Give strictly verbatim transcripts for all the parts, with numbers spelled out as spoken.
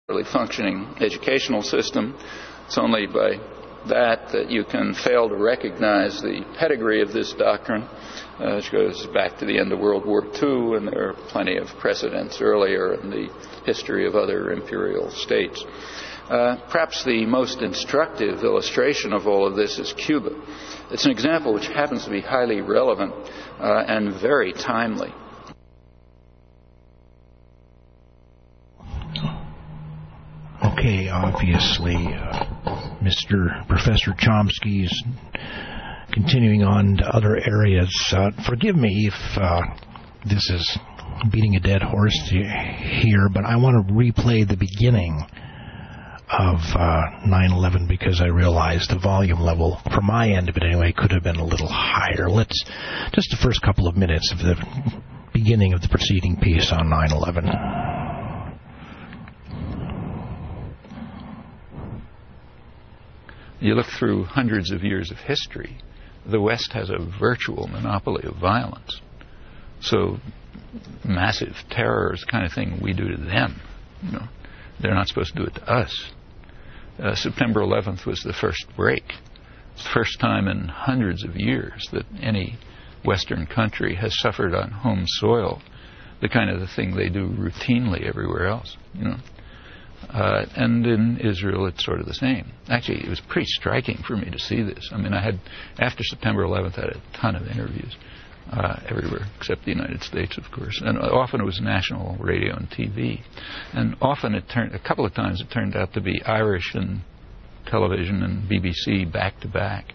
functioning educational system. It's only by that that you can fail to recognize the pedigree of this doctrine, uh, which goes back to the end of World War Two, and there are plenty of precedents earlier in the history of other imperial states. Uh, perhaps the most instructive illustration of all of this is Cuba. It's an example which happens to be highly relevant uh, and very timely. Okay, obviously, uh, Mister Professor Chomsky is continuing on to other areas. Uh, forgive me if uh, this is beating a dead horse here, but I want to replay the beginning of uh, nine eleven because I realized the volume level, from my end of it anyway, could have been a little higher. Let's, just the first couple of minutes of the beginning of the preceding piece on nine eleven. You look through hundreds of years of history, the West has a virtual monopoly of violence. So massive terror is the kind of thing we do to them. You know, they're not supposed to do it to us. Uh, September eleventh was the first break. It's the first time in hundreds of years that any Western country has suffered on home soil the kind of the thing they do routinely everywhere else. You know. Uh, and in Israel, it's sort of the same. Actually, it was pretty striking for me to see this. I mean, I had, after September eleventh, I had a ton of interviews uh, everywhere, except the United States, of course. And often it was national radio and T V. And often it turned, a couple of times it turned out to be Irish and television and B B C back to back.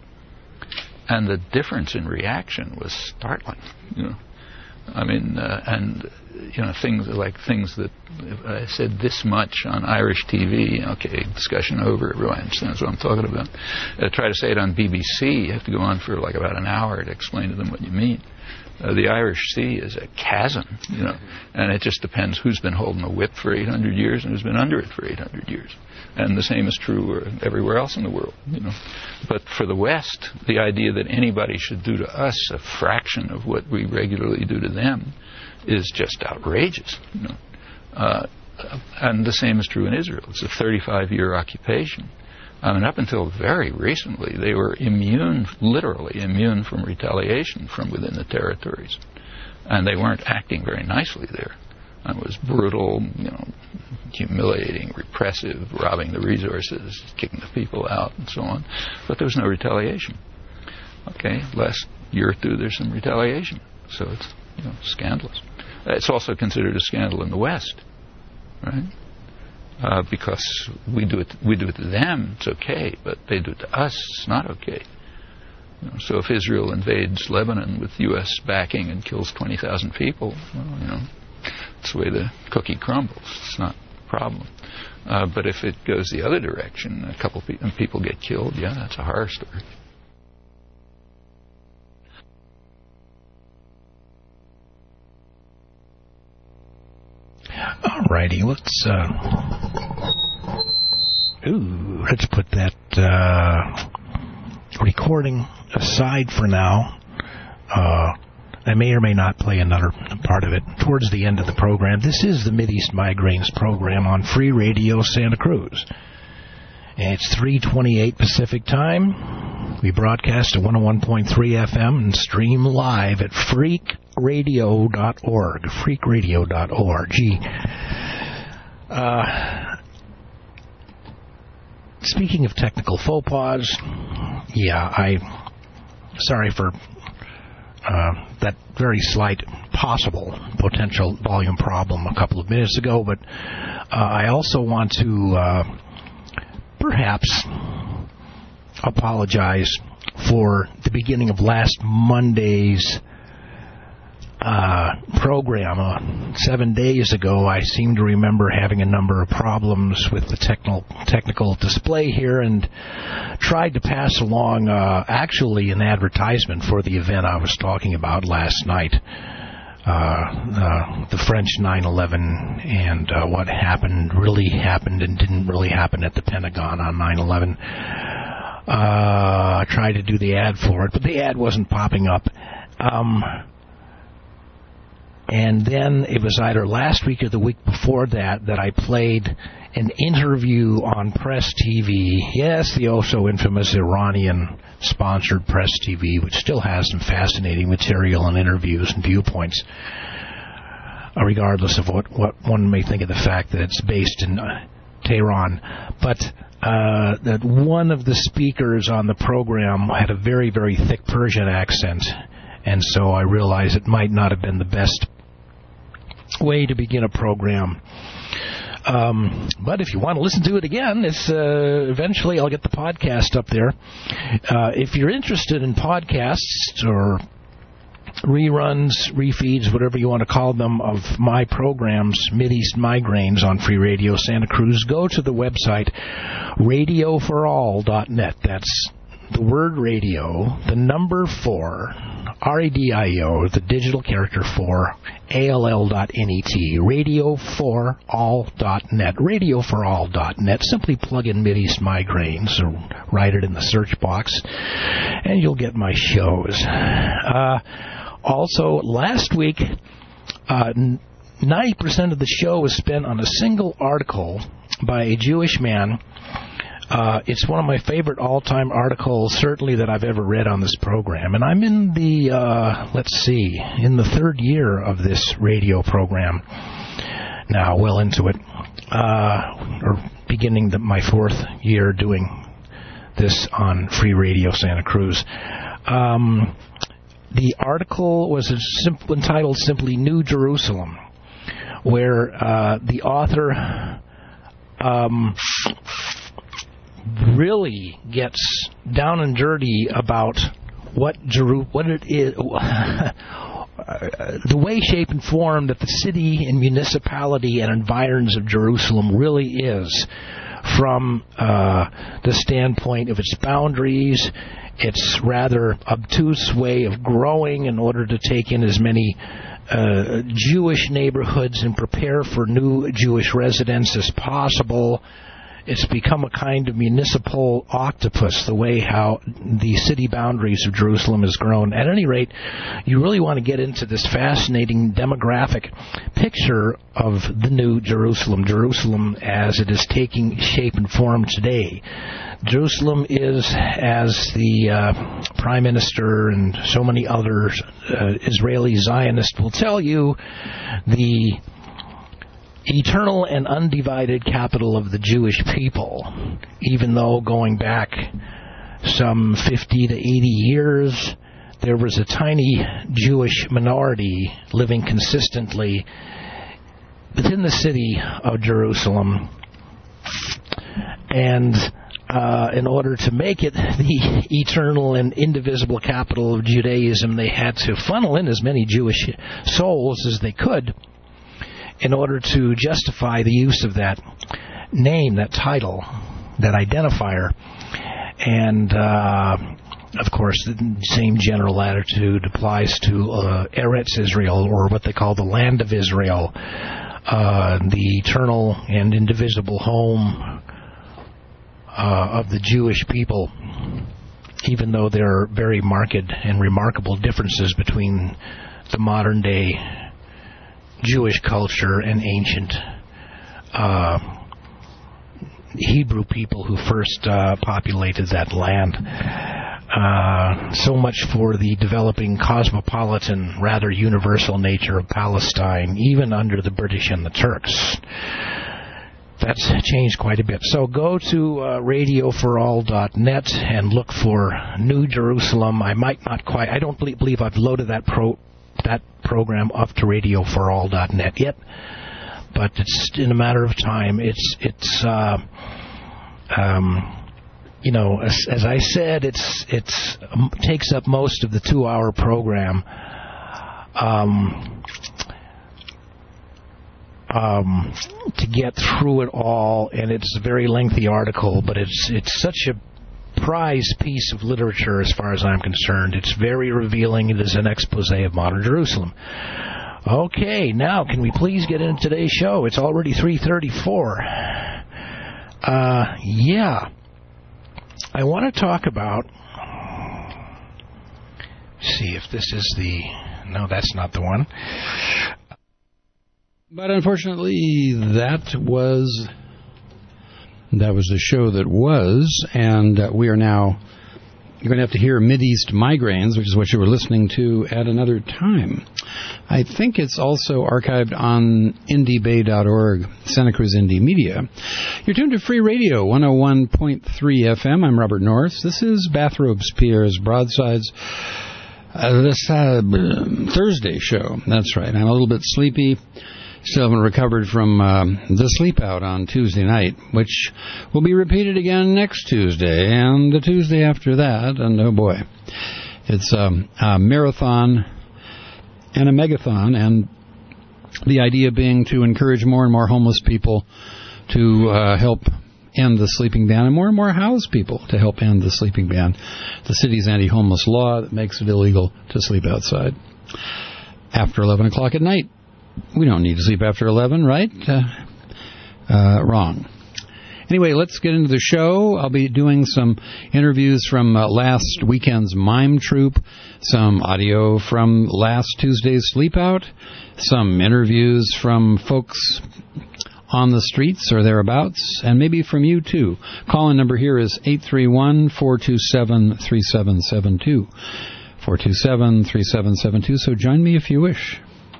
And the difference in reaction was startling, you know. I mean, uh, and, you know, things like things that if I said this much on Irish T V, okay, discussion over, everyone understands what I'm talking about. Uh, try to say it on B B C, you have to go on for like about an hour to explain to them what you mean. Uh, the Irish Sea is a chasm, you know, and it just depends who's been holding a whip for eight hundred years and who's been under it for eight hundred years. And the same is true everywhere else in the world, you know. But for the West, the idea that anybody should do to us a fraction of what we regularly do to them is just outrageous, you know. Uh, and the same is true in Israel. It's a thirty-five year occupation. I mean, up until very recently, they were immune, literally immune from retaliation from within the territories. And they weren't acting very nicely there. It was brutal, you know, humiliating, repressive, robbing the resources, kicking the people out, and so on. But there was no retaliation. Okay, last year or two, there's some retaliation. So it's, you know, scandalous. It's also considered a scandal in the West, right? Uh, because we do it, we do it to them, it's okay, but they do it to us, it's not okay. You know, so if Israel invades Lebanon with U S backing and kills twenty thousand people, well, you know, it's the way the cookie crumbles. It's not a problem. Uh, but if it goes the other direction, a couple pe- and people get killed, yeah, that's a horror story. Alrighty, let's uh, ooh, let's put that uh, recording aside for now. Uh, I may or may not play another part of it towards the end of the program. This is the Mideast Migraines program on Free Radio Santa Cruz. And it's three twenty-eight Pacific Time. We broadcast at one oh one point three F M and stream live at freak radio dot org. freak radio dot org. Uh, speaking of technical faux pas, yeah, I... Sorry for uh, that very slight possible potential volume problem a couple of minutes ago, but uh, I also want to... Uh, perhaps apologize for the beginning of last Monday's uh, program. Uh, seven days ago, I seem to remember having a number of problems with the technical technical display here and tried to pass along uh, actually an advertisement for the event I was talking about last night. Uh, uh, the French nine eleven and uh, what happened really happened and didn't really happen at the Pentagon on nine eleven. Uh, I tried to do the ad for it, but the ad wasn't popping up. Um, And then it was either last week or the week before that that I played an interview on Press T V. Yes, the oh-so-infamous Iranian-sponsored Press T V, which still has some fascinating material and interviews and viewpoints, regardless of what, what one may think of the fact that it's based in uh, Tehran. But uh, that one of the speakers on the program had a very, very thick Persian accent, and so I realized it might not have been the best way to begin a program. Um, but if you want to listen to it again, it's uh, eventually I'll get the podcast up there. Uh, if you're interested in podcasts or reruns, refeeds, whatever you want to call them, of my programs, Mideast Migraines on Free Radio Santa Cruz, go to the website radio for all dot net. That's the word radio, the number four, R A D I O, the digital character four, A L L dot net, radio for all dot net, radio for all dot net. Simply plug in Mideast Migraines or write it in the search box, and you'll get my shows. Uh, also, last week, uh, ninety percent of the show was spent on a single article by a Jewish man. Uh, it's one of my favorite all-time articles, certainly, that I've ever read on this program. And I'm in the, uh, let's see, in the third year of this radio program now, well into it, uh, or beginning the, my fourth year doing this on Free Radio Santa Cruz. Um, the article was a simple, entitled simply New Jerusalem, where uh, the author um, really gets down and dirty about what Jeru- what it is, the way, shape, and form that the city and municipality and environs of Jerusalem really is, from uh, the standpoint of its boundaries, its rather obtuse way of growing in order to take in as many uh, Jewish neighborhoods and prepare for new Jewish residents as possible. It's become a kind of municipal octopus, the way how the city boundaries of Jerusalem has grown. At any rate, you really want to get into this fascinating demographic picture of the new Jerusalem, Jerusalem as it is taking shape and form today. Jerusalem is, as the uh, Prime Minister and so many others, uh, Israeli Zionists will tell you, the eternal and undivided capital of the Jewish people, even though going back some fifty to eighty years, there was a tiny Jewish minority living consistently within the city of Jerusalem. And uh, in order to make it the eternal and indivisible capital of Judaism, they had to funnel in as many Jewish souls as they could in order to justify the use of that name, that title, that identifier. And, uh, of course, the same general attitude applies to uh, Eretz Israel, or what they call the land of Israel, uh, the eternal and indivisible home uh, of the Jewish people, even though there are very marked and remarkable differences between the modern-day Jewish culture and ancient uh, Hebrew people who first uh, populated that land. Uh, so much for the developing cosmopolitan, rather universal nature of Palestine, even under the British and the Turks. That's changed quite a bit. So go to uh, radio for all dot net and look for New Jerusalem. I might not quite, I don't believe I've loaded that pro that program up to radio for all dot net yet, but it's in a matter of time. It's it's uh, um, you know, as, as I said, it's it's um, takes up most of the two-hour program. Um, um, to get through it all, and it's a very lengthy article, but it's it's such a prize piece of literature as far as I'm concerned. It's very revealing. It is an expose of modern Jerusalem. Okay, now can we please get into today's show? It's already three thirty-four. Uh, yeah. I want to talk about, see if this is the No, that's not the one. But unfortunately, that was that was the show that was, and uh, we are now. You're going to have to hear Mideast Migraines, which is what you were listening to at another time. I think it's also archived on indie bay dot org, Santa Cruz Indie Media. You're tuned to Free Radio, one oh one point three F M. I'm Robert Norris. This is Bathrobes Pierre's Broadsides, uh, this uh, Thursday show. That's right. I'm a little bit sleepy. Still haven't recovered from uh, the sleep out on Tuesday night, which will be repeated again next Tuesday and the Tuesday after that. And oh boy, it's um, a marathon and a megathon, and the idea being to encourage more and more homeless people to uh, help end the sleeping ban, and more and more housed people to help end the sleeping ban. The city's anti-homeless law that makes it illegal to sleep outside after eleven o'clock at night. We don't need to sleep after eleven, right? Uh, uh, wrong. Anyway, let's get into the show. I'll be doing some interviews from uh, last weekend's Mime Troupe, some audio from last Tuesday's Sleep Out, some interviews from folks on the streets or thereabouts, and maybe from you too. Call-in number here is eight three one, four two seven, three seven seven two. four two seven, three seven seven two, so join me if you wish.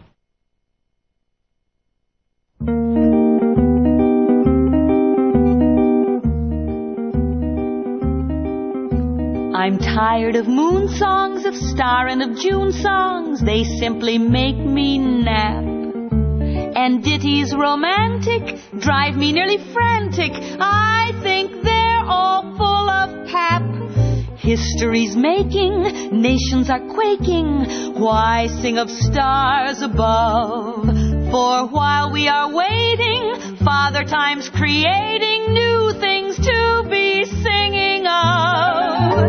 I'm tired of moon songs, of star and of June songs. They simply make me nap. And ditties romantic drive me nearly frantic. I think they're all full of pap. History's making, nations are quaking. Why sing of stars above? For while we are waiting, Father Time's creating new things to be singing of.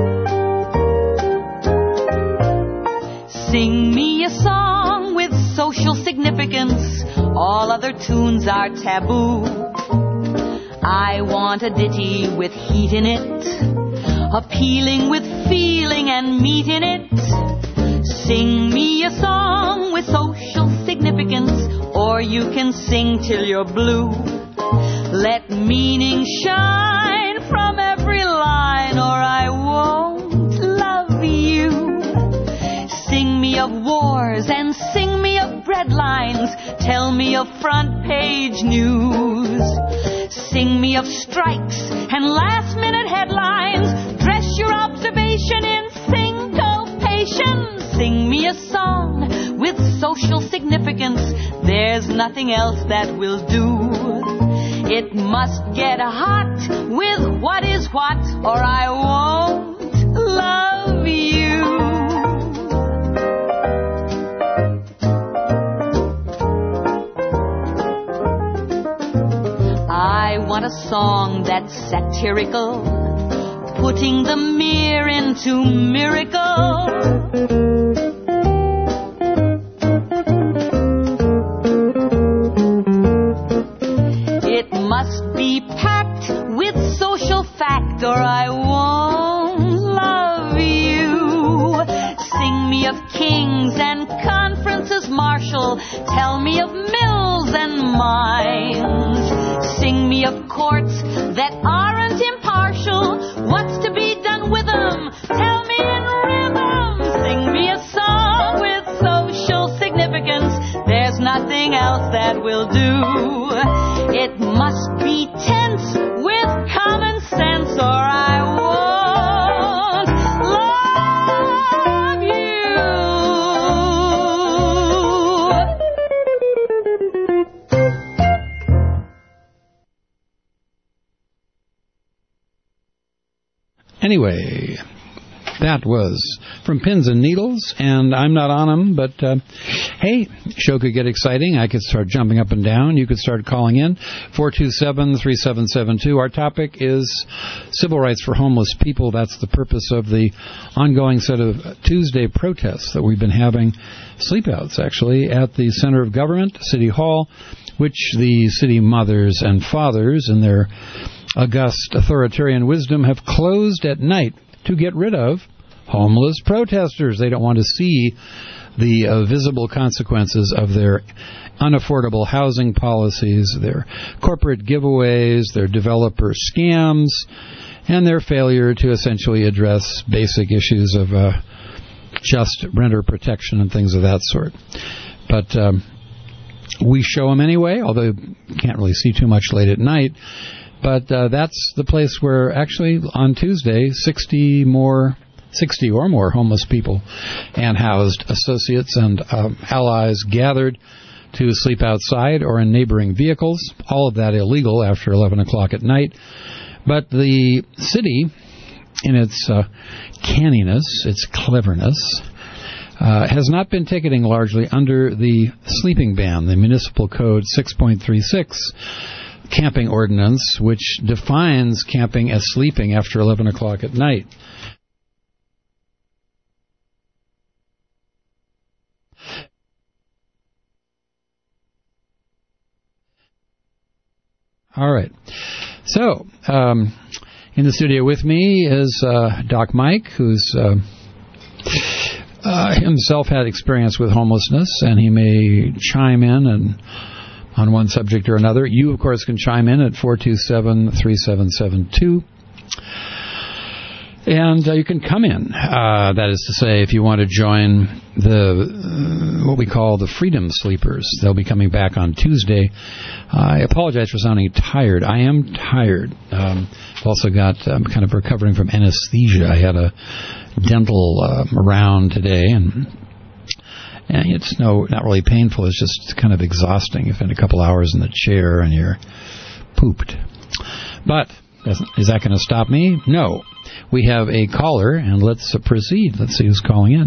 Sing me a song with social significance. All other tunes are taboo. I want a ditty with heat in it, appealing with feeling and meat in it. Sing me a song with social significance, or you can sing till you're blue. Let meaning shine from every line, or I won't love you. Sing me of wars and sing me of breadlines. Tell me of front page news. Sing me of strikes and last minute headlines. Dress your observation in syncopation. Sing me a song with social significance. There's nothing else that will do. It must get hot with what is what, or I won't love you. I want a song that's satirical, putting the mere into miracle. It must be packed with social fact, or I won't love you. Sing me of kings and conferences martial. Tell me of mills and mines. Sing me of courts that aren't impartial. What's to be done with them? Tell me in rhythm. Sing me a song with social significance. There's nothing else that will do. It must be tense with common sense, or I won't love you. Anyway, that was from Pins and Needles, and I'm not on them, but uh, hey, show could get exciting. I could start jumping up and down. You could start calling in, four two seven, three seven seven two. Our topic is civil rights for homeless people. That's the purpose of the ongoing set of Tuesday protests that we've been having, sleepouts actually, at the Center of Government, City Hall, which the city mothers and fathers in their august authoritarian wisdom have closed at night to get rid of homeless protesters. They don't want to see the uh, visible consequences of their unaffordable housing policies, their corporate giveaways, their developer scams, and their failure to essentially address basic issues of uh, just renter protection and things of that sort. But um, we show them anyway, although you can't really see too much late at night. But uh, that's the place where actually on Tuesday, sixty more, sixty or more homeless people and housed associates and um, allies gathered to sleep outside or in neighboring vehicles. All of that illegal after eleven o'clock at night. But the city, in its uh, canniness, its cleverness, uh, has not been ticketing largely under the sleeping ban, the Municipal Code six point three six camping ordinance, which defines camping as sleeping after eleven o'clock at night. All right. So, um, in the studio with me is uh, Doc Mike, who's uh, uh, himself had experience with homelessness, and he may chime in and on one subject or another. You, of course, can chime in at four two seven, three seven seven two. And uh, you can come in. Uh, that is to say, if you want to join the uh, what we call the Freedom Sleepers. They'll be coming back on Tuesday. Uh, I apologize for sounding tired. I am tired. Um, I've also got I'm kind of recovering from anesthesia. I had a dental uh, round today, and and it's no not really painful. It's just kind of exhausting. You spend a couple hours in the chair and you're pooped. But is that going to stop me? No. We have a caller, and let's uh, proceed. Let's see who's calling in.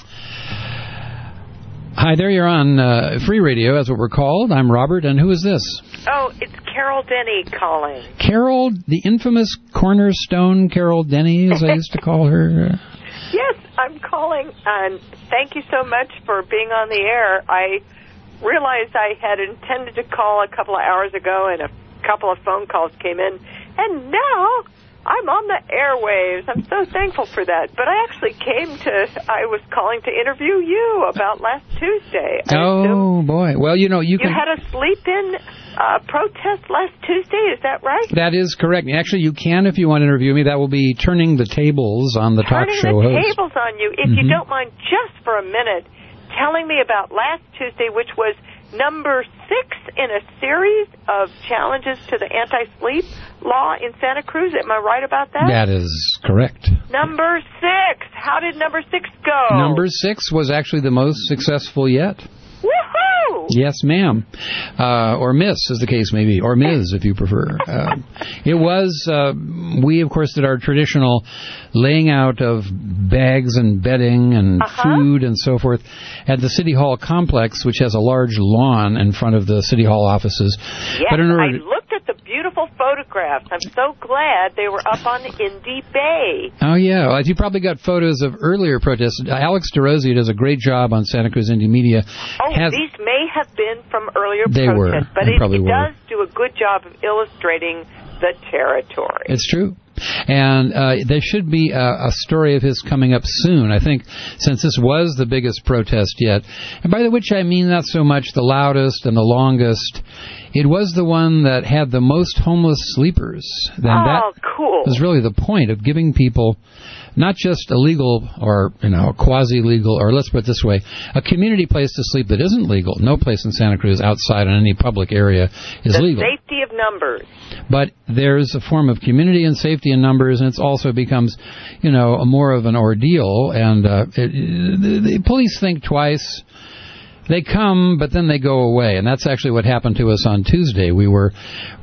Hi there, you're on uh, Free Radio, that's what we're called. I'm Robert, and who is this? Oh, it's Carol Denny calling. Carol, the infamous Cornerstone Carol Denny, as I used to call her. Yes, I'm calling, and thank you so much for being on the air. I realized I had intended to call a couple of hours ago, and a couple of phone calls came in, and now I'm on the airwaves. I'm so thankful for that. But I actually came to, I was calling to interview you about last Tuesday. Oh, boy. Well, you know, you, you can... You had a sleep-in uh, protest last Tuesday, is that right? That is correct. Actually, you can if you want to interview me. That will be turning the tables on the turning talk show the host. tables on you. If mm-hmm. you don't mind, just for a minute, telling me about last Tuesday, which was number six in a series of challenges to the anti-sleep law in Santa Cruz. Am I right about that? That is correct. Number six. How did number six go? Number six was actually the most successful yet. Woohoo! Yes, ma'am. Uh, or miss, as the case may be. Or Miz, if you prefer. Uh, it was, uh, we, of course, did our traditional laying out of bags and bedding and uh-huh. food and so forth at the City Hall complex, which has a large lawn in front of the City Hall offices. Yes, but in order I looked at the beautiful photographs. I'm so glad they were up on Indy Bay. Oh, yeah. Well, you probably got photos of earlier protests. Alex DeRosie does a great job on Santa Cruz Indie Media. Oh, has, these may have been from earlier they protests, were. but they it, probably it were. does do a good job of illustrating the territory. It's true. And uh, there should be a, a story of his coming up soon, I think, since this was the biggest protest yet. And by the which I mean not so much the loudest and the longest. It was the one that had the most homeless sleepers. And oh, that cool. was really the point of giving people not just a legal or, you know, quasi-legal, or let's put it this way, a community place to sleep that isn't legal. No place in Santa Cruz outside in any public area is the legal. The safety of numbers. But there's a form of community and safety in numbers, and it also becomes, you know, a more of an ordeal. And uh, it, the, the police think twice. They come, but then they go away. And that's actually what happened to us on Tuesday. We were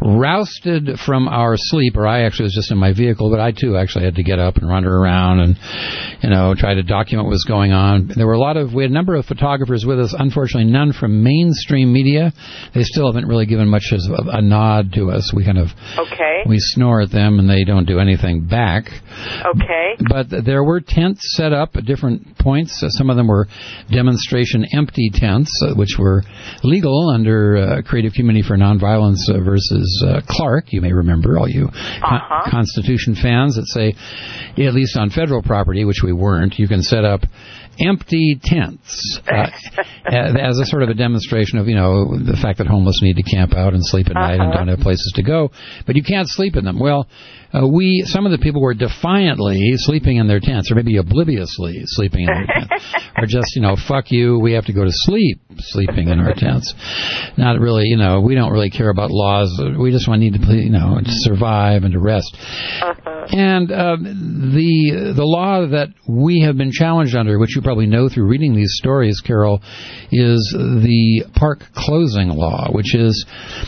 rousted from our sleep, or I actually was just in my vehicle, but I, too, actually had to get up and run around and, you know, try to document what was going on. There were a lot of, we had a number of photographers with us, unfortunately none from mainstream media. They still haven't really given much of a nod to us. We kind of, okay. we snore at them, and they don't do anything back. Okay. But there were tents set up at different points. Some of them were demonstration empty tents. tents, uh, which were legal under uh, Creative Community for Nonviolence uh, versus uh, Clark. You may remember, all you uh-huh. con- Constitution fans, that say, at least on federal property, which we weren't, you can set up empty tents uh, as a sort of a demonstration of, you know, the fact that homeless need to camp out and sleep at uh-huh. night and don't have places to go, but you can't sleep in them. Well, uh, we some of the people were defiantly sleeping in their tents, or maybe obliviously sleeping in their tents, or just, you know, fuck you, we have to go to sleep, sleeping in our tents. Not really, you know, we don't really care about laws. We just want to need to, you know, to survive and to rest. Uh-huh. And uh, the the law that we have been challenged under, which you probably know through reading these stories, Carol, is the park closing law, which is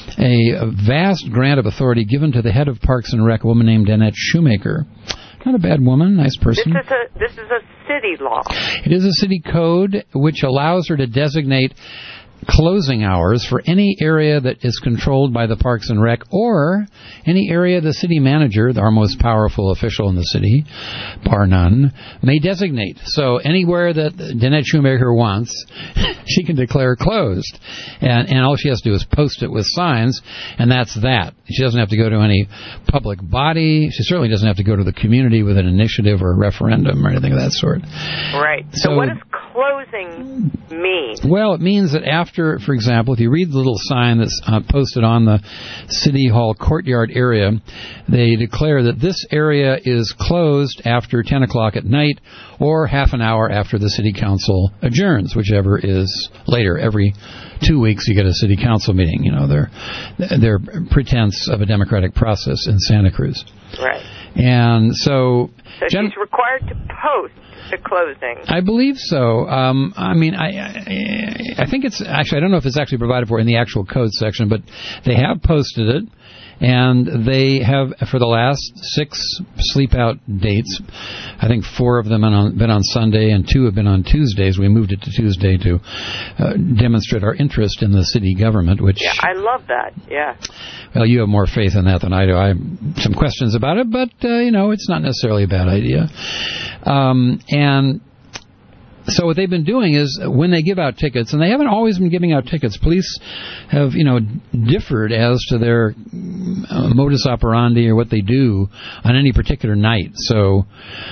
a vast grant of authority given to the head of Parks and Rec, a woman named Annette Shoemaker. Not a bad woman, nice person. This is a this is a city law. It is a city code which allows her to designate closing hours for any area that is controlled by the Parks and Rec, or any area the city manager, our most powerful official in the city, bar none, may designate. So anywhere that Danette Shoemaker wants, she can declare closed. And, and all she has to do is post it with signs, and that's that. She doesn't have to go to any public body. She certainly doesn't have to go to the community with an initiative or a referendum or anything of that sort. Right. So, So what does closing mean? Well, it means that after, for example, if you read the little sign that's uh, posted on the City Hall courtyard area, they declare that this area is closed after ten o'clock at night, or half an hour after the City Council adjourns, whichever is later. Every two weeks you get a City Council meeting. You know, their their pretense of a democratic process in Santa Cruz. Right. And so... So Gen- she's required to post the closing. I believe so. Um, I mean, I, I I think it's actually, I don't know if it's actually provided for in the actual code section, but they have posted it, and they have, for the last six sleep out dates, I think four of them have been on Sunday and two have been on Tuesdays. We moved it to Tuesday to uh, demonstrate our interest in the city government, which... Yeah, I love that, yeah. Well, you have more faith in that than I do. I have some questions about it, but, uh, you know, it's not necessarily a bad idea. Um, and so what they've been doing is when they give out tickets, and they haven't always been giving out tickets, police have, you know, differed as to their uh, modus operandi or what they do on any particular night. So,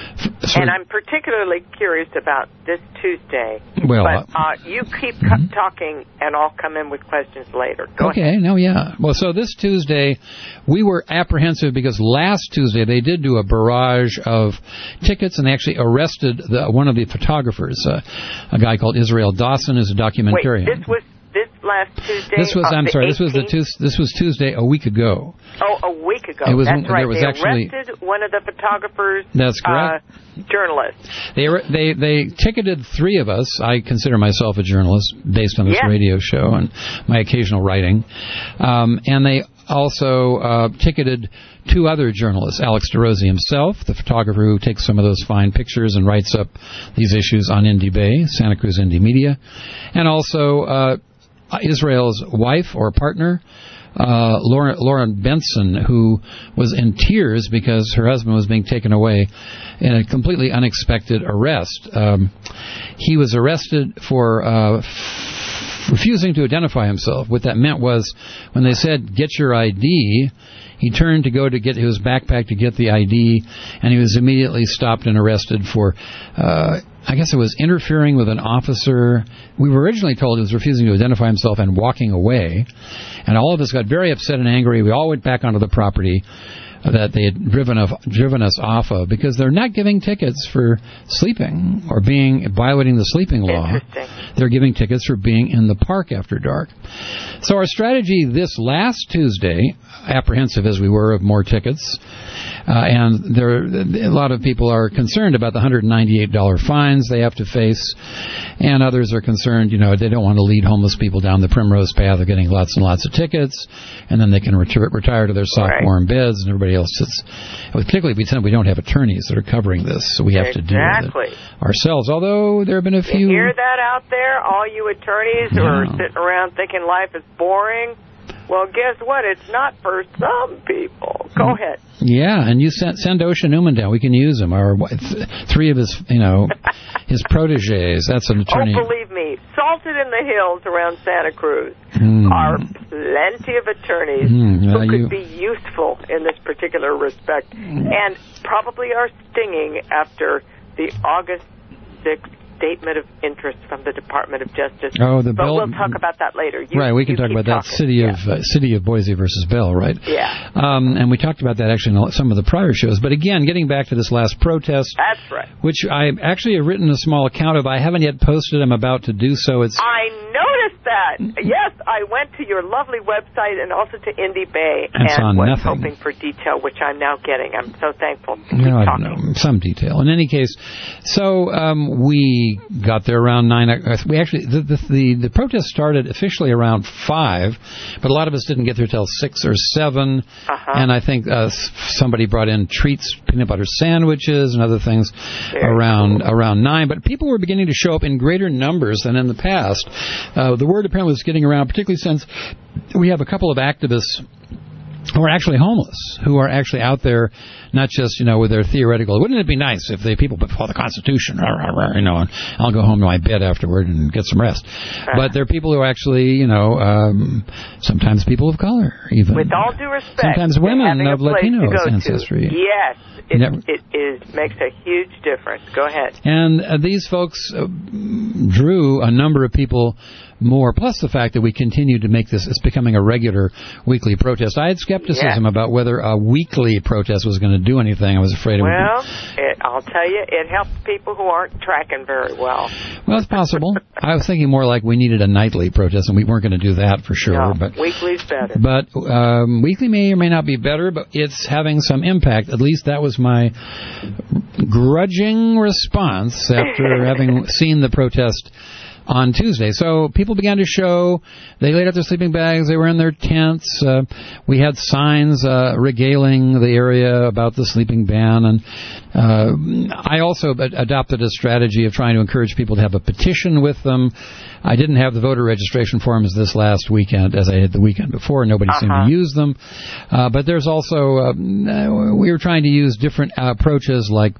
so and I'm particularly curious about this Tuesday. Well, but uh, you keep mm-hmm. cu- talking, and I'll come in with questions later. Go okay, ahead. no, yeah. Well, so this Tuesday, we were apprehensive because last Tuesday they did do a barrage of tickets, and they actually arrested the, one of the photographers, uh, a guy called Israel Dawson, who's a documentarian. Wait, this was this last Tuesday? This was, uh, I'm sorry, this was the eighteenth? Tues- this was Tuesday a week ago. Oh, a week ago. It was, that's right. there was they actually, arrested one of the photographers. That's correct. Uh, journalists. They they they ticketed three of us. I consider myself a journalist based on this Yeah. radio show and my occasional writing. Um, and they also uh, ticketed two other journalists, Alex DeRosie himself, the photographer who takes some of those fine pictures and writes up these issues on Indie Bay, Santa Cruz Indie Media, and also uh, Israel's wife or partner, Uh, Lauren, Lauren Benson, who was in tears because her husband was being taken away in a completely unexpected arrest. Um, he was arrested for uh, f- refusing to identify himself. What that meant was when they said, get your I D, he turned to go to get his backpack to get the I D, and he was immediately stopped and arrested for, uh, I guess it was interfering with an officer. We were originally told he was refusing to identify himself and walking away. And all of us got very upset and angry. We all went back onto the property that they had driven, of, driven us off of because they're not giving tickets for sleeping or being violating the sleeping law. They're giving tickets for being in the park after dark. So our strategy this last Tuesday, apprehensive as we were of more tickets, uh, and there a lot of people are concerned about the one hundred ninety-eight dollars fines they have to face, and others are concerned, you know, they don't want to lead homeless people down the primrose path of getting lots and lots of tickets, and then they can ret- retire to their soft, right. warm beds, and everybody else sits. Particularly, we tend we don't have attorneys that are covering this, so we have exactly. to deal with it ourselves. Although there have been a few. You hear that out there, all you attorneys who Yeah. are sitting around thinking life is boring? Well, guess what? It's not for some people. Go ahead. Yeah, and you send, send Osha Newman down. We can use him. Or th- three of his, you know, his proteges. That's an attorney. Oh, believe me, salted in the hills around Santa Cruz mm. are plenty of attorneys mm, uh, who could you... be useful in this particular respect, and probably are stinging after the August sixth statement of interest from the Department of Justice. Oh, the but Bell... we'll talk about that later. You, right, we can talk about that talking. city yeah. of uh, city of Boise versus Bell, right? Yeah. Um, and we talked about that actually in some of the prior shows. But again, getting back to this last protest, that's right. Which I actually have written a small account of. I haven't yet posted. I'm about to do so. It's. I noticed that. Yes, I went to your lovely website and also to Indy Bay and, and was nothing. hoping for detail, which I'm now getting. I'm so thankful. Keep no, I don't talking. know. Some detail. In any case, so um, we got there around nine. Uh, we actually the, the the the protest started officially around five, but a lot of us didn't get there till six or seven. Uh-huh. And I think uh, somebody brought in treats, peanut butter sandwiches, and other things Very around cool. around nine. But people were beginning to show up in greater numbers than in the past. Uh, the word apparently was getting around, particularly since we have a couple of activists who are actually homeless, who are actually out there, not just, you know, with their theoretical, wouldn't it be nice if the people before the Constitution, you know, and I'll go home to my bed afterward and get some rest. Uh-huh. But they're people who are actually, you know, um, sometimes people of color, even. With all due respect. Sometimes women of Latino ancestry. To. Yes, it, Never. it is makes a huge difference. Go ahead. And uh, these folks uh, drew a number of people more, plus the fact that we continue to make this, it's becoming a regular weekly protest. I had skepticism yes. about whether a weekly protest was going to do anything. I was afraid it well, would be. Well, I'll tell you, it helps people who aren't tracking very well. Well, it's possible. I was thinking more like we needed a nightly protest, and we weren't going to do that for sure. No, but weekly's better. But um, weekly may or may not be better, but it's having some impact. At least that was my grudging response after having seen the protest on Tuesday. So people began to show. They laid out their sleeping bags. They were in their tents. Uh, we had signs uh, regaling the area about the sleeping ban. And uh, I also adopted a strategy of trying to encourage people to have a petition with them. I didn't have the voter registration forms this last weekend as I had the weekend before. Nobody uh-huh. seemed to use them. Uh, but there's also, uh, we were trying to use different uh, approaches like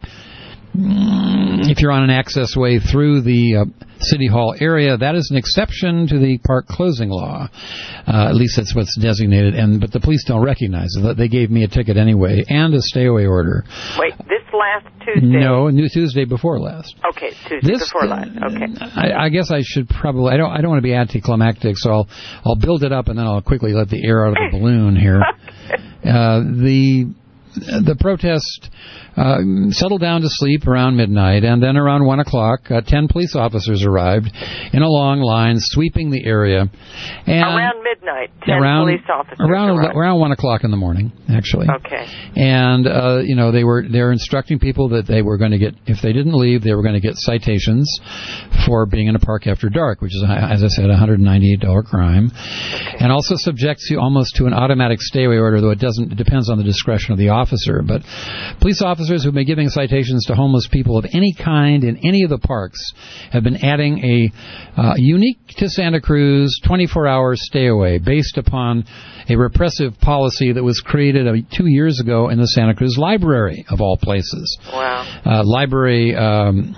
if you're on an access way through the uh, City Hall area, that is an exception to the park closing law. Uh, at least that's what's designated. And but the police don't recognize it. They gave me a ticket anyway and a stay-away order. Wait, this last Tuesday? No, new Tuesday before last. Okay, Tuesday this, before last. Okay. I, I guess I should probably. I don't. I don't want to be anticlimactic, so I'll I'll build it up and then I'll quickly let the air out of the balloon here. Uh, the the protest uh, settled down to sleep around midnight, and then around one o'clock, uh, ten police officers arrived in a long line, sweeping the area. And around midnight, ten around, police officers around arrived. around one o'clock in the morning, actually. Okay. And uh, you know they were they were instructing people that they were going to get, if they didn't leave, they were going to get citations for being in a park after dark, which is, as I said, a one hundred ninety-eight dollars crime, okay. and also subjects you almost to an automatic stay-away order, though it doesn't. It depends on the discretion of the officer. But police officers who've been giving citations to homeless people of any kind in any of the parks have been adding a uh, unique to Santa Cruz twenty-four hour stay-away based upon a repressive policy that was created uh, two years ago in the Santa Cruz Library, of all places. Wow. Uh, library um,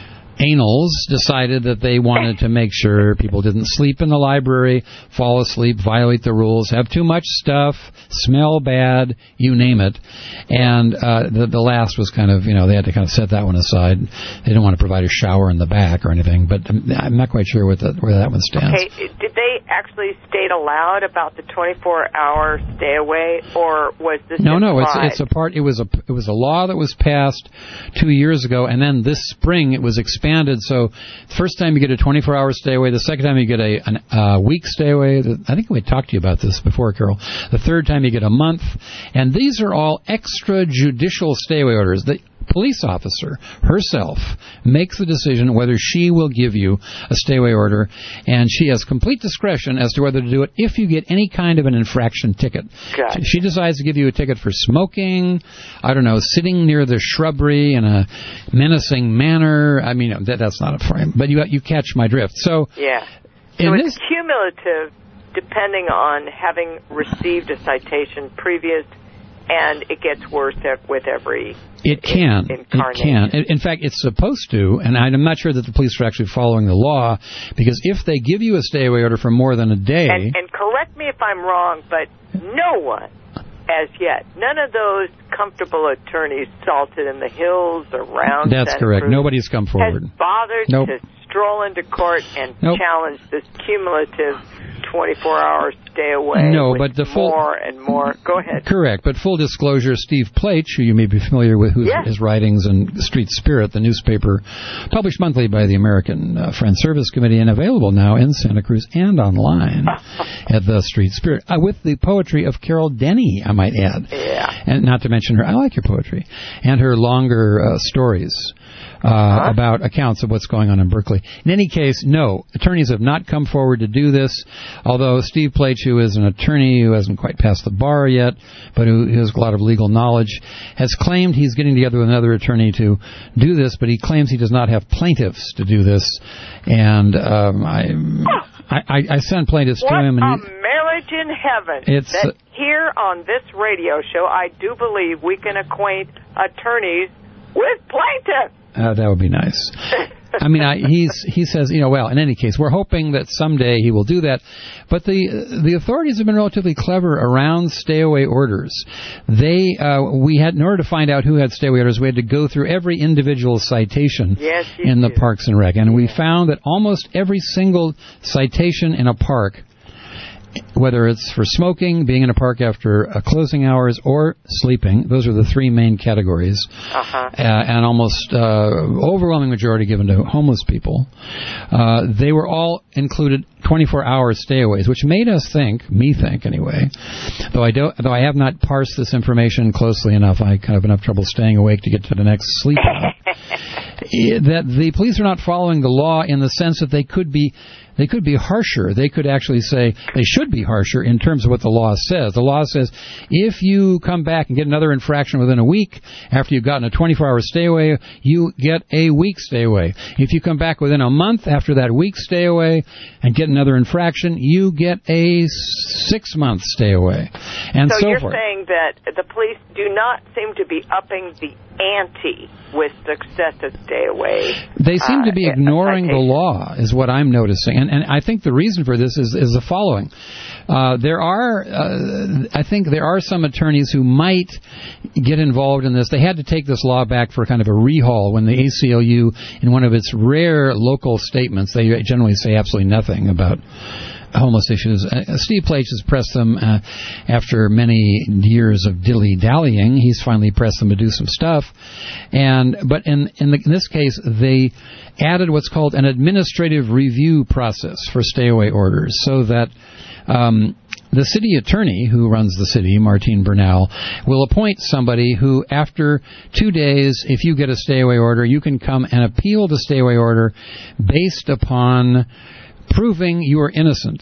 anals decided that they wanted to make sure people didn't sleep in the library, fall asleep, violate the rules, have too much stuff, smell bad, you name it. And uh, the, the last was kind of, you know, they had to kind of set that one aside. They didn't want to provide a shower in the back or anything, but I'm not quite sure what the, where that one stands. Okay, did they actually state aloud about the twenty-four hour stay away, or was this No, no, it's implied? it's a part. It was a it was a law that was passed two years ago, and then this spring it was expanded. So the first time you get a twenty-four hour stay away, the second time you get a an, a week stay away. I think we talked to you about this before, Carol. The third time you get a month, and these are all extrajudicial stay away orders. The police officer herself makes the decision whether she will give you a stay-away order, and she has complete discretion as to whether to do it if you get any kind of an infraction ticket. Gotcha. She decides to give you a ticket for smoking, I don't know, sitting near the shrubbery in a menacing manner. I mean, that, that's not a frame, but you you catch my drift. So, yeah. So in it's this, cumulative, depending on having received a citation previous and it gets worse with every It can. in- It incarnation. can. In in fact, it's supposed to, and I'm not sure that the police are actually following the law, because if they give you a stay-away order for more than a day... And, and correct me if I'm wrong, but no one, as yet, none of those comfortable attorneys salted in the hills around That's Santa correct. Cruz Nobody's come forward. has bothered Nope. to stroll into court and Nope. challenge this cumulative twenty-four hour stay away No, with but the full- more and more. Go ahead. Correct, but full disclosure, Steve Plaich, who you may be familiar with, whose Yes. his writings in Street Spirit, the newspaper published monthly by the American uh, Friends Service Committee and available now in Santa Cruz and online at the Street Spirit, uh, with the poetry of Carol Denny, I might add. Yeah. And not to mention her, I like your poetry, and her longer uh, stories. Uh, Uh-huh. about accounts of what's going on in Berkeley. In any case, no, attorneys have not come forward to do this, although Steve Plaich, who is an attorney who hasn't quite passed the bar yet, but who has a lot of legal knowledge, has claimed he's getting together with another attorney to do this, but he claims he does not have plaintiffs to do this, and um, I, I, I sent plaintiffs What to him. And a he, marriage in heaven. It's, that uh, here on this radio show, I do believe we can acquaint attorneys with plaintiffs. Uh, that would be nice. I mean, I, he's he says, you know, well, in any case, we're hoping that someday he will do that. But the the authorities have been relatively clever around stay-away orders. They uh, we had in order to find out who had stay-away orders, we had to go through every individual citation Yes, you in the do. Parks and Rec, and we found that almost every single citation in a park, whether it's for smoking, being in a park after uh, closing hours, or sleeping, those are the three main categories, Uh-huh. uh, and almost uh, overwhelming majority given to homeless people. Uh, they were all included twenty-four hour stayaways, which made us think, me think anyway, though I don't, though I have not parsed this information closely enough, I kind of have enough trouble staying awake to get to the next sleep hour, that the police are not following the law in the sense that they could be They could be harsher. They could actually say they should be harsher in terms of what the law says. The law says if you come back and get another infraction within a week after you've gotten a twenty-four hour stay away, you get a week stay away. If you come back within a month after that week stay away and get another infraction, you get a six month stay away, and so, So you're forth. saying that the police do not seem to be upping the ante with successive stay away. They seem to be uh, ignoring the citations. law, is what I'm noticing. And, and I think the reason for this is, is the following. Uh, there are, uh, I think there are some attorneys who might get involved in this. They had to take this law back for kind of a rehaul when the A C L U, in one of its rare local statements, they generally say absolutely nothing about homeless issues. Uh, Steve Plaich has pressed them uh, after many years of dilly-dallying. He's finally pressed them to do some stuff. And But in, in, the, in this case, they added what's called an administrative review process for stay-away orders, so that um, the city attorney who runs the city, Martine Bernal, will appoint somebody who, after two days, if you get a stay-away order, you can come and appeal the stay-away order based upon proving you are innocent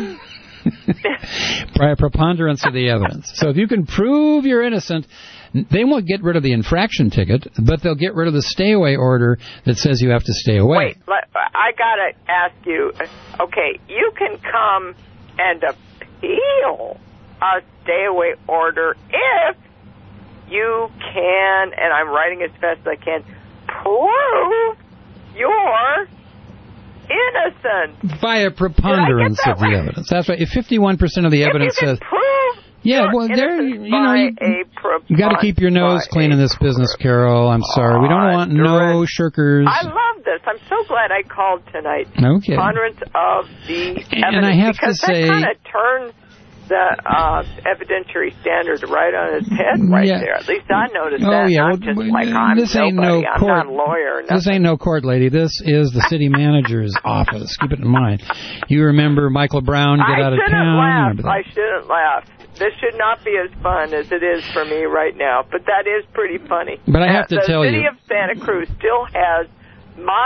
by a preponderance of the evidence. So if you can prove you're innocent, they won't get rid of the infraction ticket, but they'll get rid of the stay-away order that says you have to stay away. Wait, let, I gotta ask you. Okay, you can come and appeal a stay-away order if you can, and I'm writing as fast as I can, prove you're innocent. By a preponderance Did I get that of the right? evidence. That's right. If fifty-one percent of the evidence if you says... can prove Yeah, you're well, there, innocent you know, by you, a you got to keep your nose by clean in this a business, Carol. I'm sorry. We don't want no preponderance. shirkers. I love this. I'm so glad I called tonight. Okay. Preponderance of the And evidence. I have to because say- that kind of turns the uh, evidentiary standard right on its head right Yeah. there. At least I noticed Oh, that. yeah. Not Well, just like I'm this ain't nobody. no I'm court. not a lawyer. This ain't no court, lady. This is the city manager's office. Keep it in mind. You remember Michael Brown get I out of shouldn't town? laugh. Remember that? I shouldn't laugh. This should not be as fun as it is for me right now, but that is pretty funny. But I have to the tell city you- of Santa Cruz still has my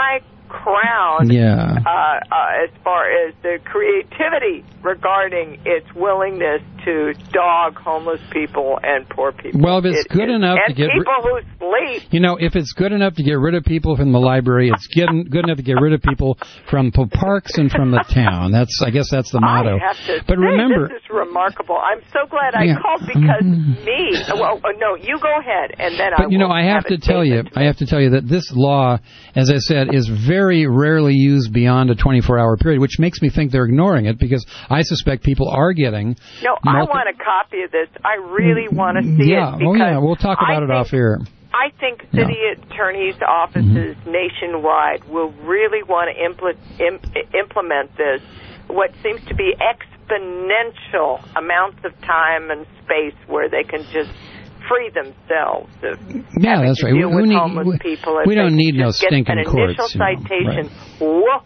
crown Yeah. uh, uh, as far as the creativity regarding its willingness to dog homeless people and poor people. Well, if it's It good is- enough and to get ri- people who sleep. You know, if it's good enough to get rid of people from the library, it's getting good enough to get rid of people from the parks and from the town. That's, I guess, that's the motto. I have to but say, remember, this is remarkable. I'm so glad I Yeah. called because me. Well, uh, no, you go ahead, and then I. But you know, will I have to a tell you, statement to I have to tell you that this law, as I said, is very rarely used beyond a twenty-four hour period, which makes me think they're ignoring it because I suspect people are getting. No, I multi- want a copy of this. I really want to see yeah, it. oh yeah, because we'll talk about I it think, off air. I think city attorneys' offices mm-hmm. nationwide will really want to impl- im- implement this. What seems to be exponential amounts of time and space where they can just free themselves of yeah, having that's to right. deal we, with we need, homeless we, people. we don't they need no just get stinking an courts. initial You know, citation. right.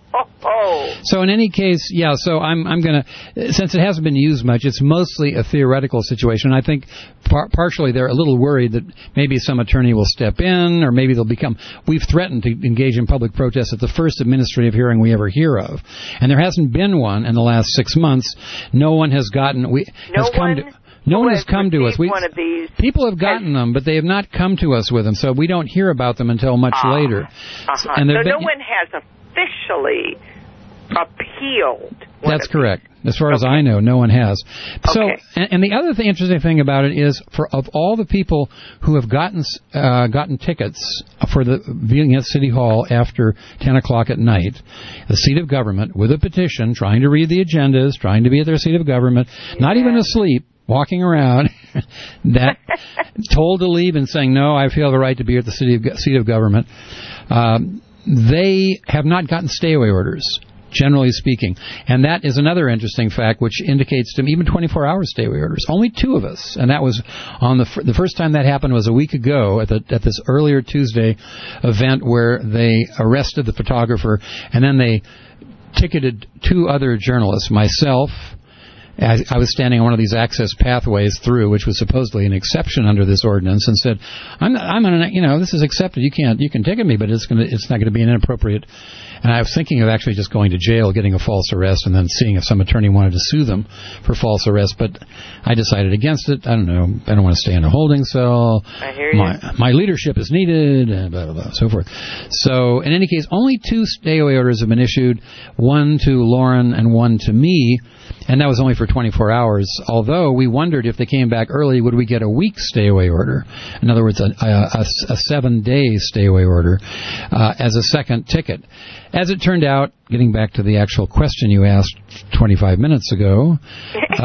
Whoa! So in any case, yeah. So I'm I'm gonna, since it hasn't been used much, it's mostly a theoretical situation. I think par- partially they're a little worried that maybe some attorney will step in, or maybe they'll become. We've threatened to engage in public protest at the first administrative hearing we ever hear of, and there hasn't been one in the last six months. No one has gotten. We no has come one. to, No one has come to us. We, one of these people have gotten them, but they have not come to us with them, so we don't hear about them until much uh, later. Uh-huh. And so been, no one has officially appealed. That's correct. As far okay. as I know, no one has. So, okay. and, and the other th- interesting thing about it is, for of all the people who have gotten uh, gotten tickets for the being at City Hall after ten o'clock at night, the seat of government, with a petition, trying to read the agendas, trying to be at their seat of government, yeah. not even asleep, walking around, that told to leave and saying, no, I feel the right to be at the city of, seat of government, um, they have not gotten stay-away orders, generally speaking. And that is another interesting fact, which indicates to me even twenty-four hour stay-away orders. Only two of us. And that was on the f- the first time that happened was a week ago at the at this earlier Tuesday event where they arrested the photographer and then they ticketed two other journalists, myself. I, I was standing on one of these access pathways through, which was supposedly an exception under this ordinance, and said, "I'm, not, I'm, on you know, this is accepted. You can't, you can ticket me, but it's going to, it's not going to be an inappropriate." And I was thinking of actually just going to jail, getting a false arrest, and then seeing if some attorney wanted to sue them for false arrest. But I decided against it. I don't know. I don't want to stay in a holding cell. I hear my, you. My leadership is needed, and blah, blah, blah, so forth. So, in any case, only two stay-away orders have been issued, one to Lauren and one to me, and that was only for twenty-four hours, although we wondered if they came back early, would we get a week stay-away order? In other words, a, a, a seven-day stay-away order uh, as a second ticket. As it turned out, getting back to the actual question you asked twenty-five minutes ago, uh,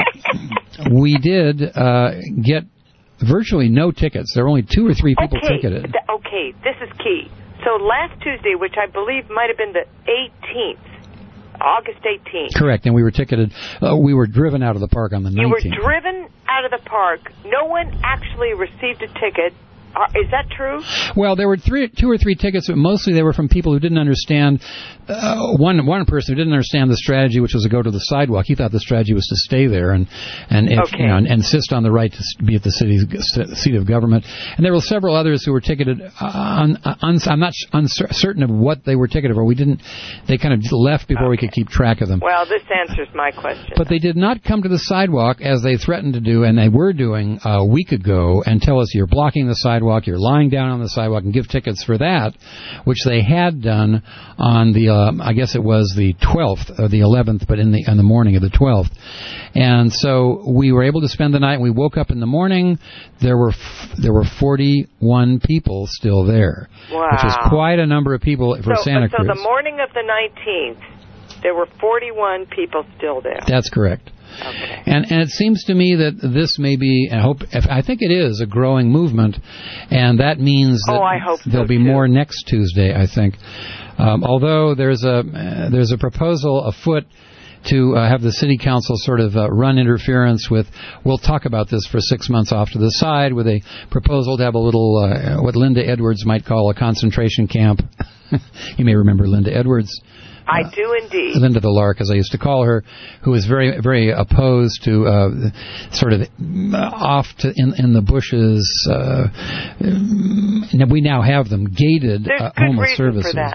we did uh, get virtually no tickets. There were only two or three people okay. ticketed. Th- okay, this is key. So last Tuesday, which I believe might have been the eighteenth, August eighteenth. Correct, and we were ticketed. Uh, we were driven out of the park on the nineteenth. You were driven out of the park. No one actually received a ticket. Uh, is that true? Well, there were three, two or three tickets, but mostly they were from people who didn't understand. Uh, one one person who didn't understand the strategy, which was to go to the sidewalk. He thought the strategy was to stay there and and if, okay. you know, and insist on the right to be at the city's seat of government. And there were several others who were ticketed. On, on, I'm not uncertain of what they were ticketed for. We didn't. They kind of left before okay. we could keep track of them. Well, this answers my question. But they did not come to the sidewalk as they threatened to do, and they were doing a week ago, and tell us you're blocking the sidewalk. You're lying down on the sidewalk, and give tickets for that, which they had done on the, um, I guess it was the twelfth or the eleventh, but in the in the morning of the twelfth. And so we were able to spend the night. And we woke up in the morning. There were f- there were forty-one people still there, wow. which is quite a number of people for so, Santa so Cruz. So the morning of the nineteenth, there were forty-one people still there. That's correct. Okay. And and it seems to me that this may be, I hope, if, I think it is a growing movement, and that means that oh, I hope there'll so be too. more next Tuesday, I think. Um, although there's a uh, there's a proposal afoot to uh, have the city council sort of uh, run interference with, we'll talk about this for six months off to the side, with a proposal to have a little, uh, what Linda Edwards might call a concentration camp. You may remember Linda Edwards. I do indeed. Linda the Lark, as I used to call her, who was very, very opposed to uh, sort of off to in, in the bushes. Uh, we now have them gated There's uh, good homeless reason services. for that. There's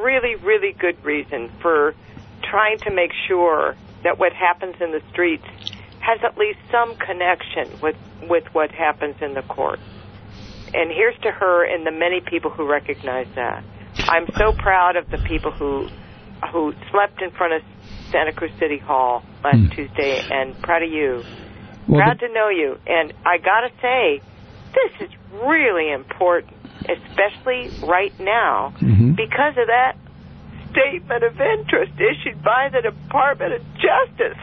really, really good reason for trying to make sure that what happens in the streets has at least some connection with, with what happens in the court. And here's to her and the many people who recognize that. I'm so proud of the people who who slept in front of Santa Cruz City Hall last mm. Tuesday, and proud of you. Well, proud the- to know you. And I got to say, this is really important, especially right now, mm-hmm. because of that statement of interest issued by the Department of Justice.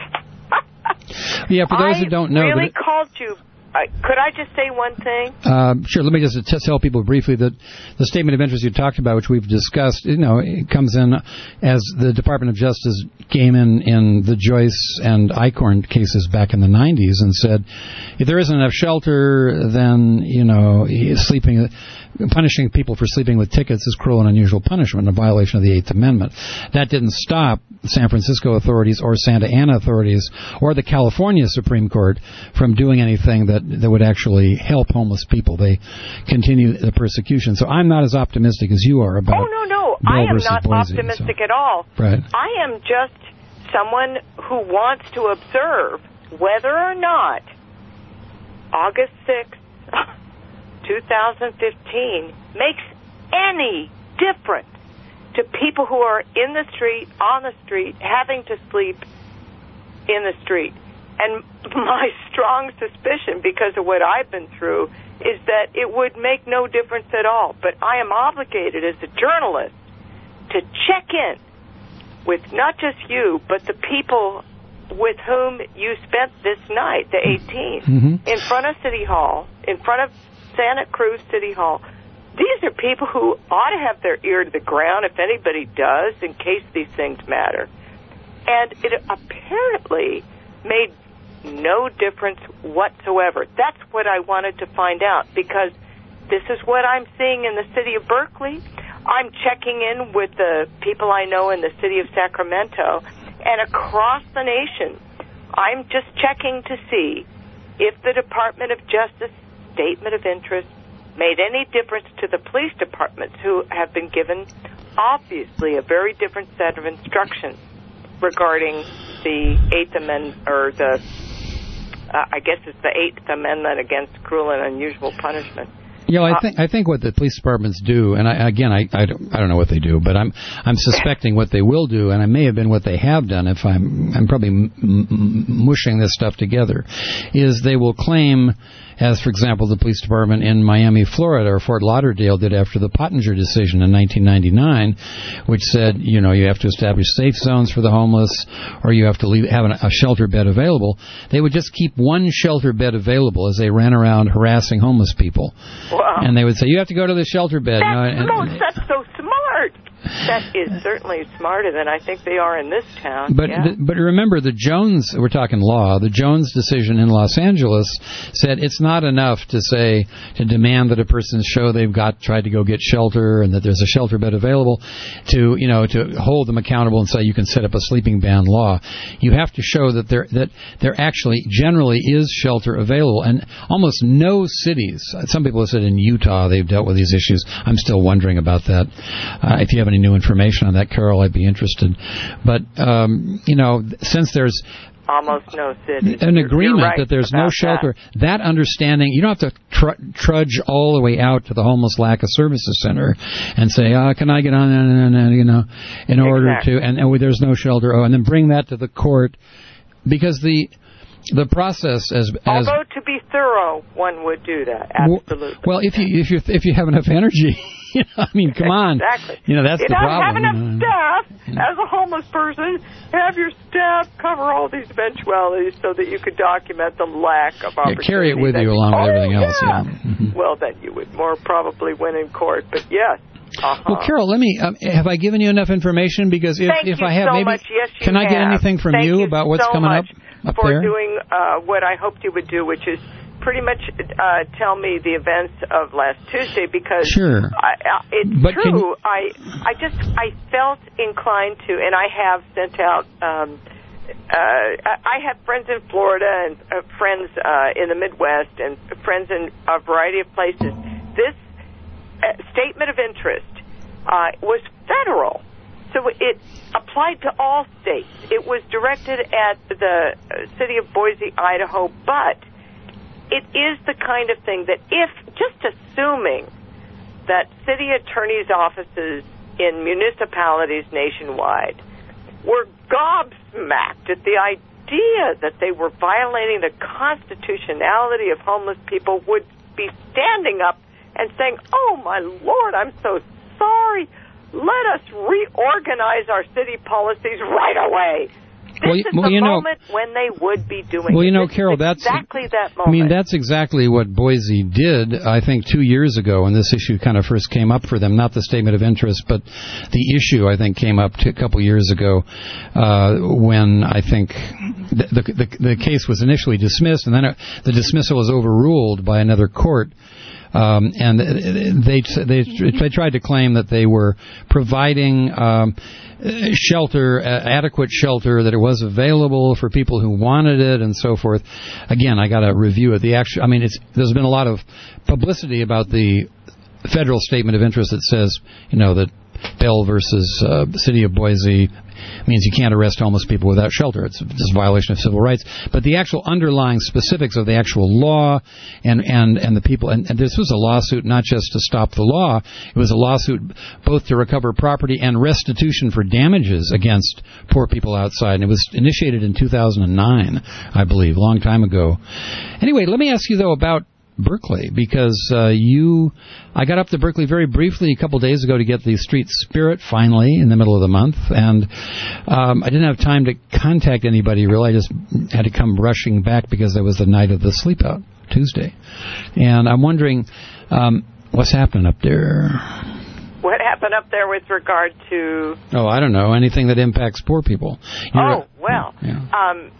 Yeah, for those I who don't know, I really it, called you. Uh, could I just say one thing? Uh, sure. Let me just t- tell people briefly that the statement of interest you talked about, which we've discussed, you know, it comes in as the Department of Justice came in in the Joyce and Eichhorn cases back in the nineties and said, if there isn't enough shelter, then, you know, sleeping, punishing people for sleeping with tickets is cruel and unusual punishment, a violation of the Eighth Amendment. That didn't stop San Francisco authorities or Santa Ana authorities or the California Supreme Court from doing anything that, that would actually help homeless people. They continue the persecution. So I'm not as optimistic as you are about Oh, no, no. Bill I am versus not Boise, optimistic so. at all. Right. I am just someone who wants to observe whether or not August sixth, twenty fifteen makes any difference to people who are in the street, on the street, having to sleep in the street. And my strong suspicion, because of what I've been through, is that it would make no difference at all. But I am obligated as a journalist to check in with not just you, but the people with whom you spent this night, the eighteenth, mm-hmm. in front of City Hall, in front of Santa Cruz City Hall. These are people who ought to have their ear to the ground, if anybody does, in case these things matter. And it apparently made no difference whatsoever. That's what I wanted to find out, because this is what I'm seeing in the city of Berkeley. I'm checking in with the people I know in the city of Sacramento, and across the nation, I'm just checking to see if the Department of Justice statement of interest made any difference to the police departments, who have been given, obviously, a very different set of instructions regarding the Eighth Amendment, or the, uh, I guess it's the Eighth Amendment against cruel and unusual punishment. You know, I think I think what the police departments do, and I, again, I, I, don't, I don't know what they do, but I'm I'm suspecting what they will do, and it may have been what they have done. If I'm I'm probably m- m- mushing this stuff together, is they will claim, as for example the police department in Miami, Florida, or Fort Lauderdale did after the Pottinger decision in nineteen ninety-nine, which said, you know, you have to establish safe zones for the homeless, or you have to leave, have an, a shelter bed available. They would just keep one shelter bed available as they ran around harassing homeless people. Wow. And they would say, you have to go to the shelter bed. That's, you know, and, no, that's so smart. That is certainly smarter than I think they are in this town. But yeah. the, but remember, the Jones, we're talking law, the Jones decision in Los Angeles said it's not enough to say, to demand that a person show they've got tried to go get shelter and that there's a shelter bed available, to, you know, to hold them accountable and say you can set up a sleeping ban law. You have to show that there that there actually generally is shelter available. And almost no cities, some people have said in Utah they've dealt with these issues. I'm still wondering about that. Uh, if you have any new information on that, Carol, I'd be interested. But, um, you know, since there's almost no city, an agreement right that there's no shelter, that. that understanding, you don't have to tr- trudge all the way out to the Homeless Lack of Services Center and say, oh, can I get on, and, and, you know, in order exactly. to, and, and there's no shelter, oh, and then bring that to the court, because the the process as, as although to be thorough, one would do that. Absolutely. Well, if you if you if you have enough energy, you know, I mean, come on. Exactly. You know, that's you the don't problem. have enough staff. You know. As a homeless person, have your staff cover all these eventualities so that you could document the lack of opportunity. Yeah, carry it with you along with oh, everything else. Yeah. Yeah. Mm-hmm. Well, then you would more probably win in court. But yes. Uh-huh. Well, Carol, let me. Um, have I given you enough information? Because if Thank if you I have, so maybe much. Yes, you can I have. get anything from Thank you, you about what's so coming much up up for there? doing uh, what I hoped you would do, which is pretty much uh, tell me the events of last Tuesday, because sure. I, I, it's but true. You... I I just I felt inclined to, and I have sent out. Um, uh, I have friends in Florida and uh, friends uh, in the Midwest and friends in a variety of places. This uh, statement of interest uh, was federal. it applied to all states. It was directed at the city of Boise, Idaho, but it is the kind of thing that if, just assuming that city attorneys' offices in municipalities nationwide were gobsmacked at the idea that they were violating the constitutionality of homeless people, would be standing up and saying, oh, my Lord, I'm so sorry. Let us reorganize our city policies right away. This well, is well, the you know, moment when they would be doing well, it. you know, This Carol, is that's exactly that moment. I mean, that's exactly what Boise did, I think, two years ago when this issue kind of first came up for them. Not the statement of interest, but the issue, I think, came up a couple years ago uh, when I think the, the, the case was initially dismissed, and then it, the dismissal was overruled by another court. Um, and they, they they tried to claim that they were providing um, shelter, uh, adequate shelter, that it was available for people who wanted it, and so forth. Again, I got to review it. The actual, I mean, it's, there's been a lot of publicity about the federal statement of interest that says, you know, that Bell versus uh, City of Boise means you can't arrest homeless people without shelter. It's just a violation of civil rights. But the actual underlying specifics of the actual law and, and, and the people, and, and this was a lawsuit not just to stop the law, it was a lawsuit both to recover property and restitution for damages against poor people outside. And it was initiated in two thousand nine, I believe, a long time ago. Anyway, let me ask you, though, about Berkeley, because uh, you, I got up to Berkeley very briefly a couple days ago to get the Street Spirit finally in the middle of the month, and um, I didn't have time to contact anybody really. I just had to come rushing back because it was the night of the Sleep Out, Tuesday. And I'm wondering, um, what's happening up there? What happened up there with regard to... Oh, I don't know, anything that impacts poor people. You're, oh, well, yeah. um,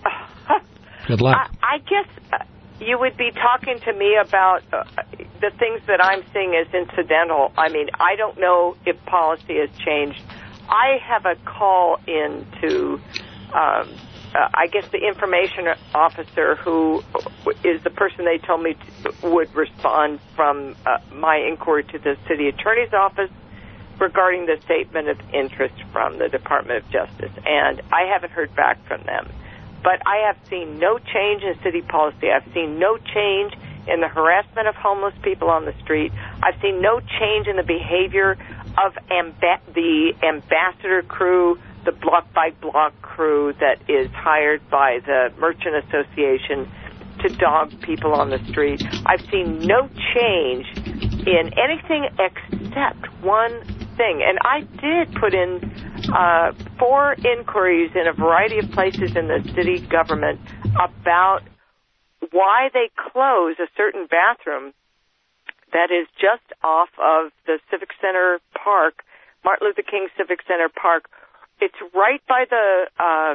good luck. I, I guess... Uh, You would be talking to me about uh, the things that I'm seeing as incidental. I mean, I don't know if policy has changed. I have a call in to, um, uh, I guess, the information officer who is the person they told me to, would respond from uh, my inquiry to the city attorney's office regarding the statement of interest from the Department of Justice. And I haven't heard back from them. But I have seen no change in city policy. I've seen no change in the harassment of homeless people on the street. I've seen no change in the behavior of amba- the ambassador crew, the block-by-block crew that is hired by the Merchant Association to dog people on the street. I've seen no change in anything except one thing. And I did put in uh, four inquiries in a variety of places in the city government about why they close a certain bathroom that is just off of the Civic Center Park, Martin Luther King Civic Center Park. It's right by the uh,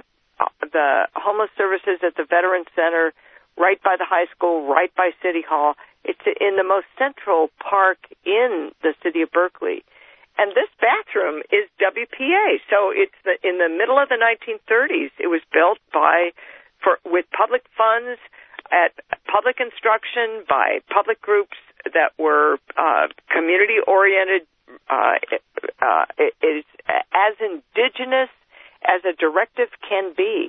the homeless services at the Veterans Center, right by the high school, right by City Hall. It's in the most central park in the city of Berkeley. And this bathroom is W P A, so it's the, in the middle of the nineteen thirties. It was built by, for with public funds, at public instruction, by public groups that were uh, community-oriented, uh, uh, it is as indigenous as a directive can be.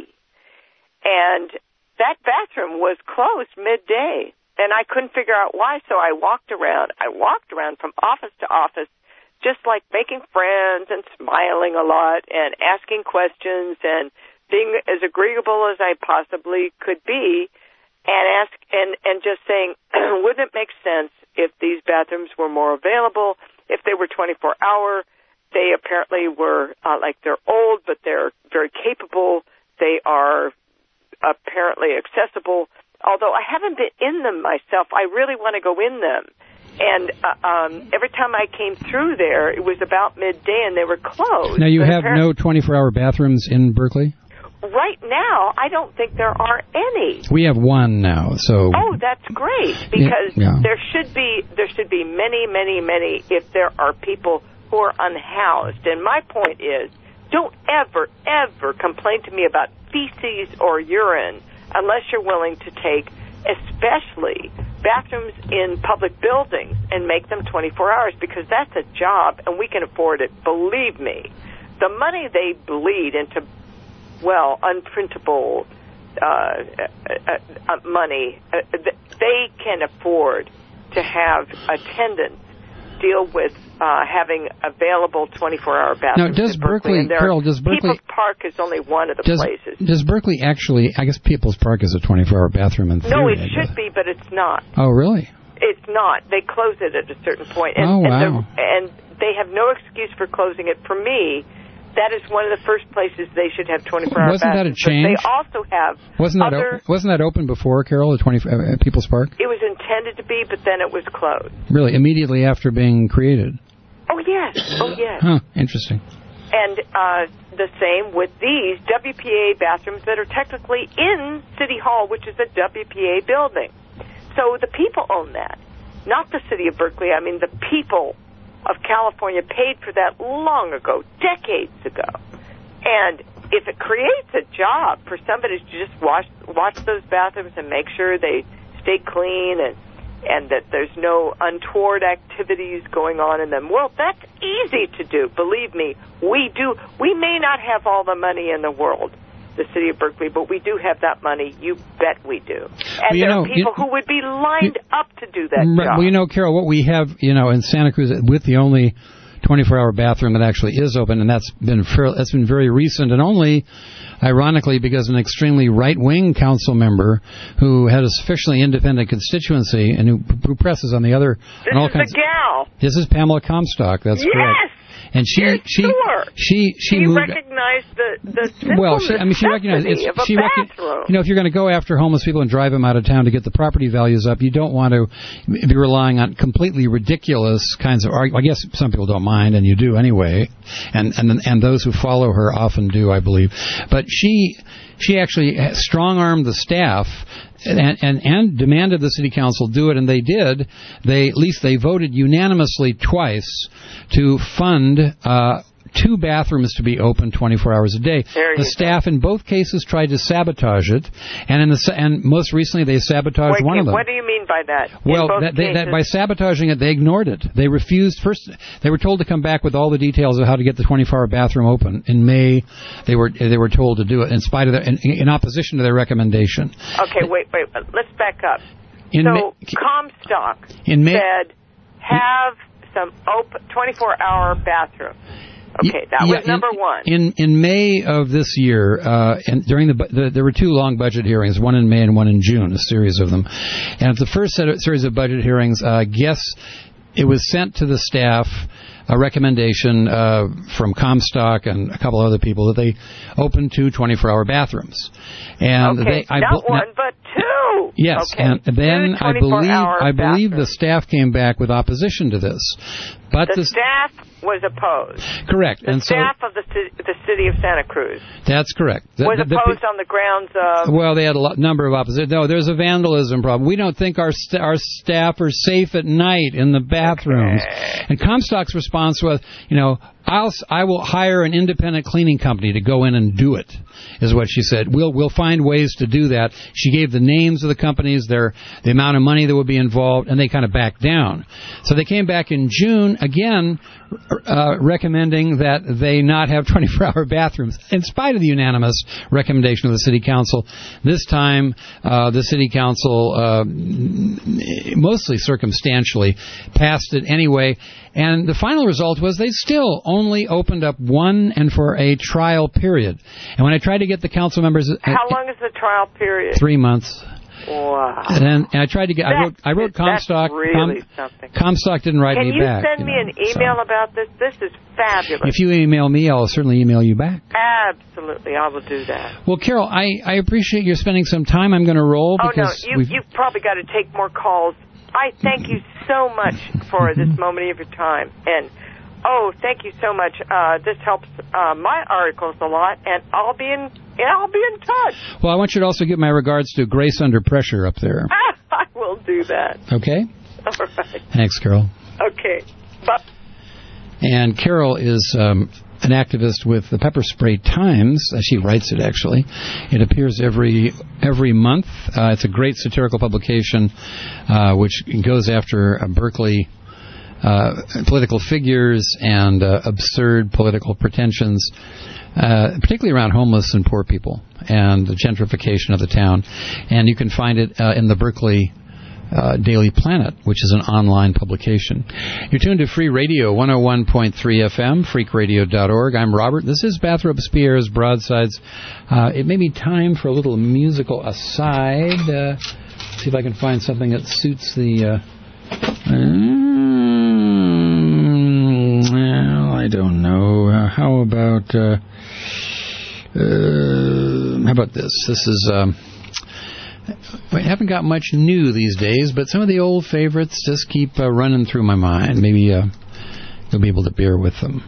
And that bathroom was closed midday, and I couldn't figure out why, so I walked around. I walked around from office to office, just like making friends and smiling a lot and asking questions and being as agreeable as I possibly could be, and ask and, and just saying, wouldn't it make sense if these bathrooms were more available, if they were twenty-four hour? They apparently were, uh, like they're old, but they're very capable. They are apparently accessible. Although I haven't been in them myself, I really want to go in them. And uh, um, every time I came through there, it was about midday, and they were closed. Now, you but have no twenty-four hour bathrooms in Berkeley? Right now, I don't think there are any. We have one now, so... Oh, that's great, because yeah, yeah. there should be there should be many, many, many if there are people who are unhoused. And my point is, don't ever, ever complain to me about feces or urine unless you're willing to take, especially bathrooms in public buildings, and make them twenty-four hours, because that's a job, and we can afford it, believe me. the money they bleed into, well, unprintable uh, uh, uh, money, uh, they can afford to have attendants deal with uh, having available twenty-four hour bathrooms. Now, does in Berkeley, Berkeley, Carol, does Berkeley... People's Park is only one of the does, places. Does Berkeley actually... I guess People's Park is a twenty-four hour bathroom in theory. No, it should be, but it's not. Oh, really? It's not. They close it at a certain point. And, oh, wow. And, the, and they have no excuse for closing it. For me, that is one of the first places they should have twenty-four hour Wasn't bathrooms. that a change? But they also have wasn't that other... Open, wasn't that open before, Carol, at twenty, uh, People's Park? It was intended to be, but then it was closed. Really? Immediately after being created? Oh, yes. Oh, yes. Huh. Interesting. And uh, the same with these W P A bathrooms that are technically in City Hall, which is a W P A building. So the people own that, not the city of Berkeley. I mean, the people of California paid for that long ago, decades ago. And if it creates a job for somebody to just watch watch those bathrooms and make sure they stay clean and and that there's no untoward activities going on in them, well, that's easy to do. Believe me, we do. We may not have all the money in the world, the city of Berkeley, but we do have that money. You bet we do. And well, there know, are people you, who would be lined you, up to do that right, job. Well, you know, Carol, what we have, you know, in Santa Cruz, with the only twenty-four hour bathroom that actually is open, and that's been that's been very recent, and only, ironically, because an extremely right-wing council member who had a sufficiently independent constituency and who, who presses on the other... This on all is kinds the gal. Of, this is Pamela Comstock, that's yes! correct. And she, yes, she, sure. she, she, she moved, recognized the the simple well, she, I mean, she recognized it's, of a she bathroom. You know, if you're going to go after homeless people and drive them out of town to get the property values up, you don't want to be relying on completely ridiculous kinds of arguments. I guess some people don't mind, and you do anyway, and and and those who follow her often do, I believe. But she she actually strong-armed the staff. And, and and demanded the city council do it, and they did. They at least they voted unanimously twice to fund uh, two bathrooms to be open twenty-four hours a day. There the you staff go. in both cases tried to sabotage it, and in the and most recently they sabotaged Wait, one of them. What do you mean by that? Well, both that, they, that cases? by sabotaging it, they ignored it. They refused. First, they were told to come back with all the details of how to get the twenty-four hour bathroom open. In May, they were they were told to do it in spite of their, in, in opposition to their recommendation. Okay, wait, wait. Let's back up. In so May, Comstock in May, said have some open twenty-four hour bathroom. Okay, that yeah, was number in, one. In in May of this year, uh, and during the, the there were two long budget hearings, one in May and one in June, a series of them. And at the first set of, series of budget hearings, uh, guess it was sent to the staff a recommendation uh, from Comstock and a couple other people that they open two twenty-four hour bathrooms. And okay, they, I, not now, one, but two. Yes, okay. and then I believe I believe the staff came back with opposition to this. But the, the staff was opposed. Correct. The and staff so, of the, the city of Santa Cruz. That's correct. The, was the, the, opposed on the grounds of... Well, they had a lot, number of opposition. No, there's a vandalism problem. We don't think our st- our staff are safe at night in the bathrooms. Okay. And Comstock's response was, you know, I'll I will hire an independent cleaning company to go in and do it, is what she said. We'll we'll find ways to do that. She gave the names of the companies, their the amount of money that would be involved, and they kind of backed down. So they came back in June again, uh, recommending that they not have twenty-four hour bathrooms, in spite of the unanimous recommendation of the city council. This time, uh, the city council, uh, mostly circumstantially, passed it anyway. And the final result was they still only opened up one and for a trial period. And when I tried to get the council members... How uh, long is the trial period? Three months. Wow. And, then, and I tried to get... That's, I wrote, I wrote Comstock. That's really Com, something. Comstock didn't write Can me you back. Can you send me know, an email so. about this? This is fabulous. If you email me, I'll certainly email you back. Absolutely. I will do that. Well, Carol, I, I appreciate you spending some time. I'm going to roll Oh, because... no. You, you've probably got to take more calls. I thank you so much for this moment of your time. And... Oh, thank you so much. Uh, this helps uh, my articles a lot, and I'll be in. Yeah, I'll be in touch. Well, I want you to also give my regards to Grace Under Pressure up there. I will do that. Okay. All right. Thanks, Carol. Okay. Bye. And Carol is um, an activist with the Pepper Spray Times. Uh, she writes it, actually. It appears every every month. Uh, it's a great satirical publication, uh, which goes after uh, Berkeley. uh, political figures and uh, absurd political pretensions, uh, particularly around homeless and poor people and the gentrification of the town. And you can find it uh, in the Berkeley Uh, Daily Planet, which is an online publication. You're tuned to Free Radio, one oh one point three F M, freak radio dot org. I'm Robert. This is Bathrop Spier's Broadsides. Uh, it may be time for a little musical aside. Uh, see if I can find something that suits the... Uh, um, well, I don't know. Uh, how about... Uh, uh, how about this? This is... Um, I haven't got much new these days, but some of the old favorites just keep uh, running through my mind. Maybe uh, you'll be able to bear with them.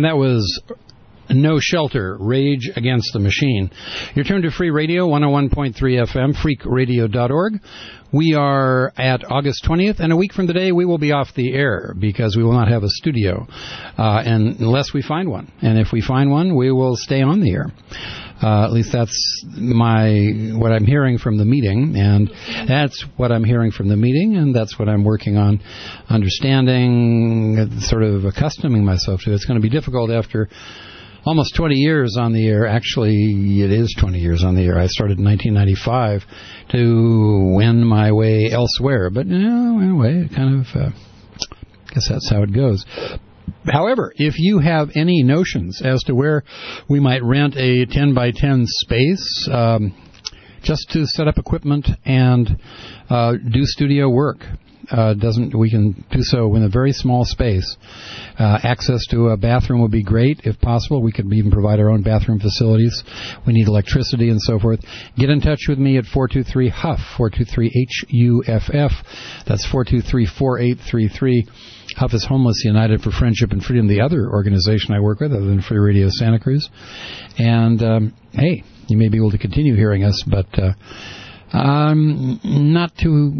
And that was No Shelter, Rage Against the Machine. You're tuned to Free Radio, one oh one point three F M, freak radio dot org. We are at August twentieth, and a week from today we will be off the air because we will not have a studio uh, and unless we find one. And if we find one, we will stay on the air. Uh, at least that's my what I'm hearing from the meeting, and that's what I'm hearing from the meeting, and that's what I'm working on understanding, sort of accustoming myself to. It's going to be difficult after almost twenty years on the air. Actually, it is twenty years on the air. I started in nineteen ninety-five to win my way elsewhere, but you know, anyway, kind of, uh, I guess that's how it goes. However, if you have any notions as to where we might rent a ten by ten space um, just to set up equipment and uh, do studio work, uh, doesn't we can do so in a very small space. Uh, access to a bathroom would be great if possible. We could even provide our own bathroom facilities. We need electricity and so forth. Get in touch with me at four two three H U F, four two three H U F F. That's four two three, four eight three three. H U F is Homeless United for Friendship and Freedom, the other organization I work with other than Free Radio Santa Cruz. And, um, hey, you may be able to continue hearing us, but uh, I'm not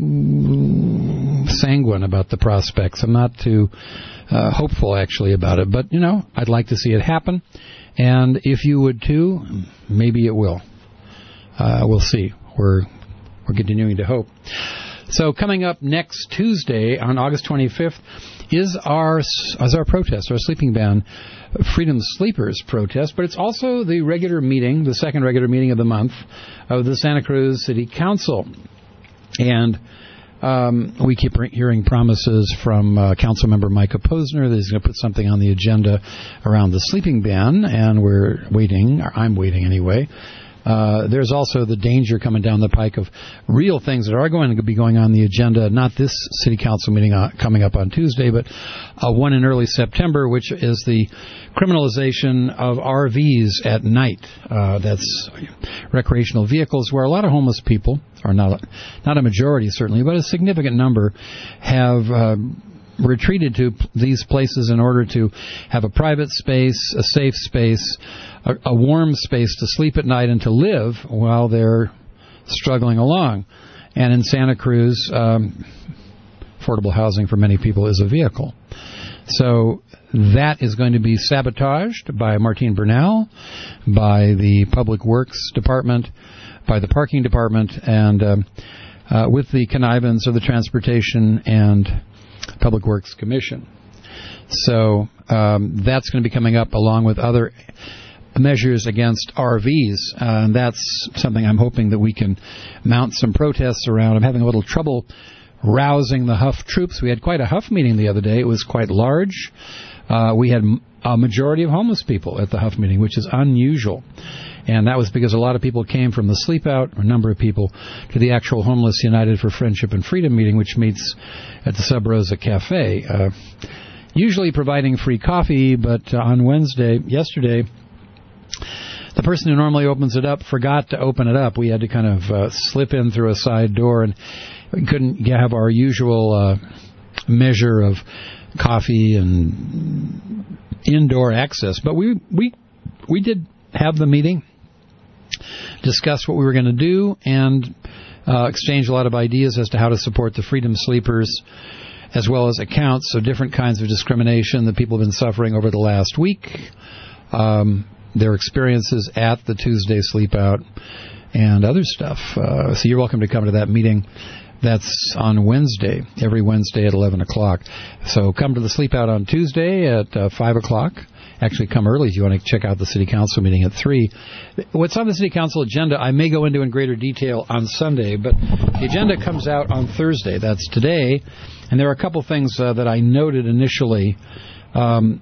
too sanguine about the prospects. I'm not too uh, hopeful, actually, about it. But, you know, I'd like to see it happen. And if you would, too, maybe it will. Uh, we'll see. We're, we're continuing to hope. So coming up next Tuesday on August twenty-fifth is our is our protest, our sleeping ban, Freedom Sleepers protest, but it's also the regular meeting, the second regular meeting of the month of the Santa Cruz City Council. And um, we keep hearing promises from uh, Council Member Micah Posner that he's going to put something on the agenda around the sleeping ban, and we're waiting, or I'm waiting anyway. Uh, there's also the danger coming down the pike of real things that are going to be going on the agenda, not this city council meeting uh, coming up on Tuesday, but uh, one in early September, which is the criminalization of R Vs at night. Uh, that's recreational vehicles where a lot of homeless people, or not, not a majority certainly, but a significant number, have uh, retreated to these places in order to have a private space, a safe space, a, a warm space to sleep at night and to live while they're struggling along. And in Santa Cruz, um, affordable housing for many people is a vehicle. So that is going to be sabotaged by Martine Bernal, by the Public Works Department, by the Parking Department, and um, uh, with the connivance of the Transportation and Public Works Commission. So um, that's going to be coming up along with other measures against R Vs. Uh, and that's something I'm hoping that we can mount some protests around. I'm having a little trouble rousing the Huff troops. We had quite a Huff meeting the other day. It was quite large. Uh, we had a majority of homeless people at the Huff meeting, which is unusual. And that was because a lot of people came from the Sleep Out, a number of people, to the actual Homeless United for Friendship and Freedom meeting, which meets at the Sub Rosa Cafe. Uh, usually providing free coffee, but uh, on Wednesday, yesterday, the person who normally opens it up forgot to open it up. We had to kind of uh, slip in through a side door, and we couldn't have our usual uh, measure of coffee and indoor access. But we we we did have the meeting, discuss what we were going to do, and uh, exchange a lot of ideas as to how to support the Freedom Sleepers, as well as accounts of different kinds of discrimination that people have been suffering over the last week, um, their experiences at the Tuesday Sleep Out, and other stuff. Uh, so you're welcome to come to that meeting. That's on Wednesday, every Wednesday at eleven o'clock. So come to the Sleep Out on Tuesday at uh, five o'clock. Actually, come early if you want to check out the City Council meeting at three. What's on the City Council agenda, I may go into in greater detail on Sunday, but the agenda comes out on Thursday. That's today. And there are a couple things uh, that I noted initially. Um,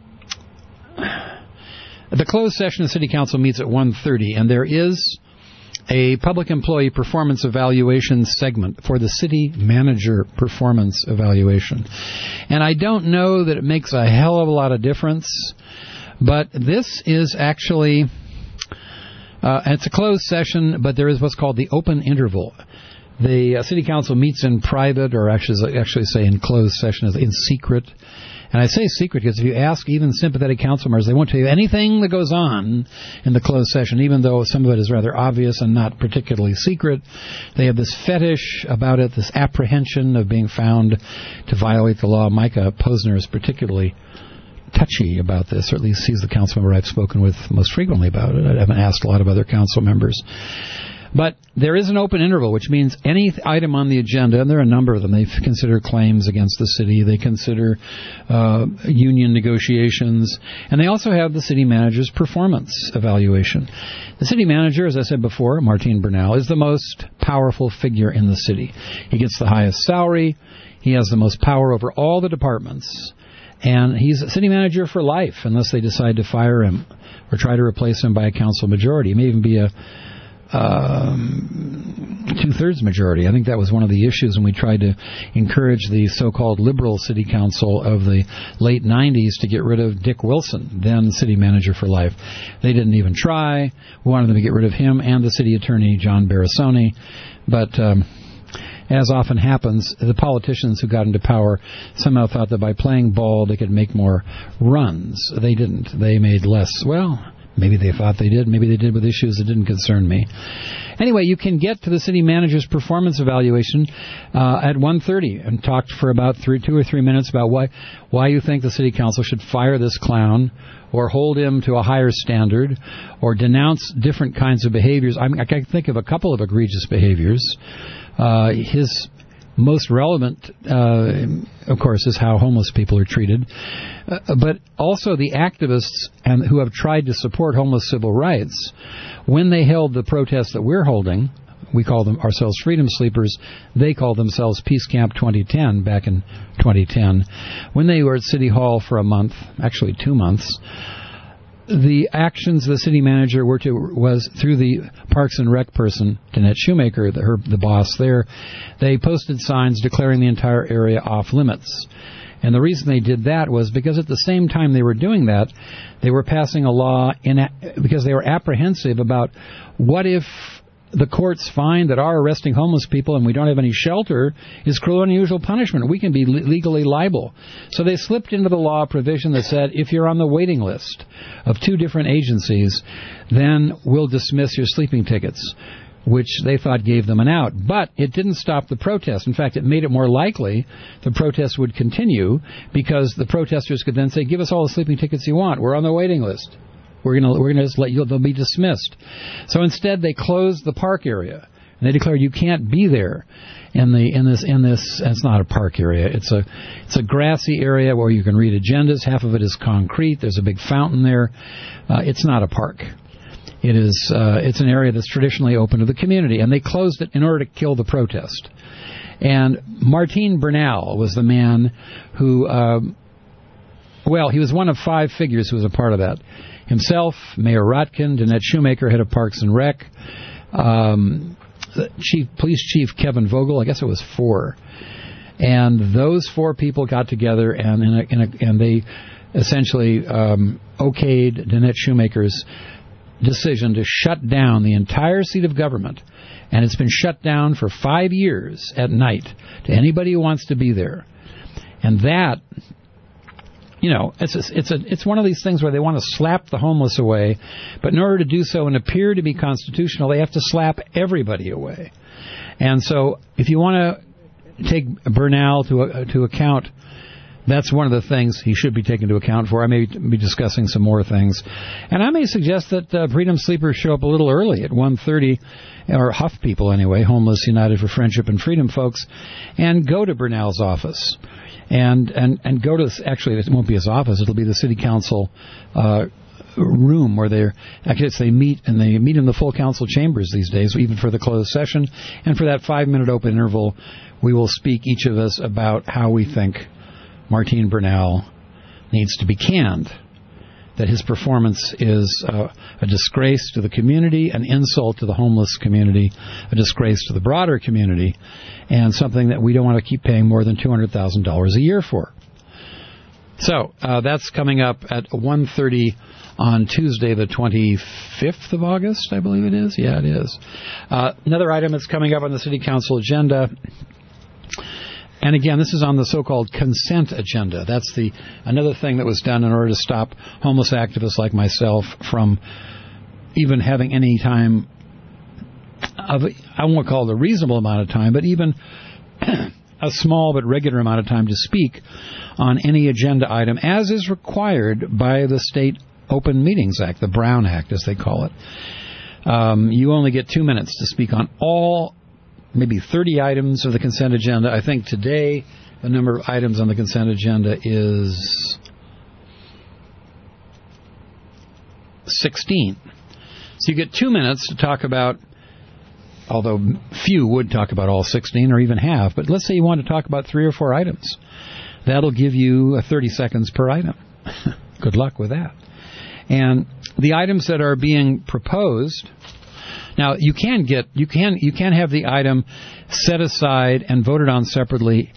the closed session of the City Council meets at one thirty, and there is a public employee performance evaluation segment for the city manager performance evaluation. And I don't know that it makes a hell of a lot of difference, but this is actually, uh, it's a closed session, but there is what's called the open interval. The uh, city council meets in private, or actually, actually say in closed session, in secret, And I say secret because if you ask even sympathetic council members, they won't tell you anything that goes on in the closed session, even though some of it is rather obvious and not particularly secret. They have this fetish about it, this apprehension of being found to violate the law. Micah Posner is particularly touchy about this, or at least he's the council member I've spoken with most frequently about it. I haven't asked a lot of other council members. But there is an open interval, which means any item on the agenda, and there are a number of them, they consider claims against the city, they consider uh, union negotiations, and they also have the city manager's performance evaluation. The city manager, as I said before, Martin Bernal, is the most powerful figure in the city. He gets the highest salary, he has the most power over all the departments, and he's a city manager for life unless they decide to fire him or try to replace him by a council majority. He may even be a Um, two-thirds majority. I think that was one of the issues when we tried to encourage the so-called liberal city council of the late nineties to get rid of Dick Wilson, then city manager for life. They didn't even try. We wanted them to get rid of him and the city attorney, John Barasoni. But um, as often happens, the politicians who got into power somehow thought that by playing ball they could make more runs. They didn't. They made less. Well, maybe they thought they did. Maybe they did with issues that didn't concern me. Anyway, you can get to the city manager's performance evaluation uh, at one thirty and talked for about three, two or three minutes about why why you think the city council should fire this clown or hold him to a higher standard or denounce different kinds of behaviors. I, mean, I can think of a couple of egregious behaviors. Uh, his most relevant, uh, of course, is how homeless people are treated. Uh, but also the activists and who have tried to support homeless civil rights, when they held the protests that we're holding, we call them ourselves Freedom Sleepers, they call themselves Peace Camp twenty ten back in twenty ten. When they were at City Hall for a month, actually two months, the actions the city manager were to was through the Parks and Rec person, Danette Shoemaker, the, her, the boss there. They posted signs declaring the entire area off limits. And the reason they did that was because at the same time they were doing that, they were passing a law in a, because they were apprehensive about what if the courts find that our arresting homeless people and we don't have any shelter is cruel and unusual punishment. We can be le- legally liable. So they slipped into the law a provision that said if you're on the waiting list of two different agencies, then we'll dismiss your sleeping tickets, which they thought gave them an out. But it didn't stop the protest. In fact, it made it more likely the protest would continue because the protesters could then say, give us all the sleeping tickets you want. We're on the waiting list. We're going to we're going to just let you. They'll be dismissed. So instead, they closed the park area and they declared you can't be there in the in this in this. It's not a park area. It's a it's a grassy area where you can read agendas. Half of it is concrete. There's a big fountain there. Uh, it's not a park. It is. Uh, it's an area that's traditionally open to the community, and they closed it in order to kill the protest. And Martin Bernal was the man who. Uh, well, he was one of five figures who was a part of that. Himself, Mayor Rotkin, Danette Shoemaker, head of Parks and Rec, um, Chief Police Chief Kevin Vogel. I guess it was four, and those four people got together and in a, in a, and they essentially um, okayed Danette Shoemaker's decision to shut down the entire seat of government, and it's been shut down for five years at night to anybody who wants to be there, and that. You know, it's a, it's a it's one of these things where they want to slap the homeless away, but in order to do so and appear to be constitutional, they have to slap everybody away. And so, if you want to take Bernal to uh, to account, that's one of the things he should be taken into account for. I may be discussing some more things, and I may suggest that uh, Freedom Sleepers show up a little early at one thirty, or Huff people anyway, Homeless United for Friendship and Freedom folks, and go to Bernal's office. And, and and go to, actually, it won't be his office, it'll be the city council uh, room where they're, actually it's they meet, and they meet in the full council chambers these days, even for the closed session. And for that five-minute open interval, we will speak, each of us, about how we think Martin Bernal needs to be canned, that his performance is uh, a disgrace to the community, an insult to the homeless community, a disgrace to the broader community, and something that we don't want to keep paying more than two hundred thousand dollars a year for. So uh, that's coming up at one thirty on Tuesday, the twenty-fifth of August, I believe it is. Yeah, it is. Uh, another item that's coming up on the City Council agenda And again, this is on the so-called consent agenda. That's the another thing that was done in order to stop homeless activists like myself from even having any time of, I won't call it a reasonable amount of time, but even a small but regular amount of time to speak on any agenda item, as is required by the State Open Meetings Act, the Brown Act, as they call it. Um, you only get two minutes to speak on all, maybe thirty items of the consent agenda. I think today the number of items on the consent agenda is sixteen. So you get two minutes to talk about, although few would talk about all sixteen or even half, but let's say you want to talk about three or four items. That'll give you thirty seconds per item. Good luck with that. And the items that are being proposed, now you can get you can you can have the item set aside and voted on separately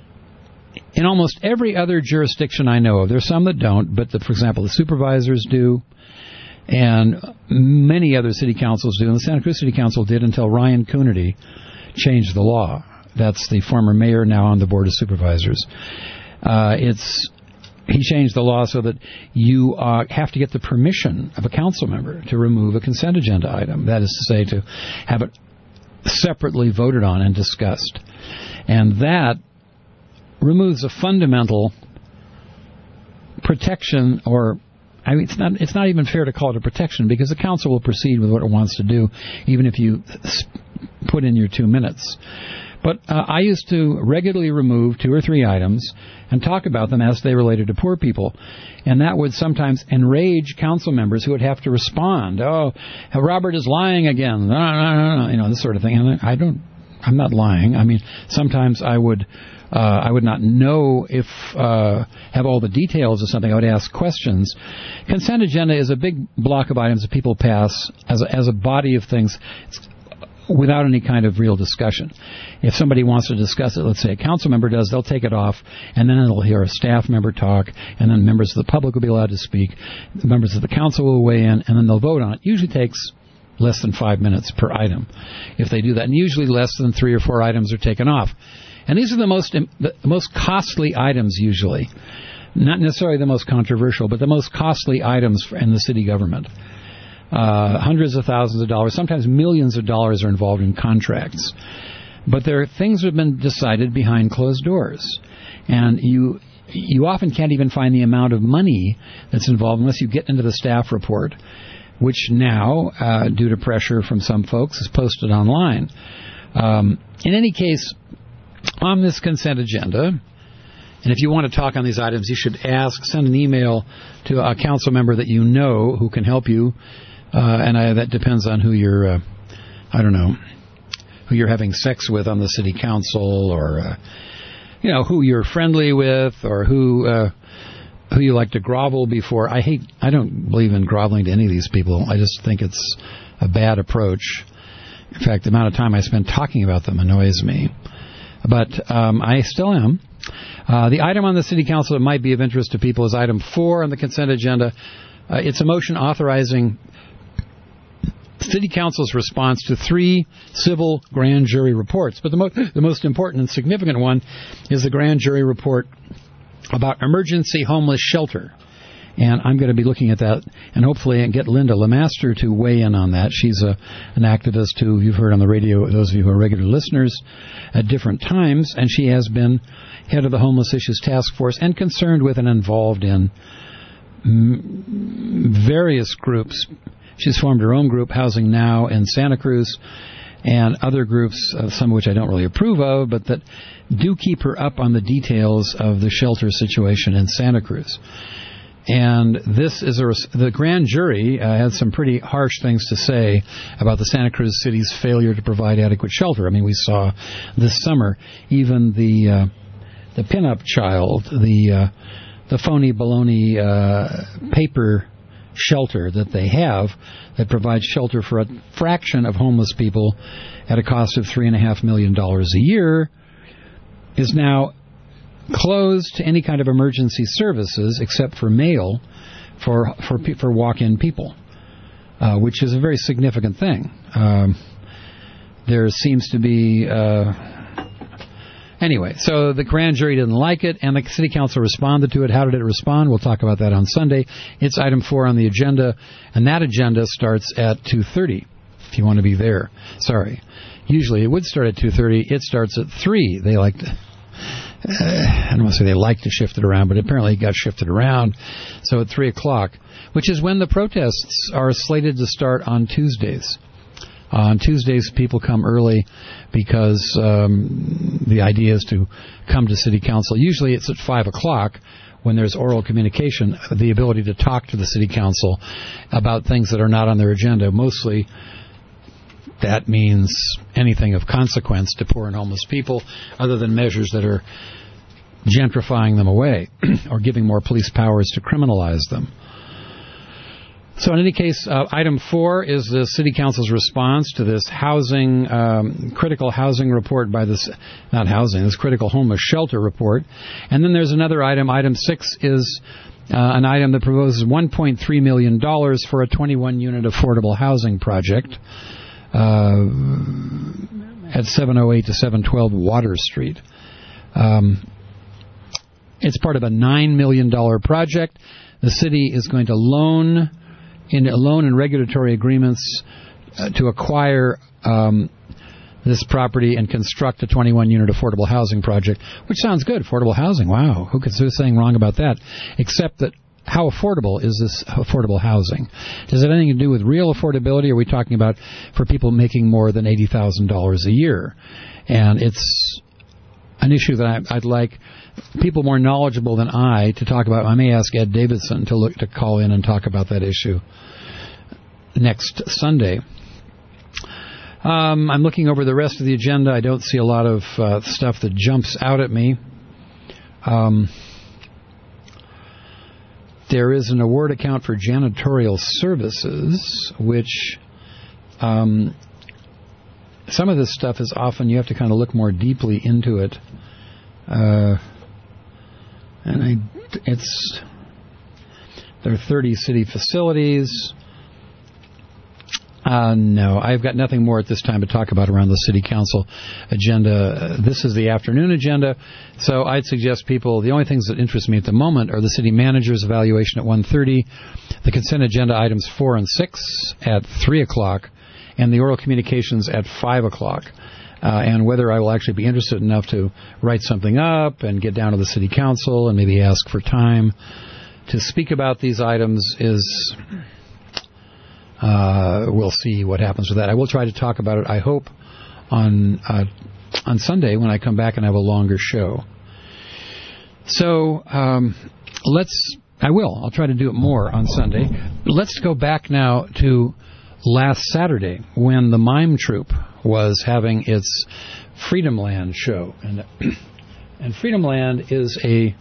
in almost every other jurisdiction I know of. There's some that don't, but the, for example, the supervisors do, and many other city councils do. And the Santa Cruz City Council did until Ryan Coonerty changed the law. That's the former mayor now on the Board of Supervisors. Uh, it's He changed the law so that you uh, have to get the permission of a council member to remove a consent agenda item. That is to say, to have it separately voted on and discussed. And that removes a fundamental protection, or I mean, it's not it's not even fair to call it a protection, because the council will proceed with what it wants to do, even if you put in your two minutes. But uh, I used to regularly remove two or three items and talk about them as they related to poor people. And that would sometimes enrage council members who would have to respond. Oh, Robert is lying again. No, no, no, no. You know, this sort of thing. And I don't, I'm not lying. I mean, sometimes I would, uh, I would not know if, uh, have all the details of something. I would ask questions. Consent agenda is a big block of items that people pass as a, as a body of things. It's, without any kind of real discussion. If somebody wants to discuss it, let's say a council member does, they'll take it off, and then they'll hear a staff member talk, and then members of the public will be allowed to speak, members of the council will weigh in, and then they'll vote on it. Usually takes less than five minutes per item if they do that, and usually less than three or four items are taken off. And these are the most the most costly items usually. Not necessarily the most controversial, but the most costly items in the city government. Uh, hundreds of thousands of dollars, sometimes millions of dollars are involved in contracts. But there are things that have been decided behind closed doors. And you you often can't even find the amount of money that's involved unless you get into the staff report, which now, uh, due to pressure from some folks, is posted online. Um, in any case, on this consent agenda, and if you want to talk on these items, you should ask, send an email to a council member that you know who can help you. Uh, and I, that depends on who you're, uh, I don't know, who you're having sex with on the city council, or, uh, you know, who you're friendly with, or who uh, who you like to grovel before. I hate, I don't believe in groveling to any of these people. I just think it's a bad approach. In fact, the amount of time I spend talking about them annoys me. But um, I still am. Uh, the item on the city council that might be of interest to people is item four on the consent agenda. Uh, it's a motion authorizing City Council's response to three civil grand jury reports. But the, mo- the most important and significant one is the grand jury report about emergency homeless shelter. And I'm going to be looking at that and hopefully get Linda Lemaster to weigh in on that. She's a, an activist who you've heard on the radio, those of you who are regular listeners, at different times. And she has been head of the Homeless Issues Task Force and concerned with and involved in m- various groups. She's formed her own group, Housing Now, in Santa Cruz, and other groups, uh, some of which I don't really approve of, but that do keep her up on the details of the shelter situation in Santa Cruz. And this is a, the grand jury uh, had some pretty harsh things to say about the Santa Cruz City's failure to provide adequate shelter. I mean, we saw this summer even the uh, the pinup child, the uh, the phony baloney uh, paper shelter that they have that provides shelter for a fraction of homeless people at a cost of three and a half million dollars a year, is now closed to any kind of emergency services except for mail for for for walk-in people, uh, which is a very significant thing. Um, there seems to be uh, Anyway, so the grand jury didn't like it, and the city council responded to it. How did it respond? We'll talk about that on Sunday. It's item four on the agenda, and that agenda starts at two thirty, if you want to be there. Sorry. Usually it would start at two thirty. It starts at three. They like to... Uh, I don't want to say they like to shift it around, but apparently it got shifted around. So at three o'clock, which is when the protests are slated to start on Tuesdays. Uh, on Tuesdays, people come early because um, the idea is to come to City Council. Usually it's at five o'clock when there's oral communication, the ability to talk to the City Council about things that are not on their agenda. Mostly that means anything of consequence to poor and homeless people other than measures that are gentrifying them away or giving more police powers to criminalize them. So in any case, uh, item four is the City Council's response to this housing, um, critical housing report by this, not housing, this critical homeless shelter report. And then there's another item. Item six is uh, an item that proposes one point three million dollars for a twenty-one unit affordable housing project uh, at seven oh eight to seven twelve Water Street. Um, it's part of a nine million dollars project. The city is going to loan... in loan and regulatory agreements uh, to acquire um, this property and construct a twenty-one unit affordable housing project, which sounds good. Affordable housing, wow. Who could say anything wrong about that? Except that how affordable is this affordable housing? Does it have anything to do with real affordability? Or are we talking about for people making more than eighty thousand dollars a year? And it's an issue that I, I'd like people more knowledgeable than I to talk about. I may ask Ed Davidson to look to call in and talk about that issue next Sunday. Um, I'm looking over the rest of the agenda. I don't see a lot of uh, stuff that jumps out at me. Um, there is an award account for janitorial services, which um, some of this stuff is often you have to kind of look more deeply into it. Uh, and I, it's there are thirty city facilities. Uh, no, I've got nothing more at this time to talk about around the City Council agenda. This is the afternoon agenda, so I'd suggest people, the only things that interest me at the moment are the city manager's evaluation at one thirty, the consent agenda items four and six at three o'clock, and the oral communications at five o'clock. Uh, and whether I will actually be interested enough to write something up and get down to the City Council and maybe ask for time to speak about these items is... Uh, we'll see what happens with that. I will try to talk about it, I hope, on uh, on Sunday when I come back and have a longer show. So um, let's, I will, I'll try to do it more on Sunday. Let's go back now to last Saturday when the Mime Troupe was having its Freedom Land show. And, and Freedom Land is a...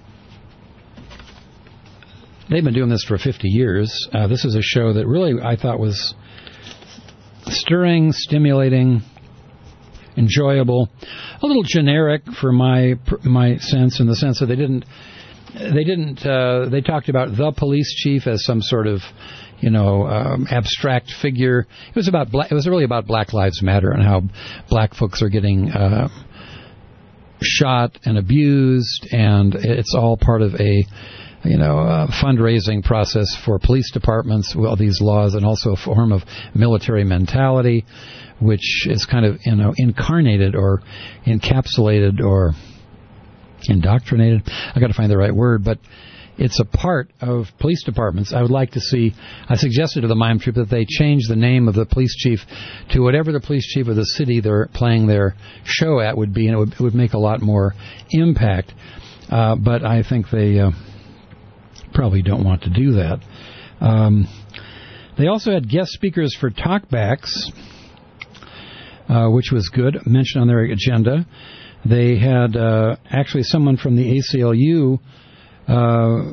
They've been doing this for fifty years. Uh, this is a show that really I thought was stirring, stimulating, enjoyable, a little generic for my my sense, in the sense that they didn't they didn't uh, they talked about the police chief as some sort of you know um, abstract figure. It was about black, it was really about Black Lives Matter and how black folks are getting uh, shot and abused, and it's all part of a you know, a fundraising process for police departments, well, these laws, and also a form of military mentality, which is kind of, you know, incarnated or encapsulated or indoctrinated. I got to find the right word, but it's a part of police departments. I would like to see, I suggested to the Mime Troupe that they change the name of the police chief to whatever the police chief of the city they're playing their show at would be, and it would, it would make a lot more impact. Uh, but I think they... Uh, probably don't want to do that. Um, they also had guest speakers for talkbacks, uh, which was good, mentioned on their agenda. They had uh, actually someone from the A C L U, uh,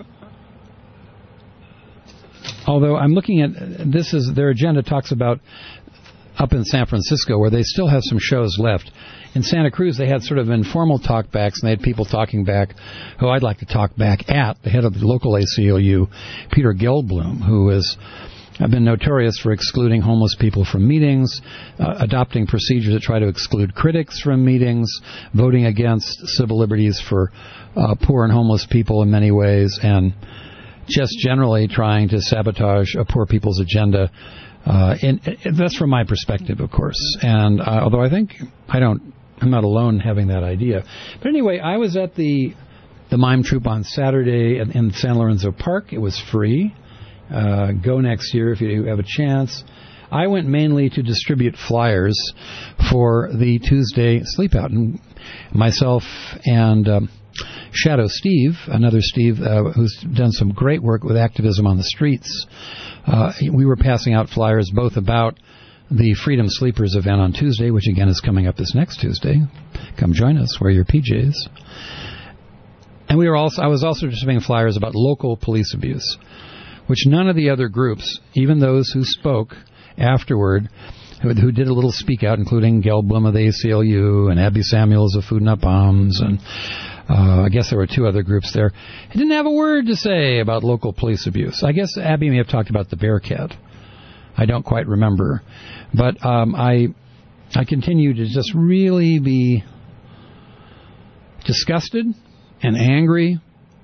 although I'm looking at, this is, their agenda talks about up in San Francisco, where they still have some shows left. In Santa Cruz, they had sort of informal talkbacks, and they had people talking back who I'd like to talk back at, the head of the local A C L U, Peter Gelblum, who is have been notorious for excluding homeless people from meetings, uh, adopting procedures that try to exclude critics from meetings, voting against civil liberties for uh, poor and homeless people in many ways, and just generally trying to sabotage a poor people's agenda. Uh, and, and that's from my perspective, of course. And uh, although I think I don't, I'm not alone having that idea. But anyway, I was at the the Mime Troupe on Saturday in, in San Lorenzo Park. It was free. Uh, go next year if you have a chance. I went mainly to distribute flyers for the Tuesday Sleep Out, and myself and um, Shadow Steve, another Steve uh, who's done some great work with activism on the streets. Uh, we were passing out flyers both about the Freedom Sleepers event on Tuesday, which again is coming up this next Tuesday. Come join us. Wear your P Js. And we were also I was also distributing flyers about local police abuse, which none of the other groups, even those who spoke afterward, who, who did a little speak out, including Gail Blum of the A C L U and Abby Samuels of Food Not Bombs, and uh, I guess there were two other groups there, it didn't have a word to say about local police abuse. I guess Abby may have talked about the Bearcat. I don't quite remember. But um, I I continue to just really be disgusted and angry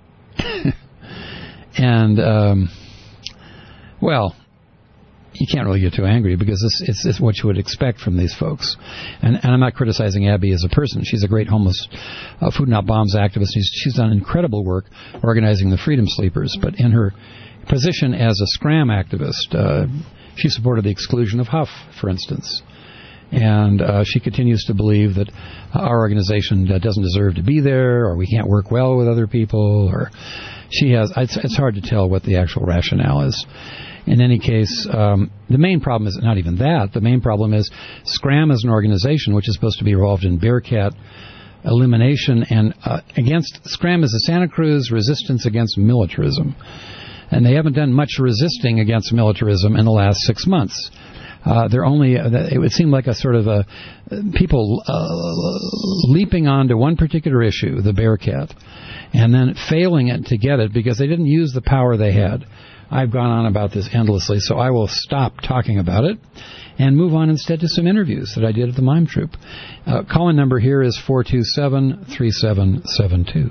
and, um, well, you can't really get too angry because this, it's, it's what you would expect from these folks. And, and I'm not criticizing Abby as a person. She's a great homeless uh, Food Not Bombs activist. She's, she's done incredible work organizing the Freedom Sleepers. But in her position as a Scram activist, uh, she supported the exclusion of Huff, for instance. And uh, she continues to believe that our organization uh, doesn't deserve to be there, or we can't work well with other people, or she has, it's, it's hard to tell what the actual rationale is. In any case, um, the main problem is not even that. The main problem is Scram as an organization, which is supposed to be involved in Bearcat elimination, and uh, against Scram is the Santa Cruz Resistance Against Militarism. And they haven't done much resisting against militarism in the last six months. Uh, they're only, uh, it would seem like a sort of a, people uh, leaping onto one particular issue, the Bearcat, and then failing it to get it because they didn't use the power they had. I've gone on about this endlessly, so I will stop talking about it and move on instead to some interviews that I did at the Mime Troupe. Uh, call-in number here is four two seven, three seven seven two.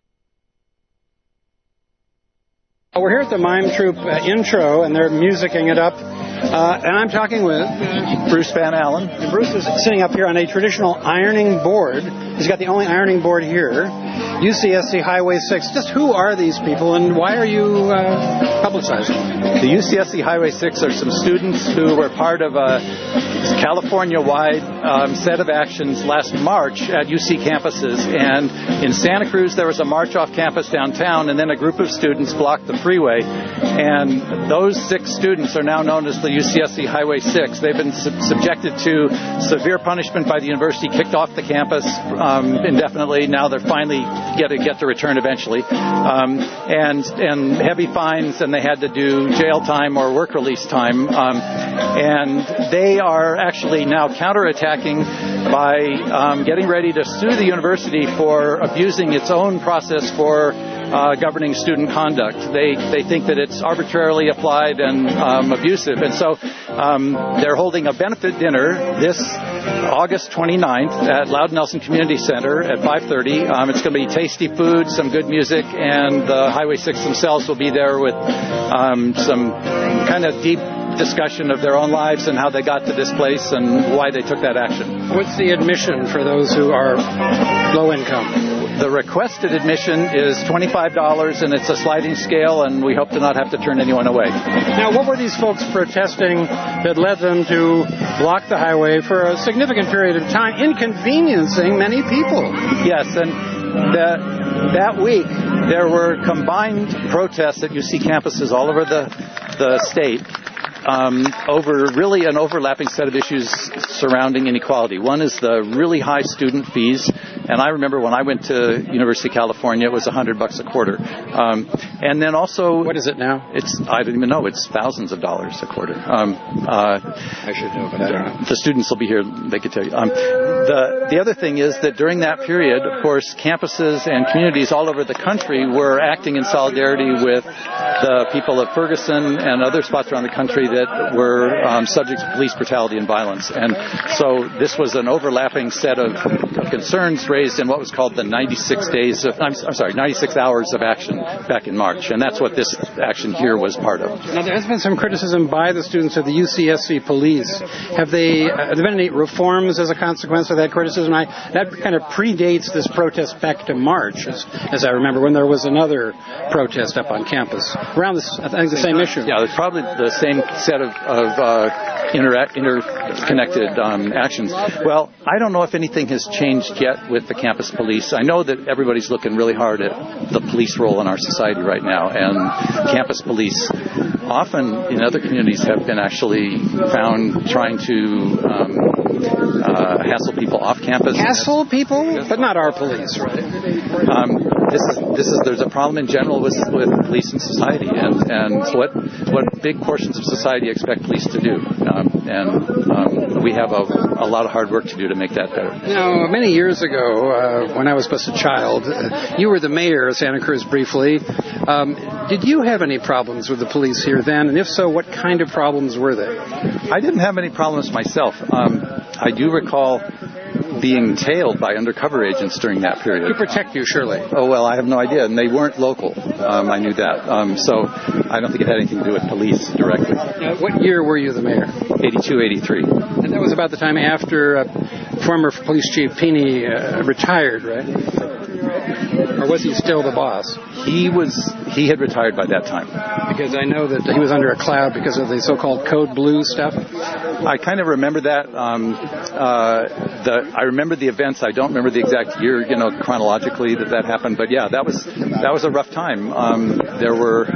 We're here at the Mime Troupe uh, intro, and they're musicking it up. Uh, and I'm talking with Bruce Van Allen. And Bruce is sitting up here on a traditional ironing board. He's got the only ironing board here. U C S C Highway six. Just who are these people, and why are you uh, publicizing? The U C S C Highway six are some students who were part of a California-wide um, set of actions last March at U C campuses. And in Santa Cruz, there was a march off campus downtown, and then a group of students blocked the freeway. And those six students are now known as the U C S C Highway six. They've been sub- subjected to severe punishment by the university, kicked off the campus um, indefinitely. Now they're finally get to get to return eventually, um, and and heavy fines, and they had to do jail time or work release time. Um, and they are actually now counterattacking by um, getting ready to sue the university for abusing its own process for Uh, governing student conduct. They they think that it's arbitrarily applied and um, abusive. And so um, they're holding a benefit dinner this August twenty-ninth at Loud Nelson Community Center at five thirty. Um, it's going to be tasty food, some good music, and the Highway six themselves will be there with um, some kind of deep discussion of their own lives and how they got to this place and why they took that action. What's the admission for those who are low income? The requested admission is twenty-five dollars, and it's a sliding scale, and we hope to not have to turn anyone away. Now, what were these folks protesting that led them to block the highway for a significant period of time, inconveniencing many people? Yes, and that, that week there were combined protests at U C campuses all over the, the state. Um, over really an overlapping set of issues surrounding inequality. One is the really high student fees and I remember when I went to University of California, it was a hundred bucks a quarter. Um, and then also, what is it now? It's I don't even know. It's thousands of dollars a quarter. Um, uh, I should know, but I don't know. The students will be here; they could tell you. Um, the the other thing is that during that period, of course, campuses and communities all over the country were acting in solidarity with the people of Ferguson and other spots around the country that were um, subject to police brutality and violence. And so this was an overlapping set of, of concerns raised in what was called the ninety-six days of, I'm, I'm sorry, ninety-six hours of action back in March. And that's what this action here was part of. Now, there has been some criticism by the students of the U C S C police. Have they, uh, have there been any reforms as a consequence of that criticism? I, that kind of predates this protest back to March, as, as I remember, when there was another protest up on campus around this, I think, the same issue. Yeah, it's probably the same set of, of uh, interact, interconnected um, actions. Well, I don't know if anything has changed yet with the campus police. I know that everybody's looking really hard at the police role in our society right now, and campus police often in other communities have been actually found trying to um, uh, hassle people off campus. Hassle people? But not our police, right? Um, this is this is there's a problem in general with with police in society, and and what what big portions of society expect police to do, um, and um, we have a, a lot of hard work to do to make that better. You know, many years ago, uh, when I was just a child, uh, you were the mayor of Santa Cruz briefly. Um, did you have any problems with the police here then? And if so, what kind of problems were they? I didn't have any problems myself. Um, I do recall being tailed by undercover agents during that period. To protect you, surely. Oh, well, I have no idea. And they weren't local. Um, I knew that. Um, so I don't think it had anything to do with police directly. Now, what year were you the mayor? eighty-two, eighty-three. And that was about the time after uh, former police chief Peeney uh, retired, right? Or was he still the boss? He was. He had retired by that time. Because I know that he was under a cloud because of the so-called Code Blue stuff. I kind of remember that. Um, uh, the I remember the events. I don't remember the exact year, you know, chronologically that that happened. But yeah, that was that was a rough time. Um, there were,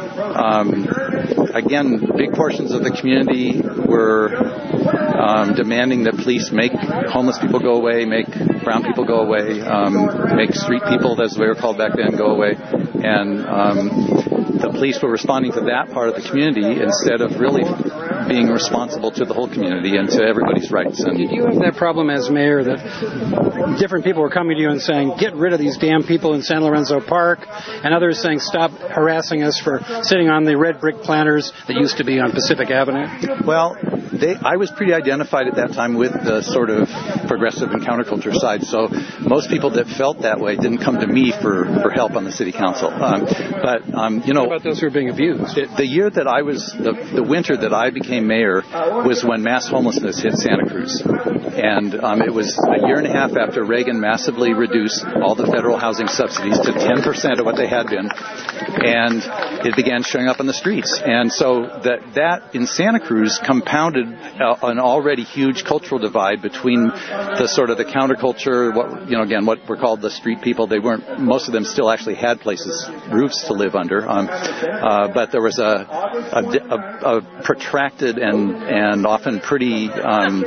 um, again, big portions of the community were um, demanding that police make homeless people go away, make brown people go away, um, make street people, as they were called back then, go away. And um, the police were responding to that part of the community instead of really being responsible to the whole community and to everybody's rights. And did you have that problem as mayor that different people were coming to you and saying, get rid of these damn people in San Lorenzo Park, and others saying, stop harassing us for sitting on the red brick planters that used to be on Pacific Avenue? Well, they, I was pretty identified at that time with the sort of progressive and counterculture side, so most people that felt that way didn't come to me for, for help on the city council. Um, but, um, you know... What about those who were being abused? The, the year that I was, the, the winter that I became mayor was when mass homelessness hit Santa Cruz. And um, it was a year and a half after Reagan massively reduced all the federal housing subsidies to ten percent of what they had been. And it began showing up on the streets. And so that, that in Santa Cruz compounded uh, an already huge cultural divide between the sort of the counterculture, what, you know, again, what were called the street people. They weren't, most of them still actually had places, roofs to live under. Um, uh, but there was a, a, a, a protracted and, and often pretty um,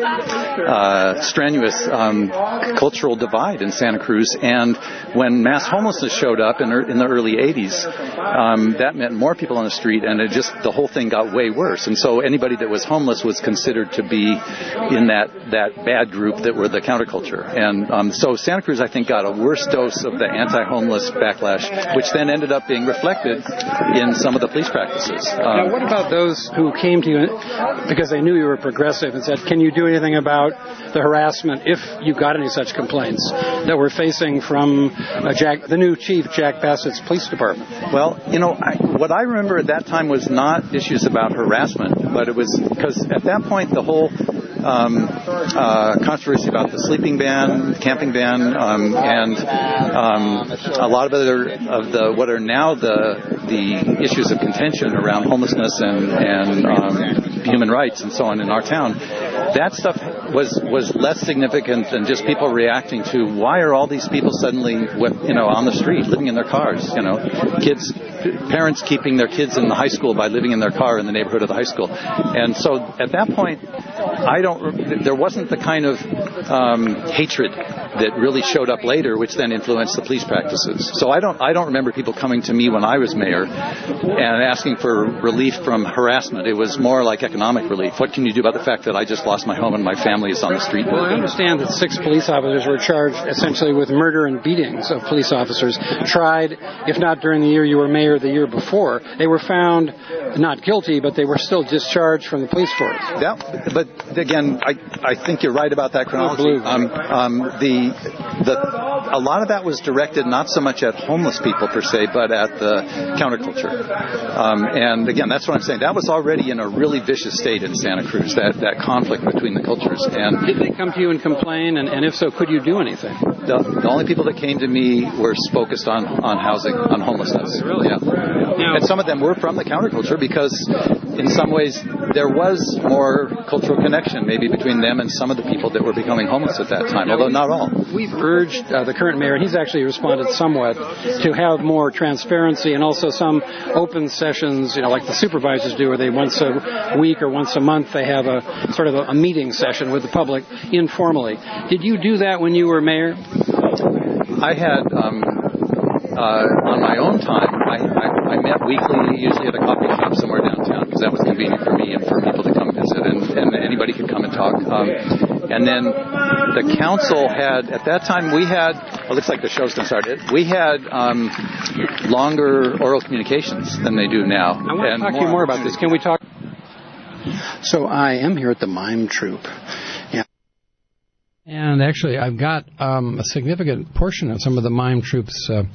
uh, strenuous um, cultural divide in Santa Cruz. And when mass homelessness showed up in, in the early eighties, um, that meant more people on the street, and it just, the whole thing got way worse. And so anybody that was homeless was considered to be in that, that bad group that were the counterculture. And um, so Santa Cruz, I think, got a worse dose of the anti-homeless backlash, which then ended up being reflected in some of the police practices. Um, now, what about those who came to you because they knew you were progressive and said, can you do anything about the harassment, if you got any such complaints, that we're facing from uh, Jack, the new chief, Jack Bassett's police department? Well, you know, I, what I remember at that time was not issues about harassment, but it was because at that point the whole um, uh, controversy about the sleeping ban, camping ban, um, and um, a lot of other of the what are now the the issues of contention around homelessness and and um, human rights and so on in our town. That stuff was was less significant than just people reacting to why are all these people suddenly, you know, on the street living in their cars, you know, kids, parents keeping their kids in the high school by living in their car in the neighborhood of the high school. And so at that point, I don't. There wasn't the kind of um, hatred that really showed up later, which then influenced the police practices. So I don't. I don't remember people coming to me when I was mayor and asking for relief from harassment. It was more like economic relief. What can you do about the fact that I just lost my home and my family is on the street? Well, I understand that six police officers were charged essentially with murder and beatings of police officers, tried, if not during the year you were mayor, the year before. They were found not guilty, but they were still discharged from the police force. Yeah, but again, I, I think you're right about that chronology. Um, um, the, the, a lot of that was directed not so much at homeless people per se, but at the counterculture. Um, and again, that's what I'm saying. That was already in a really vicious state in Santa Cruz, that, that conflict between the cultures. And did they come to you and complain? And, and if so, could you do anything? The, the only people that came to me were focused on, on housing, on homelessness. Really? Yeah. Now, and some of them were from the counterculture because in some ways there was more cultural connection maybe between them and some of the people that were becoming homeless at that time, although not all. We've urged uh, the current mayor, and he's actually responded somewhat, to have more transparency and also some open sessions, you know, like the supervisors do, where they once a week or once a month they have a sort of a, a meeting session with the public informally. Did you do that when you were mayor? I had, um, uh, on my own time, I, I, I met weekly, usually at a coffee shop somewhere downtown, because that was convenient for me and for people to come visit, and, and anybody could come and talk. Um, and then the council had, at that time, we had, well, it looks like the show's going to start, we had um, longer oral communications than they do now. I want to talk to you more about this. Can we talk? So I am here at the Mime Troupe. Yeah. And actually, I've got um, a significant portion of some of the Mime Troupe's uh,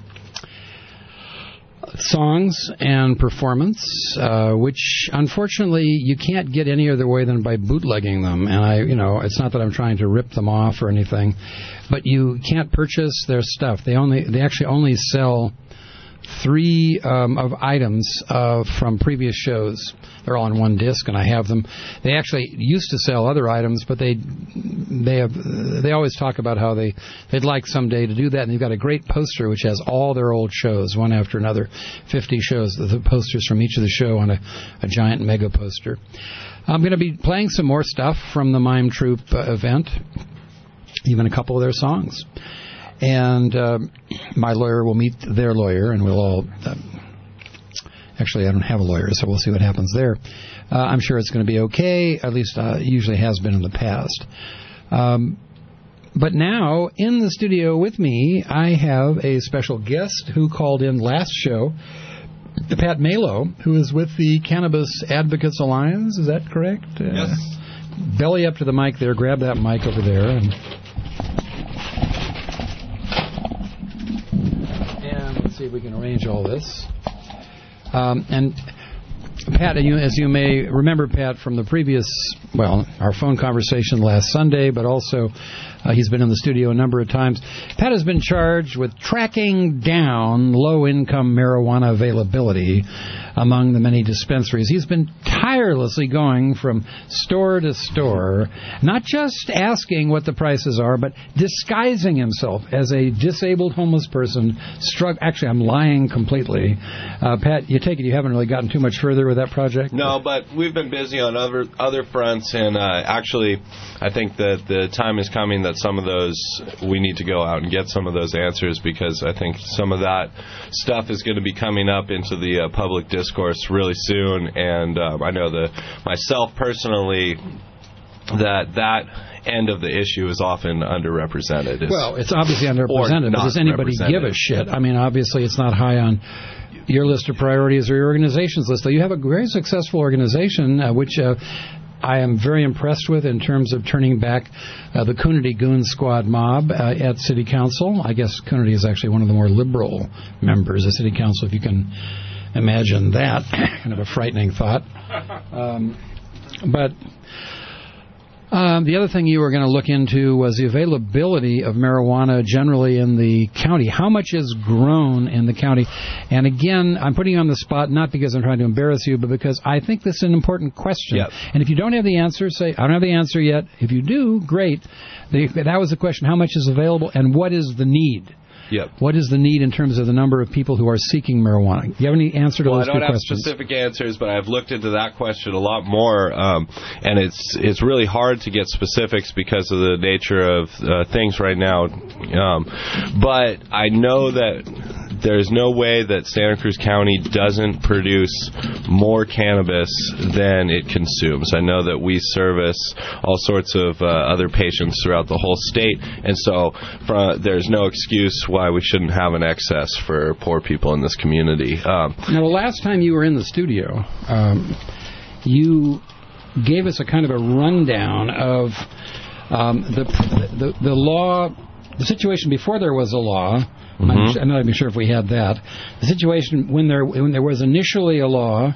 songs and performance, uh, which unfortunately you can't get any other way than by bootlegging them. And I, you know, it's not that I'm trying to rip them off or anything, but you can't purchase their stuff. They only, they actually only sell three um, of items uh, from previous shows. They're all on one disc, and I have them. They actually used to sell other items, but they they have they always talk about how they they'd like someday to do that. And they've got a great poster which has all their old shows, one after another, fifty shows. The posters from each of the show on a, a giant mega poster. I'm going to be playing some more stuff from the Mime Troupe uh, event, even a couple of their songs. And uh, my lawyer will meet their lawyer, and we'll all... Uh, actually, I don't have a lawyer, so we'll see what happens there. Uh, I'm sure it's going to be okay, at least uh, it usually has been in the past. Um, but now, in the studio with me, I have a special guest who called in last show, Pat Malo, who is with the Cannabis Advocates Alliance. Is that correct? Yes. Uh, belly up to the mic there. Grab that mic over there. And... Let's see if we can arrange all this. Um, and Pat, you, as you may remember, Pat, from the previous, well, our phone conversation last Sunday, but also uh, he's been in the studio a number of times. Pat has been charged with tracking down low-income marijuana availability among the many dispensaries. He's been tirelessly going from store to store, not just asking what the prices are, but disguising himself as a disabled homeless person. Strugg- Actually, I'm lying completely. Uh, Pat, you take it you haven't really gotten too much further with that project? No, but we've been busy on other other fronts, and uh, actually, I think that the time is coming that some of those, we need to go out and get some of those answers, because I think some of that stuff is going to be coming up into the uh, public discourse really soon, and um, I know that myself personally, that that end of the issue is often underrepresented. It's, well, it's obviously underrepresented, but does anybody give a shit? I mean, obviously it's not high on your list of priorities or your organization's list. Though you have a very successful organization, uh, which uh, I am very impressed with in terms of turning back uh, the Coonerty Goon Squad mob uh, at City Council. I guess Coonerty is actually one of the more liberal members of City Council, if you can imagine that. Kind of a frightening thought. Um, but um, the other thing you were going to look into was the availability of marijuana generally in the county. How much is grown in the county? And again, I'm putting you on the spot, not because I'm trying to embarrass you, but because I think this is an important question. Yep. And if you don't have the answer, say, I don't have the answer yet. If you do, great. The, that was the question, how much is available and what is the need? Yep. What is the need in terms of the number of people who are seeking marijuana? Do you have any answer to well, those two questions? Well, I don't have questions? specific answers, but I've looked into that question a lot more, um, and it's it's really hard to get specifics because of the nature of uh, things right now. Um, but I know that there's no way that Santa Cruz County doesn't produce more cannabis than it consumes. I know that we service all sorts of uh, other patients throughout the whole state, and so for, there's no excuse why we shouldn't have an excess for poor people in this community. Um, now, the last time you were in the studio, um, you gave us a kind of a rundown of um, the, the the law, the situation before there was a law. Mm-hmm. I'm, I'm not even sure if we had that. The situation when there when there was initially a law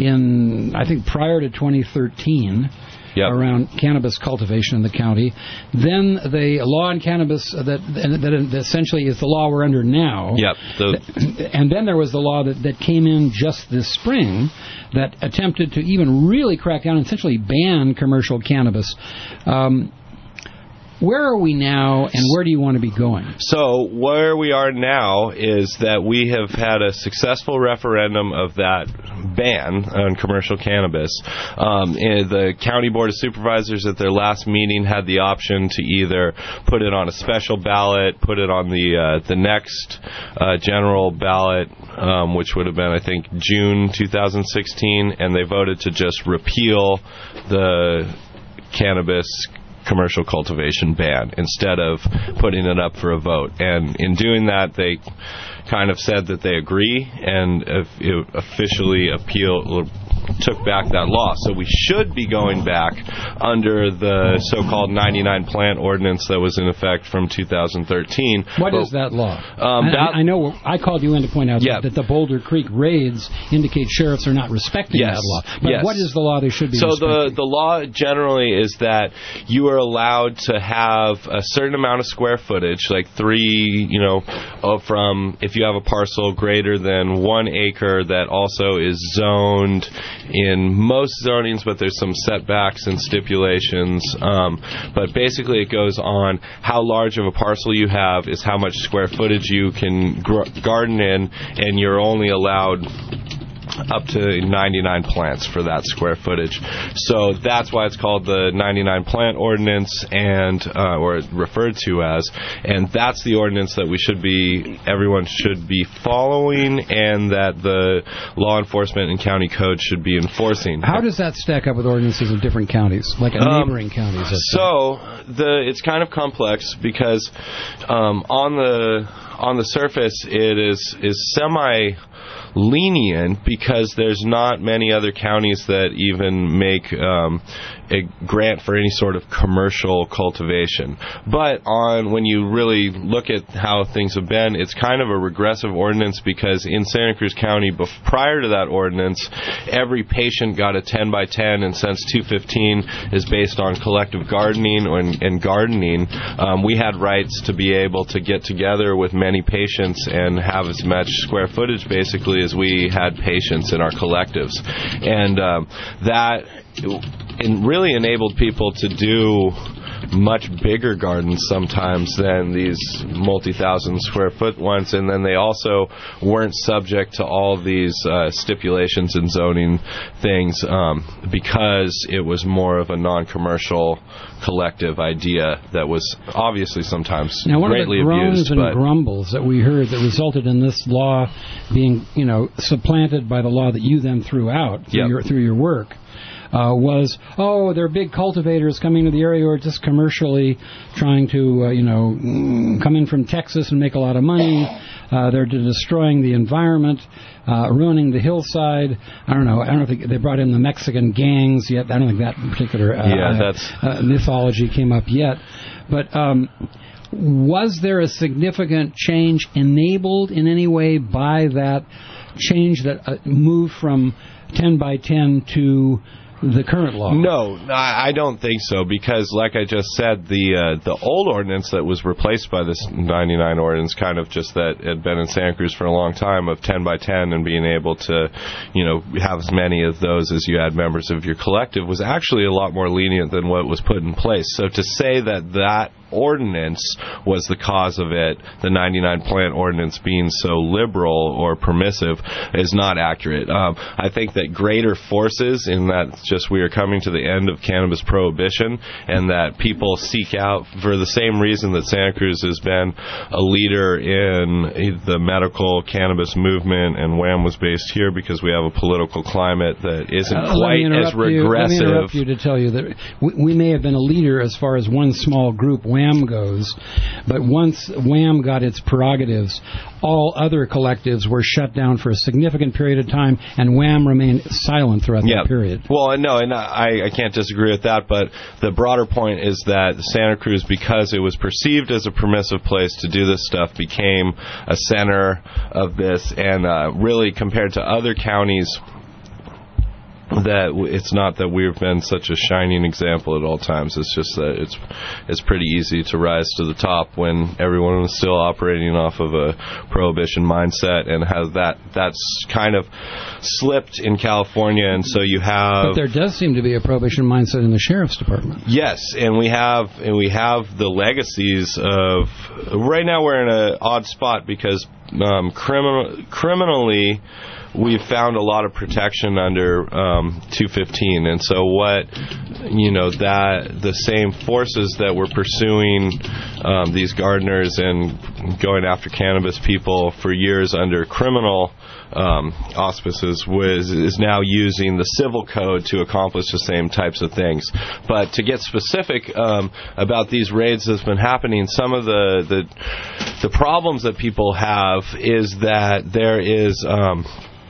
in, I think, prior to twenty thirteen. Yep. Around cannabis cultivation in the county. Then the law on cannabis that, that essentially is the law we're under now. Yep. The and then there was the law that, that came in just this spring that attempted to even really crack down and essentially ban commercial cannabis. Um, Where are we now, and where do you want to be going? So where we are now is that we have had a successful referendum of that ban on commercial cannabis. Um, and the County Board of Supervisors at their last meeting had the option to either put it on a special ballot, put it on the uh, the next uh, general ballot, um, which would have been, I think, June two thousand sixteen, and they voted to just repeal the cannabis commercial cultivation ban instead of putting it up for a vote. And in doing that, they kind of said that they agree and officially appeal took back that law. So we should be going back under the so-called ninety-nine plant ordinance that was in effect from two thousand thirteen. What but, is that law? Um, I, that, I know I called you in to point out yeah. that, that the Boulder Creek raids indicate sheriffs are not respecting yes. that law. But yes. what is the law they should be so respecting? So the, the law generally is that you are allowed to have a certain amount of square footage, like three, you know, from if you have a parcel greater than one acre that also is zoned in most zonings, but there's some setbacks and stipulations. Um, but basically it goes on how large of a parcel you have is how much square footage you can gr- garden in, and you're only allowed up to ninety-nine plants for that square footage. So that's why it's called the ninety-nine plant ordinance, and uh, or referred to as, and that's the ordinance that we should be, everyone should be following, and that the law enforcement and county code should be enforcing. How does that stack up with ordinances of different counties, like neighboring um, counties? So the it's kind of complex because um, on the on the surface it is is semi lenient because there's not many other counties that even make um, a grant for any sort of commercial cultivation. But on when you really look at how things have been, it's kind of a regressive ordinance because in Santa Cruz County, bef- prior to that ordinance, every patient got a ten by ten, and since two fifteen is based on collective gardening and, and gardening, um, we had rights to be able to get together with many patients and have as much square footage basically as we had patients in our collectives. And um, that it really enabled people to do much bigger gardens sometimes than these multi-thousand square foot ones, and then they also weren't subject to all these uh, stipulations and zoning things um, because it was more of a non-commercial collective idea that was obviously sometimes now, one greatly of the groans abused. and but grumbles that we heard that resulted in this law being, you know, supplanted by the law that you then threw out through, yep. your, through your work. Uh, was, oh, there are big cultivators coming to the area who are just commercially trying to, uh, you know, come in from Texas and make a lot of money. Uh, they're destroying the environment, uh, ruining the hillside. I don't know. I don't think they brought in the Mexican gangs yet. I don't think that particular uh, yeah, that's... uh, mythology came up yet. But um, was there a significant change enabled in any way by that change that uh, moved from ten by ten to the current law? No, I don't think so, because like I just said, the uh, the old ordinance that was replaced by this ninety-nine ordinance, kind of just that had been in Santa Cruz for a long time, of ten by ten and being able to, you know, have as many of those as you had members of your collective, was actually a lot more lenient than what was put in place. So to say that that ordinance was the cause of it, the ninety-nine plant ordinance being so liberal or permissive, is not accurate. Um, I think that greater forces, in that just we are coming to the end of cannabis prohibition, and that people seek out, for the same reason that Santa Cruz has been a leader in the medical cannabis movement, and Wham was based here because we have a political climate that isn't uh, quite as regressive. You, let me interrupt you to tell you that we, we may have been a leader as far as one small group, Wham, goes, but once Wham got its prerogatives, all other collectives were shut down for a significant period of time, and Wham remained silent throughout yeah. that period. Well, no, and I, I can't disagree with that, but the broader point is that Santa Cruz, because it was perceived as a permissive place to do this stuff, became a center of this, and uh, really compared to other counties, that it's not that we've been such a shining example at all times. It's just that it's it's pretty easy to rise to the top when everyone was still operating off of a prohibition mindset, and has that that's kind of slipped in California, and so you have. But there does seem to be a prohibition mindset in the sheriff's department. Yes, and we have and we have the legacies of. Right now, we're in an odd spot because um, criminal criminally. We've found a lot of protection under um, two fifteen, and so what, you know, that the same forces that were pursuing um, these gardeners and going after cannabis people for years under criminal um, auspices was is now using the civil code to accomplish the same types of things. But to get specific um, about these raids that's been happening, some of the the, the problems that people have is that there is. Um,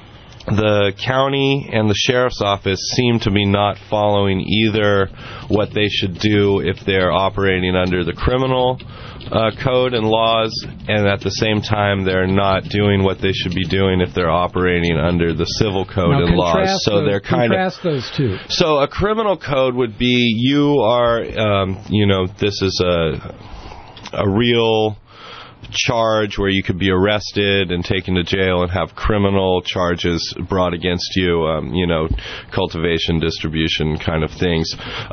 The county and the sheriff's office seem to be not following either what they should do if they're operating under the criminal uh, code and laws, and at the same time they're not doing what they should be doing if they're operating under the civil code now and laws. So those, they're kind contrast of those two. So a criminal code would be you are, um, you know, this is a a real charge where you could be arrested and taken to jail and have criminal charges brought against you, um, you know, cultivation, distribution kind of things.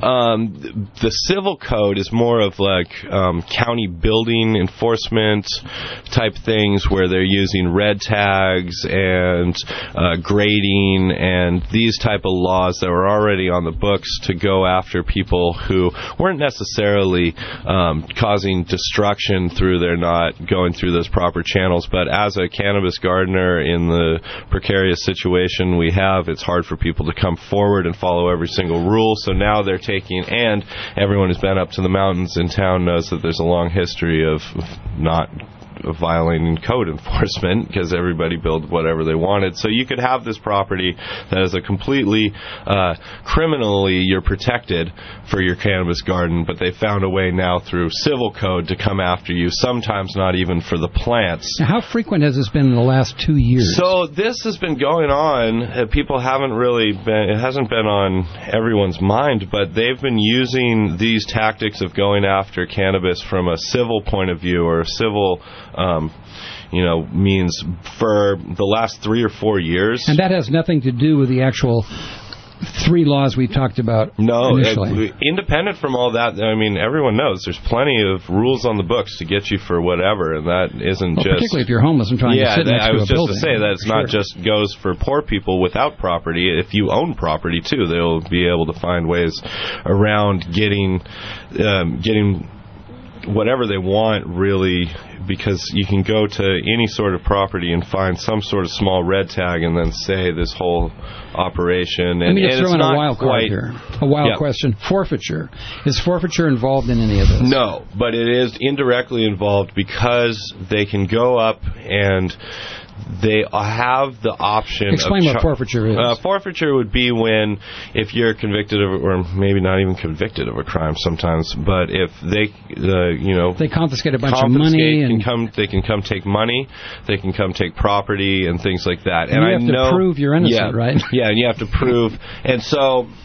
Um, the civil code is more of like um, county building enforcement type things where they're using red tags and uh, grading and these type of laws that were already on the books to go after people who weren't necessarily um, causing destruction through their not going through those proper channels. But as a cannabis gardener in the precarious situation we have, it's hard for people to come forward and follow every single rule. So now they're taking, and everyone who's been up to the mountains in town knows that there's a long history of not of violating code enforcement because everybody built whatever they wanted. So you could have this property that is a completely uh, criminally you're protected for your cannabis garden, but they found a way now through civil code to come after you, sometimes not even for the plants. Now, how frequent has this been in the last two years? So this has been going on. Uh, people haven't really been, it hasn't been on everyone's mind, but they've been using these tactics of going after cannabis from a civil point of view or a civil Um, you know, means for the last three or four years. And that has nothing to do with the actual three laws we talked about no, initially. Uh, independent from all that, I mean, everyone knows there's plenty of rules on the books to get you for whatever, and that isn't well, just... particularly if you're homeless and trying yeah, to sit next I to was a just building. to say that it's sure. not just goes for poor people without property. If you own property, too, they'll be able to find ways around getting um, getting... whatever they want, really, because you can go to any sort of property and find some sort of small red tag and then say this whole operation. And, Let me just and throw it's in not a wild card quite, here. A wild yeah. question. Forfeiture. Is forfeiture involved in any of this? No, but it is indirectly involved because they can go up and they have the option Explain of what char- forfeiture is. Uh, forfeiture would be when, if you're convicted of, or maybe not even convicted of a crime sometimes, but if they, uh, you know, they confiscate a bunch of money and and come, they can come take money, they can come take property and things like that. And, and you I have know, to prove you're innocent, yeah, right? Yeah, and you have to prove, and so.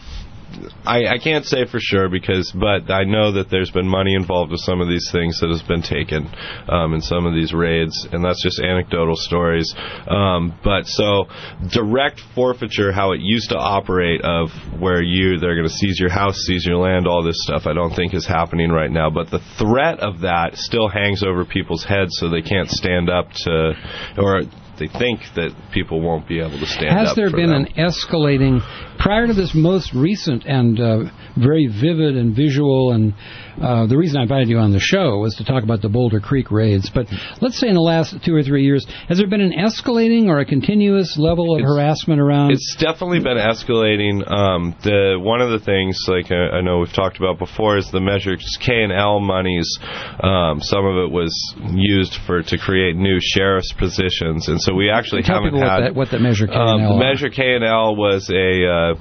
I, I can't say for sure because, but I know that there's been money involved with some of these things that has been taken um, in some of these raids, and that's just anecdotal stories. Um, but so direct forfeiture, how it used to operate, of where you they're going to seize your house, seize your land, all this stuff, I don't think is happening right now. But the threat of that still hangs over people's heads, so they can't stand up to, or they think that people won't be able to stand Has up there for been them. an escalating, prior to this most recent and uh, very vivid and visual, and uh, the reason I invited you on the show was to talk about the Boulder Creek raids, but let's say in the last two or three years, has there been an escalating or a continuous level of It's- harassment around? It's definitely been escalating. Um, the one of the things, like I, I know we've talked about before, is the Measure K and L monies. Um, some of it was used for to create new sheriff's positions, and so we actually Tell haven't people had what that, what that Measure K and L um, the are. Measure K and L was a uh,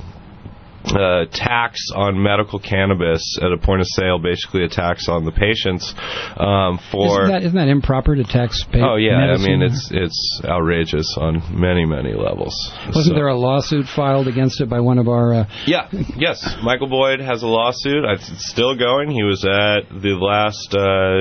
uh, tax on medical cannabis at a point of sale, basically a tax on the patients um, for. Isn't that, isn't that improper to tax pay? Oh yeah, medicine? I mean it's it's outrageous on many many levels. Wasn't So- there a lawsuit filed against it by one of our? Uh, Yeah, yes. Michael Boyd has a lawsuit. It's still going. He was at the last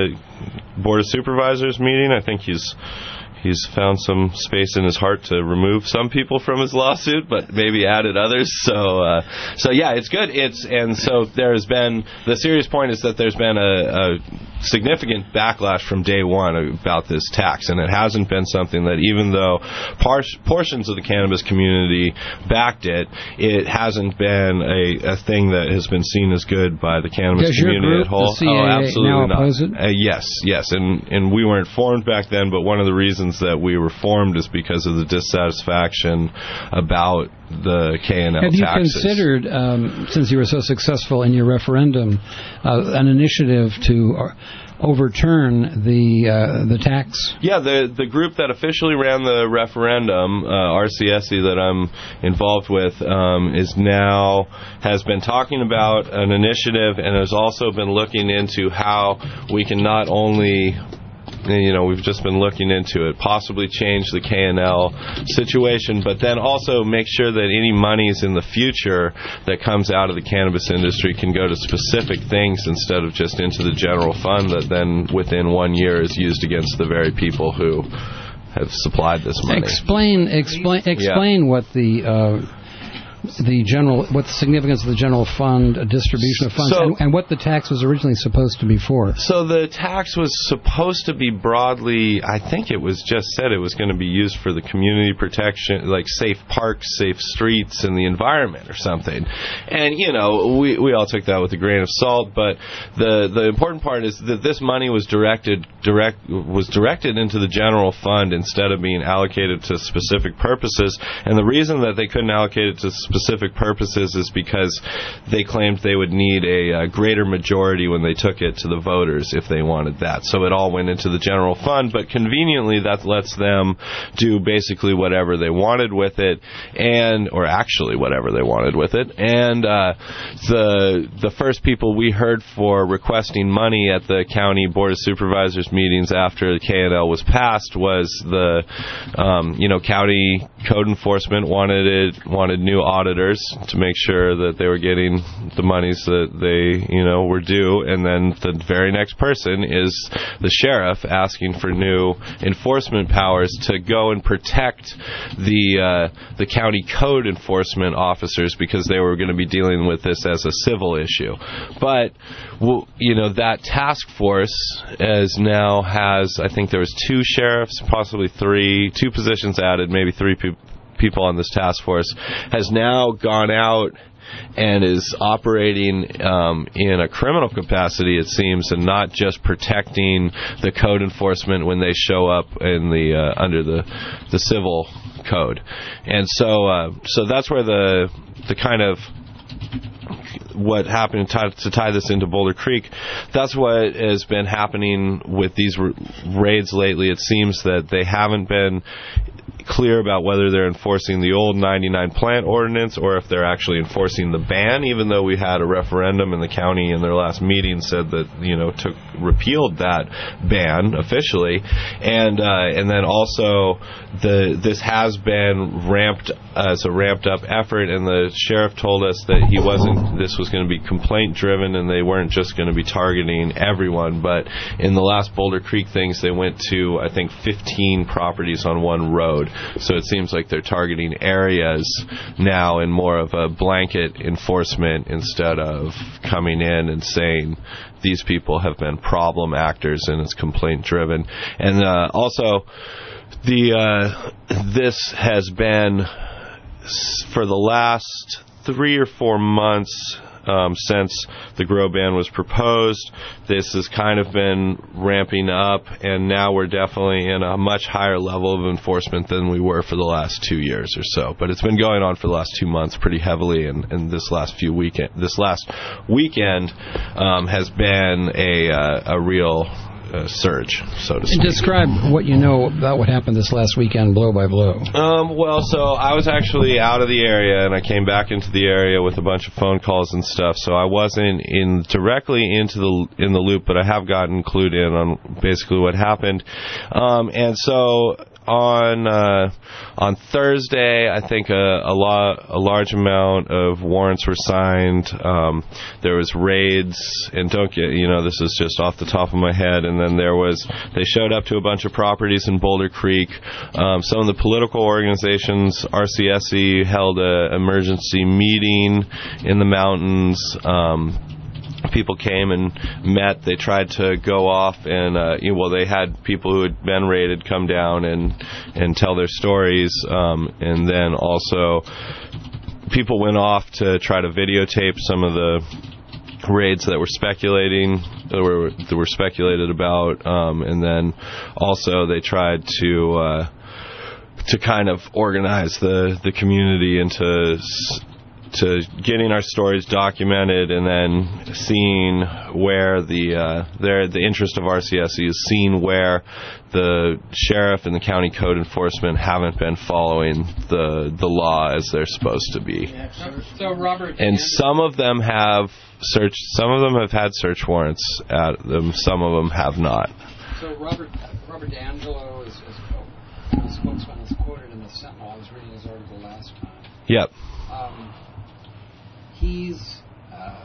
uh, Board of Supervisors meeting. I think he's he's found some space in his heart to remove some people from his lawsuit, but maybe added others. So, uh, so yeah, it's good. It's and so there's been the serious point is that there's been a, a significant backlash from day one about this tax, and it hasn't been something that, even though par- portions of the cannabis community backed it, it hasn't been a, a thing that has been seen as good by the cannabis Does your community group, at whole. the C A A, oh, absolutely now not. oppose it? Uh, yes, yes, and and we weren't formed back then, but one of the reasons that we were formed is because of the dissatisfaction about the K and L Have you taxes. considered, um, since you were so successful in your referendum, uh, an initiative to uh, overturn the uh, the tax? Yeah, the the group that officially ran the referendum, uh, R C S E, that I'm involved with, um, is now has been talking about an initiative and has also been looking into how we can not only. You know, we've just been looking into it, possibly change the K and L situation, but then also make sure that any monies in the future that comes out of the cannabis industry can go to specific things instead of just into the general fund that then within one year is used against the very people who have supplied this money. Explain, explain, explain what the. Uh, the general, what the significance of the general fund, a distribution of funds, So- and, and what the tax was originally supposed to be for. So the tax was supposed to be broadly, I think it was just said it was going to be used for the community protection, like safe parks, safe streets, and the environment or something. And, you know, we, we all took that with a grain of salt, but the the important part is that this money was directed direct was directed into the general fund instead of being allocated to specific purposes. And the reason that they couldn't allocate it to specific purposes is because they claimed they would need a, a greater majority when they took it to the voters if they wanted that. So it all went into the general fund, but conveniently that lets them do basically whatever they wanted with it, and or actually whatever they wanted with it. And uh, the the first people we heard for requesting money at the county board of supervisors meetings after the K and L was passed was the um, you know county code enforcement wanted it wanted new auditors to make sure that they were getting the monies that they, you know, were due. And then the very next person is the sheriff asking for new enforcement powers to go and protect the uh, the county code enforcement officers because they were going to be dealing with this as a civil issue. But, well, you know, that task force as now has, I think there was two sheriffs, possibly three, two positions added, maybe three people. people on this task force, has now gone out and is operating um, in a criminal capacity, it seems, and not just protecting the code enforcement when they show up in the uh, under the the civil code. And so, uh, so that's where the the kind of what happened to tie, to tie this into Boulder Creek, that's what has been happening with these raids lately. It seems that they haven't been clear about whether they're enforcing the old ninety-nine plant ordinance or if they're actually enforcing the ban, even though we had a referendum and the county in their last meeting said that, you know, took repealed that ban officially. And uh, and then also the this has been ramped as a ramped up effort, and the sheriff told us that he wasn't, this was going to be complaint driven and they weren't just going to be targeting everyone. But in the last Boulder Creek things, they went to, I think, fifteen properties on one road. So it seems like they're targeting areas now in more of a blanket enforcement instead of coming in and saying these people have been problem actors and it's complaint driven. And uh, also, the uh, this has been for the last three or four months um, since the grow ban was proposed. This has kind of been ramping up, and now we're definitely in a much higher level of enforcement than we were for the last two years or so. But it's been going on for the last two months pretty heavily, and, and this last few weekend, this last weekend um, has been a uh, a real Uh, surge, so to speak. Describe what you know about what happened this last weekend, blow by blow. Um, well, so I was actually out of the area, and I came back into the area with a bunch of phone calls and stuff. So I wasn't in directly into the in the loop, but I have gotten clued in on basically what happened. Um, and so on uh, on Thursday, I think a, a lot a large amount of warrants were signed. Um, there was raids, and don't get you know this is just off the top of my head. And then there was they showed up to a bunch of properties in Boulder Creek. Um, some of the political organizations, R C S E, held a emergency meeting in the mountains. Um, People came and met. They tried to go off and, uh, you know, well, they had people who had been raided come down and, and tell their stories. Um, and then also people went off to try to videotape some of the raids that were speculating, that were, that were speculated about. Um, and then also they tried to, uh, to kind of organize the, the community into to getting our stories documented, and then seeing where the uh, there the interest of R C S E is seeing where the sheriff and the county code enforcement haven't been following the the law as they're supposed to be. So Robert, and some of them have search. Some of them have had search warrants at them. Some of them have not. So Robert Robert D'Angelo is, is the spokesman is quoted in the Sentinel. I was reading his article last time. Yep. Um, He's uh,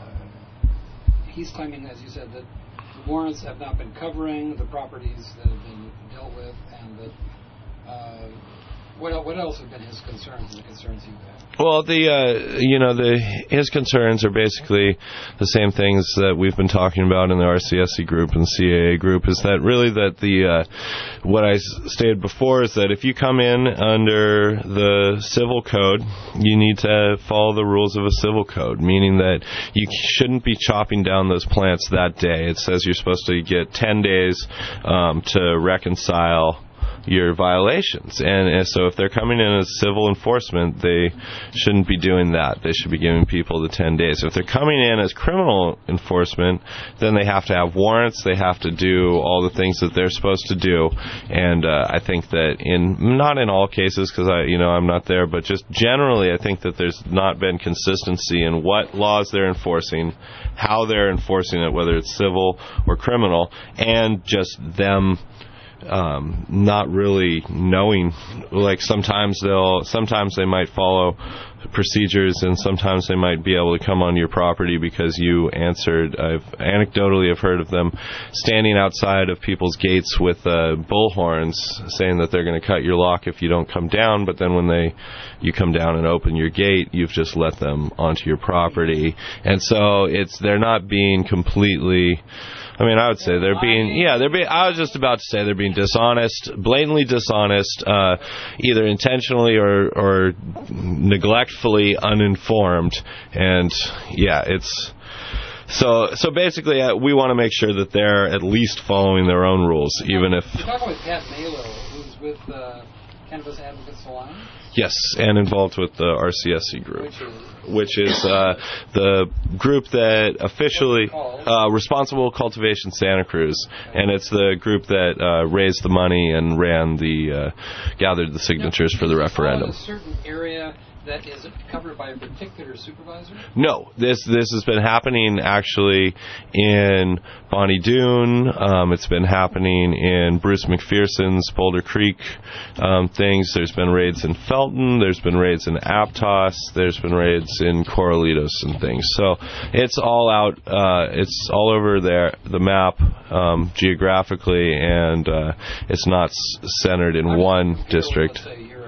he's claiming, as you said, that the warrants have not been covering the properties that have been dealt with, and that uh, what el- what else have been his concerns and the concerns you've had? Well, the uh, you know the his concerns are basically the same things that we've been talking about in the R C S E group and C A A group. Is that really that the uh, what I stated before is that if you come in under the civil code, you need to follow the rules of a civil code, meaning that you shouldn't be chopping down those plants that day. It says you're supposed to get ten days um, to reconcile your violations, and, and so if they're coming in as civil enforcement, they shouldn't be doing that. They should be giving people the ten days. If they're coming in as criminal enforcement, then they have to have warrants, they have to do all the things that they're supposed to do. And uh, I think that in not in all cases, because I you know I'm not there, but just generally I think that there's not been consistency in what laws they're enforcing, how they're enforcing it, whether it's civil or criminal, and just them Um, not really knowing. Like sometimes they'll, sometimes they might follow procedures, and sometimes they might be able to come on your property because you answered. I've anecdotally have heard of them standing outside of people's gates with uh, bullhorns, saying that they're going to cut your lock if you don't come down. But then when they, you come down and open your gate, you've just let them onto your property, and so it's they're not being completely. I mean, I would say they're being, yeah, they're being, I was just about to say they're being dishonest, blatantly dishonest, uh, either intentionally or, or neglectfully uninformed. And, yeah, it's, so, so basically, uh, we want to make sure that they're at least following their own rules, even if. We're talking with Pat Malo, who's with uh, Cannabis Advocates Alliance? Yes, and involved with the R C S E group, which is, which is uh, the group that officially uh, Responsible Cultivation Santa Cruz, okay. And it's the group that uh, raised the money and ran the uh, gathered the signatures now, for the referendum. A certain area that is covered by a particular supervisor? No, this this has been happening actually in Bonnie Doon. Um, it's been happening in Bruce McPherson's Boulder Creek um, things. There's been raids in Felton. There's been raids in Aptos. There's been raids in Corralitos and things. So it's all out. Uh, it's all over there, the map um, geographically, and uh, it's not s- centered in one district.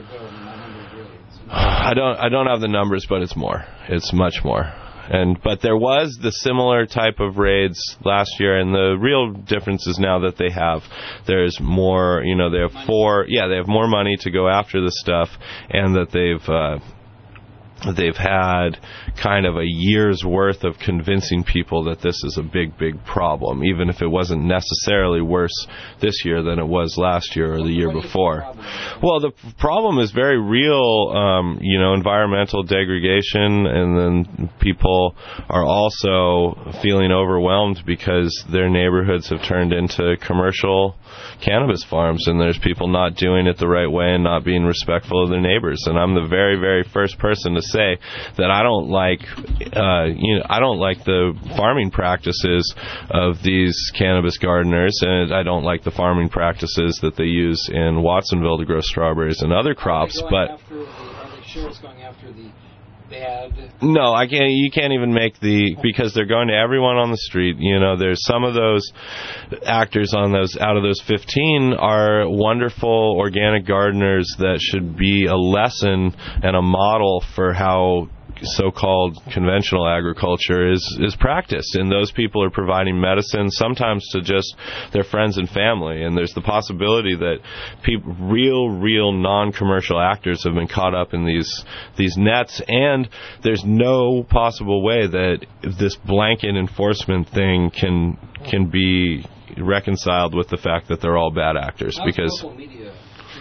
I don't I don't have the numbers, but it's more. It's much more. And but there was the similar type of raids last year, and the real difference is now that they have there's more. You know, they have four. Yeah, they have more money to go after the stuff, and that they've. Uh, They've had kind of a year's worth of convincing people that this is a big, big problem, even if it wasn't necessarily worse this year than it was last year or the year before. Well, the problem is very real, um, you know, environmental degradation, and then people are also feeling overwhelmed because their neighborhoods have turned into commercial cannabis farms, and there's people not doing it the right way and not being respectful of their neighbors. And I'm the very, very first person to say that I don't like, uh, you know, I don't like the farming practices of these cannabis gardeners, and I don't like the farming practices that they use in Watsonville to grow strawberries and other crops. But after the, are they sure it's going after the bad? No, I can't. You can't even make the because they're going to everyone on the street. You know, there's some of those actors on those out of those fifteen are wonderful organic gardeners that should be a lesson and a model for how so-called conventional agriculture is is practiced, and those people are providing medicine sometimes to just their friends and family, and there's the possibility that people, real real non-commercial actors have been caught up in these these nets, and there's no possible way that this blanket enforcement thing can can be reconciled with the fact that they're all bad actors. How's because local media?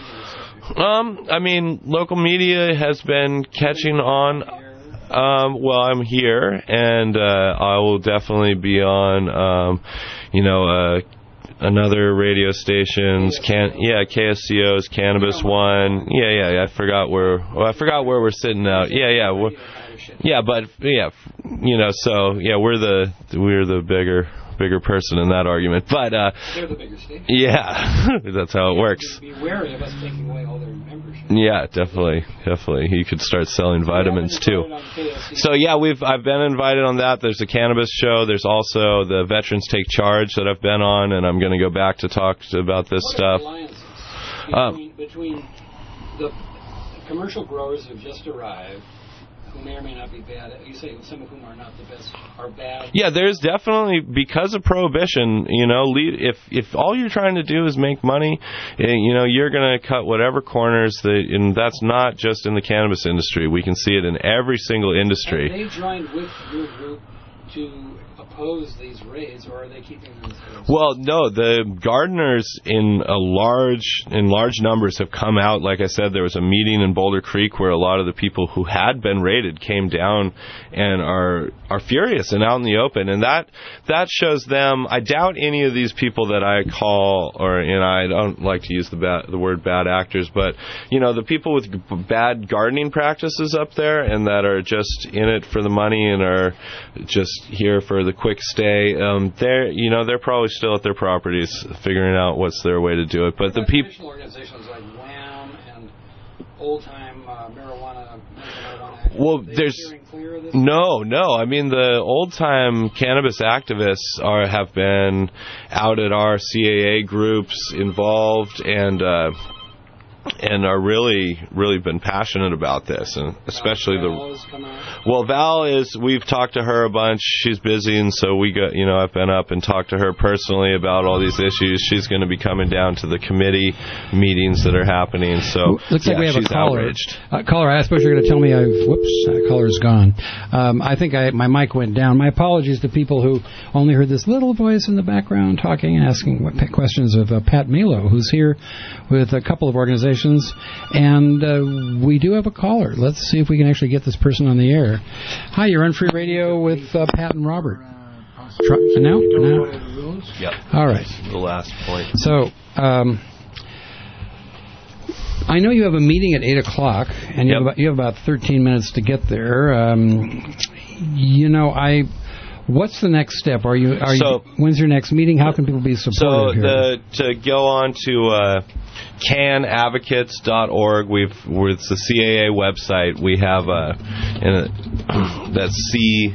um I mean local media has been catching on. Um, well, I'm here, and uh, I will definitely be on, um, you know, uh, another radio stations. Can yeah, K S C O's Cannabis One. Yeah, yeah, yeah. I forgot where. Well, I forgot where we're sitting out. Yeah, yeah, we're, yeah. But yeah, you know, so yeah, we're the we're the bigger. bigger person in that argument, but uh, they're the bigger state. Yeah, that's how it works. Be wary of us taking away all their membership. Yeah, definitely, definitely. You could start selling vitamins too. So yeah, we've I've been invited on that. There's a cannabis show. There's also the Veterans Take Charge that I've been on, and I'm going to go back to talk about this what stuff. Between, um, between the commercial growers who've just arrived, who may or may not be bad. You say some of whom are not the best, are bad. Yeah, there's definitely, because of prohibition, you know, if if all you're trying to do is make money, you know, you're going to cut whatever corners, that, and that's not just in the cannabis industry. We can see it in every single industry. Have they joined with your group to oppose these raids, or are they keeping them themselves? Well, no, the gardeners in a large in large numbers have come out. Like I said, there was a meeting in Boulder Creek where a lot of the people who had been raided came down and are are furious and out in the open, and that that shows them. I doubt any of these people that I call, or and I don't like to use the bad, the word bad actors, but you know, the people with g- bad gardening practices up there and that are just in it for the money and are just here for the quick stay. Um, they're you know they're probably still at their properties figuring out what's their way to do it. But the people, organizations like WHAM and Old Time uh, Marijuana, marijuana well, there's no, no. I mean, the old time cannabis activists are have been out at our C A A groups involved and. Uh, and are really, really been passionate about this, and especially the. Well, Val is. We've talked to her a bunch. She's busy, and so we got. You know, I've been up and talked to her personally about all these issues. She's going to be coming down to the committee meetings that are happening. So looks yeah, like we have she's a caller. Outraged. Uh, caller, I suppose you're going to tell me I've. Whoops, that caller's gone. Um, I think I, my mic went down. My apologies to people who only heard this little voice in the background talking and asking what questions of uh, Pat Melo, who's here with a couple of organizations. And uh, we do have a caller. Let's see if we can actually get this person on the air. Hi, you're on Free Radio with uh, Pat and Robert. Try, now? Now? Yep. All right. The last point. So, um, I know you have a meeting at eight o'clock, and you, Yep. have about, you have about thirteen minutes to get there. Um, you know, I. What's the next step? Are you? Are So- you? When's your next meeting? How can people be So supportive here? the, to go on to uh, can advocates dot org, we've it's the C A A website. We have uh, and that's C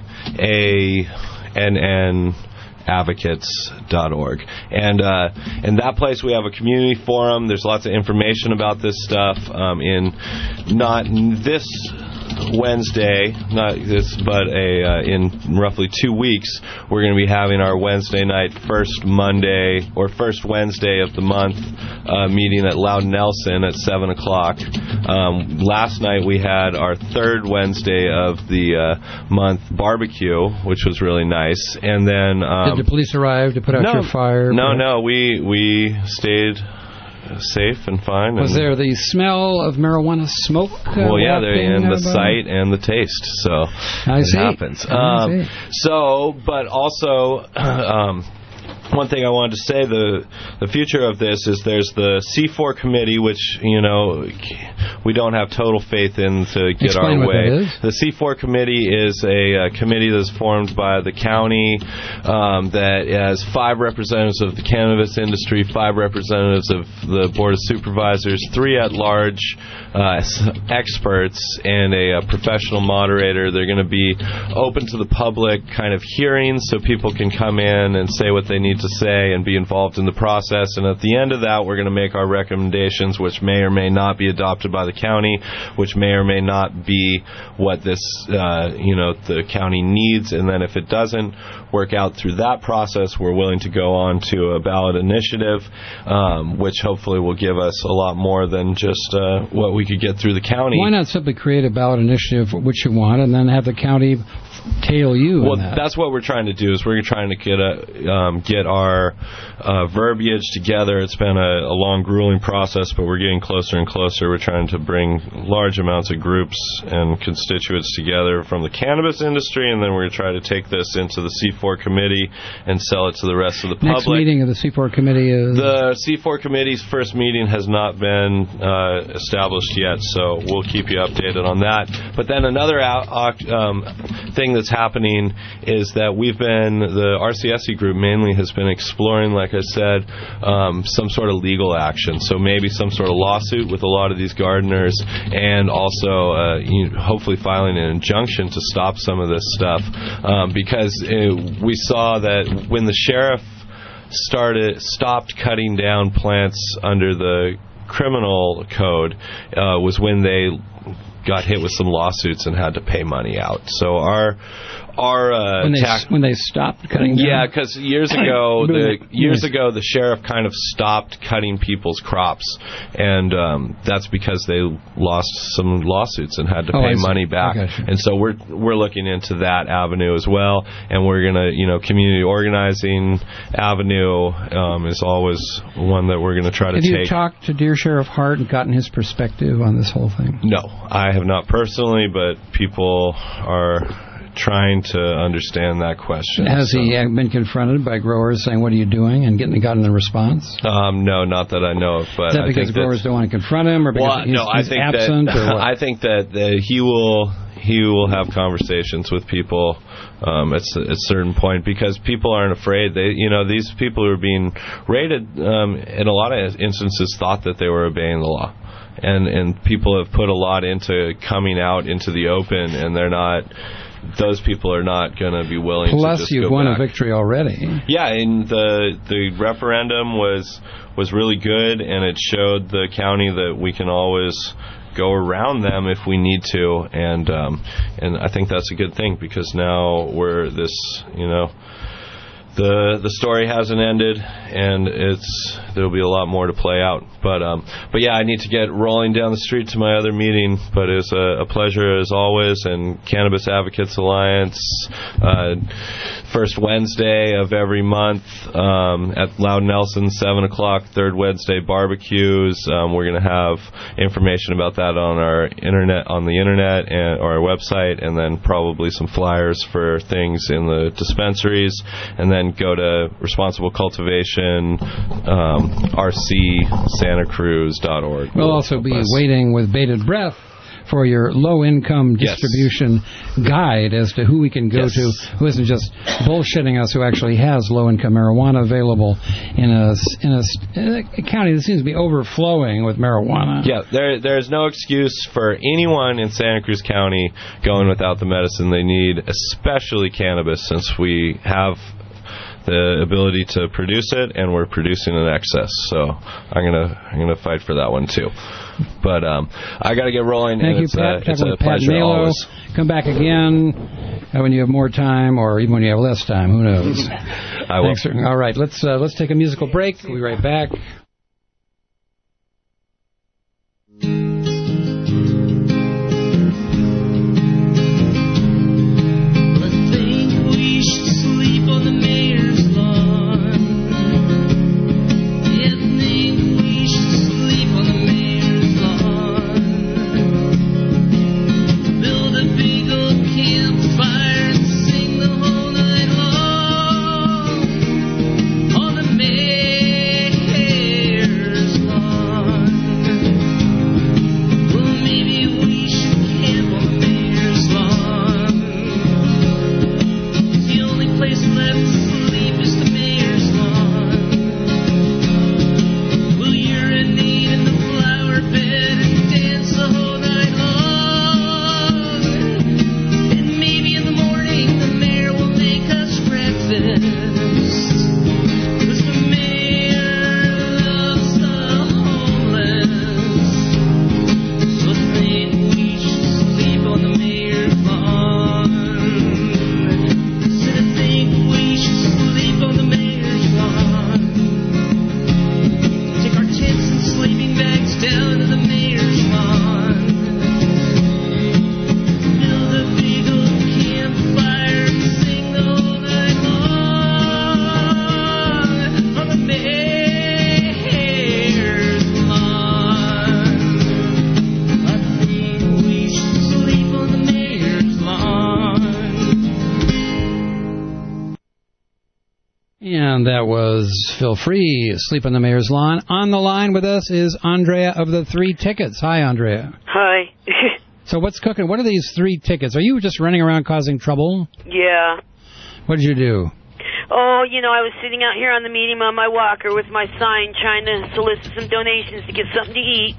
A N N advocates dot org, and uh, in that place we have a community forum. There's lots of information about this stuff. Um, in not this Wednesday, not this, but a uh, in roughly two weeks, we're going to be having our Wednesday night first Monday or first Wednesday of the month uh, meeting at Loud Nelson at seven o'clock. Um, last night we had our third Wednesday of the uh, month barbecue, which was really nice, and then um, Did the police arrive to put out no, your fire? No, no, we we stayed safe and fine. Was and there the smell of marijuana smoke? Uh, Well, yeah, they're wafting in the about? sight and the taste, so I it see. happens. I Um, see. so, but also, um, one thing I wanted to say, the the future of this is there's the C four committee, which, you know, we don't have total faith in to get Explain our what way. that is. The C four committee is a, uh committee that's formed by the county um, that has five representatives of the cannabis industry, five representatives of the Board of Supervisors, three at-large uh, experts, and a, a professional moderator. They're going to be open to the public kind of hearings so people can come in and say what they need to say and be involved in the process. And at the end of that, we're going to make our recommendations, which may or may not be adopted by the county, which may or may not be what this, uh, you know, the county needs. And then if it doesn't work out through that process, we're willing to go on to a ballot initiative, um, which hopefully will give us a lot more than just uh, what we could get through the county. Why not simply create a ballot initiative, which you want, and then have the county tail you? Well, in that? that's what we're trying to do. Is we're trying to get a um, get our uh, verbiage together. It's been a, a long, grueling process, but we're getting closer and closer. We're trying to bring large amounts of groups and constituents together from the cannabis industry, and then we're going to try to take this into the C four committee and sell it to the rest of the Next public. meeting of the C four committee is... The C four committee's first meeting has not been uh, established yet, so we'll keep you updated on that. But then another out, um, thing that's happening is that we've been, the R C S E group mainly has been exploring, like I said, um, some sort of legal action. So maybe some sort of lawsuit with a lot of these gardeners, and also uh, you know, hopefully filing an injunction to stop some of this stuff. Um, because it, we saw that when the sheriff started stopped cutting down plants under the criminal code uh, was when they got hit with some lawsuits and had to pay money out. So our our uh, when, they, tax when they stopped cutting down? yeah, because years ago, the years ago, the sheriff kind of stopped cutting people's crops, and um, that's because they lost some lawsuits and had to Oh, pay I see. money back. I got you. And so we're we're looking into that avenue as well, and we're gonna, you know, community organizing avenue um, is always one that we're gonna try to Have take. you talked to Dear Sheriff Hart and gotten his perspective on this whole thing? No, I have not personally, but people are trying to understand that question. Has so. he been confronted by growers saying, what are you doing, and getting gotten a response? Um, no, not that I know of. But Is that I because think growers that, don't want to confront him, or because well, he's, no, I he's think absent? that, or what? I think that, that he will he will have conversations with people um, at, at a certain point, because people aren't afraid. They, you know, these people who are being raided um, in a lot of instances thought that they were obeying the law. And and people have put a lot into coming out into the open, and they're not. Those people are not going to be willing Plus, to just you've go won back. a victory already. Yeah, and the the referendum was was really good, and it showed the county that we can always go around them if we need to, and um, and I think that's a good thing, because now we're this, you know. The the story hasn't ended, and it's there'll be a lot more to play out. But um, but yeah, I need to get rolling down the street to my other meeting. But it's a, a pleasure as always. And Cannabis Advocates Alliance, uh, first Wednesday of every month um, at Loud Nelson, seven o'clock, third Wednesday barbecues. Um, we're going to have information about that on our internet, on the internet and or our website, and then probably some flyers for things in the dispensaries, and then go to Responsible Cultivation, um, R C Santa Cruz dot org. We'll also be waiting with bated breath for your low-income distribution yes. guide as to who we can go yes. to, who isn't just bullshitting us, who actually has low-income marijuana available in a, in a, in a county that seems to be overflowing with marijuana. Yeah, there there's no excuse for anyone in Santa Cruz County going without the medicine they need, especially cannabis, since we have the ability to produce it, and we're producing in excess. So I'm gonna I'm gonna fight for that one too. But um, I got to get rolling. Thank and you, it's Pat. A, it's a Pat pleasure Nalo. always. Come back again when you have more time, or even when you have less time. Who knows? I will. Thanks. All right, let's uh, let's take a musical break. We'll be right back. And that was Phil Free, Sleep on the Mayor's Lawn. On the line with us is Andrea of the Three Tickets. Hi, Andrea. Hi. So what's cooking? What are these three tickets? Are you just running around causing trouble? Yeah. What did you do? Oh, you know, I was sitting out here on the median on my walker with my sign trying to solicit some donations to get something to eat.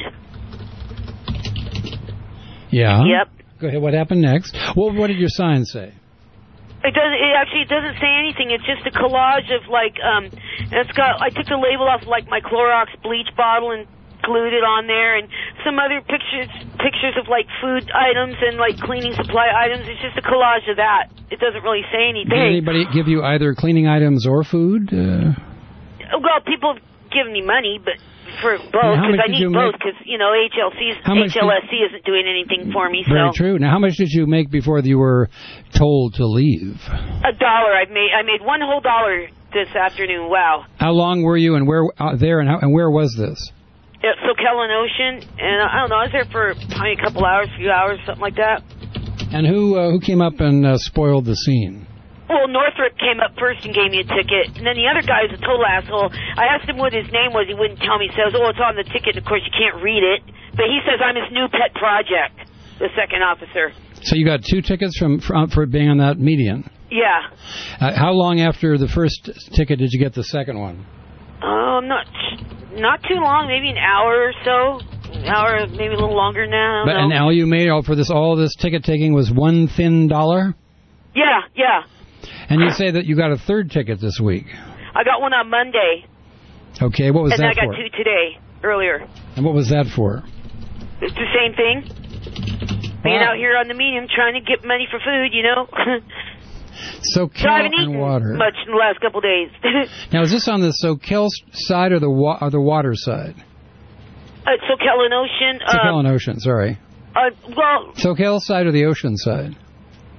Yeah? Yep. Go ahead. What happened next? Well, what did your sign say? It doesn't. It actually it doesn't say anything. It's just a collage of like um. And it's got. I took the label off like my Clorox bleach bottle and glued it on there, and some other pictures pictures of like food items and like cleaning supply items. It's just a collage of that. It doesn't really say anything. Did anybody give you either cleaning items or food? Uh... Well, people have given me money, but for both, because I need both, because, you know, H L C's, H L S C did... isn't doing anything for me. Very so. true. Now, how much did you make before you were told to leave? A dollar. I made I made one whole dollar this afternoon. Wow. How long were you and where uh, there, and, how, and where was this? At Soquel and Ocean, and I don't know, I was there for probably a couple hours, a few hours, something like that. And who uh, who came up and uh, spoiled the scene? Well, Northrop came up first and gave me a ticket, and then the other guy was a total asshole. I asked him what his name was. He wouldn't tell me. He says, oh, it's on the ticket, and of course you can't read it. But he says I'm his new pet project, the second officer. So you got two tickets from for, for being on that median? Yeah. Uh, how long after the first ticket did you get the second one? Oh, not not too long, maybe an hour or so. An hour, maybe a little longer now. But, and all you made all for this, all this ticket taking was one thin dollar? Yeah, yeah. And you say that you got a third ticket this week. I got one on Monday. Okay, what was and that for? And I got two today, earlier. And what was that for? It's the same thing. Being wow. out here on the medium trying to get money for food, you know. Soquel so I haven't and eaten water. much in the last couple of days. Now, is this on the Soquel side or the wa- or the water side? Uh, Soquel and Ocean. Soquel uh, and Ocean, sorry. Uh, well... Soquel side or the ocean side?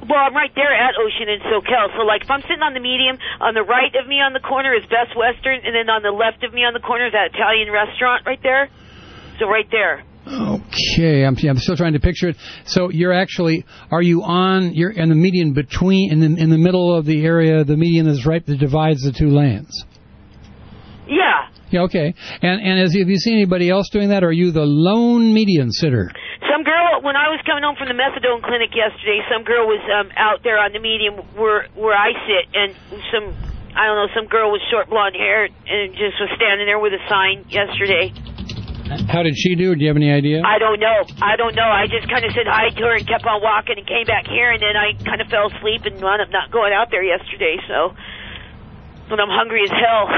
Well, I'm right there at Ocean and Soquel. So, like, if I'm sitting on the medium, on the right of me on the corner is Best Western, and then on the left of me on the corner is that Italian restaurant right there. So right there. Okay, I'm, I'm still trying to picture it. So you're actually, are you on, you're in the median between, in the, in the middle of the area, the median is right that divides the two lanes? Yeah. Yeah, okay. And and has, have you seen anybody else doing that, or are you the lone median sitter? Some girl, when I was coming home from the methadone clinic yesterday, some girl was um, out there on the median where where I sit, and some, I don't know, some girl with short blonde hair and just was standing there with a sign yesterday. How did she do? Do you have any idea? I don't know. I don't know. I just kind of said hi to her and kept on walking and came back here, and then I kind of fell asleep and wound up not going out there yesterday, so, but I'm hungry as hell.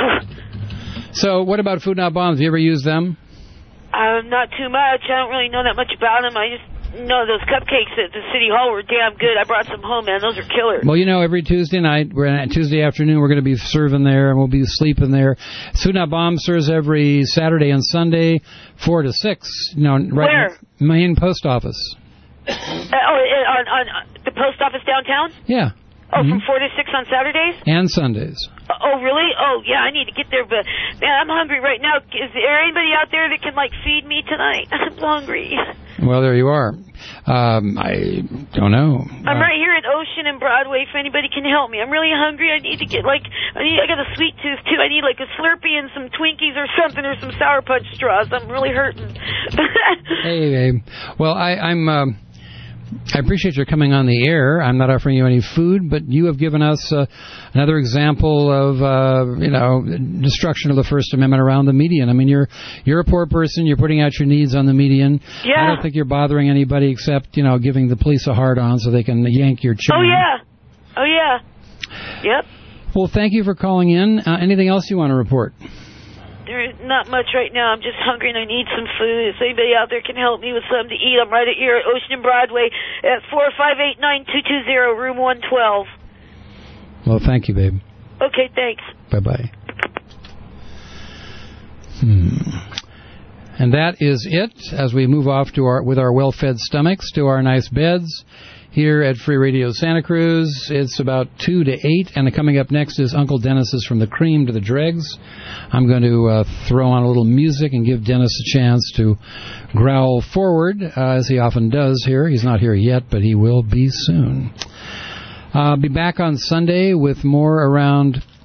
So what about Food Not Bombs? Have you ever used them? Uh, not too much. I don't really know that much about them. I just know those cupcakes at the City Hall were damn good. I brought some home, man. Those are killer. Well, you know, every Tuesday night, we're at Tuesday afternoon, we're going to be serving there, and we'll be sleeping there. Food Not Bombs serves every Saturday and Sunday, four to six. You know, right Where? In the main post office. Uh, oh, on, on the post office downtown? Yeah. Oh, Mm-hmm. from four to six on Saturdays? And Sundays. Uh, oh, really? Oh, yeah, I need to get there, but, man, I'm hungry right now. Is there anybody out there that can, like, feed me tonight? I'm hungry. Well, there you are. Um, I don't know. I'm uh, right here at Ocean and Broadway if anybody can help me. I'm really hungry. I need to get, like, I need. I got a sweet tooth, too. I need, like, a Slurpee and some Twinkies or something, or some Sour Punch straws. I'm really hurting. Hey, babe. Well, I, I'm... Um, I appreciate your coming on the air. I'm not offering you any food, but you have given us uh, another example of, uh, you know, destruction of the First Amendment around the median. I mean, you're you're a poor person. You're putting out your needs on the median. Yeah. I don't think you're bothering anybody except, you know, giving the police a hard-on so they can yank your chain. Oh, yeah. Oh, yeah. Yep. Well, thank you for calling in. Uh, anything else you want to report? There's not much right now. I'm just hungry and I need some food. If anybody out there can help me with something to eat, I'm right at here at Ocean and Broadway at four five eight nine two two zero, room one twelve. Well, thank you, babe. Okay, thanks. Bye-bye. Hmm. And that is it as we move off to our with our well-fed stomachs to our nice beds here at Free Radio Santa Cruz. It's about two to eight, and coming up next is Uncle Dennis's From the Cream to the Dregs. I'm going to uh, throw on a little music and give Dennis a chance to growl forward, uh, as he often does here. He's not here yet, but he will be soon. I'll uh, be back on Sunday with more around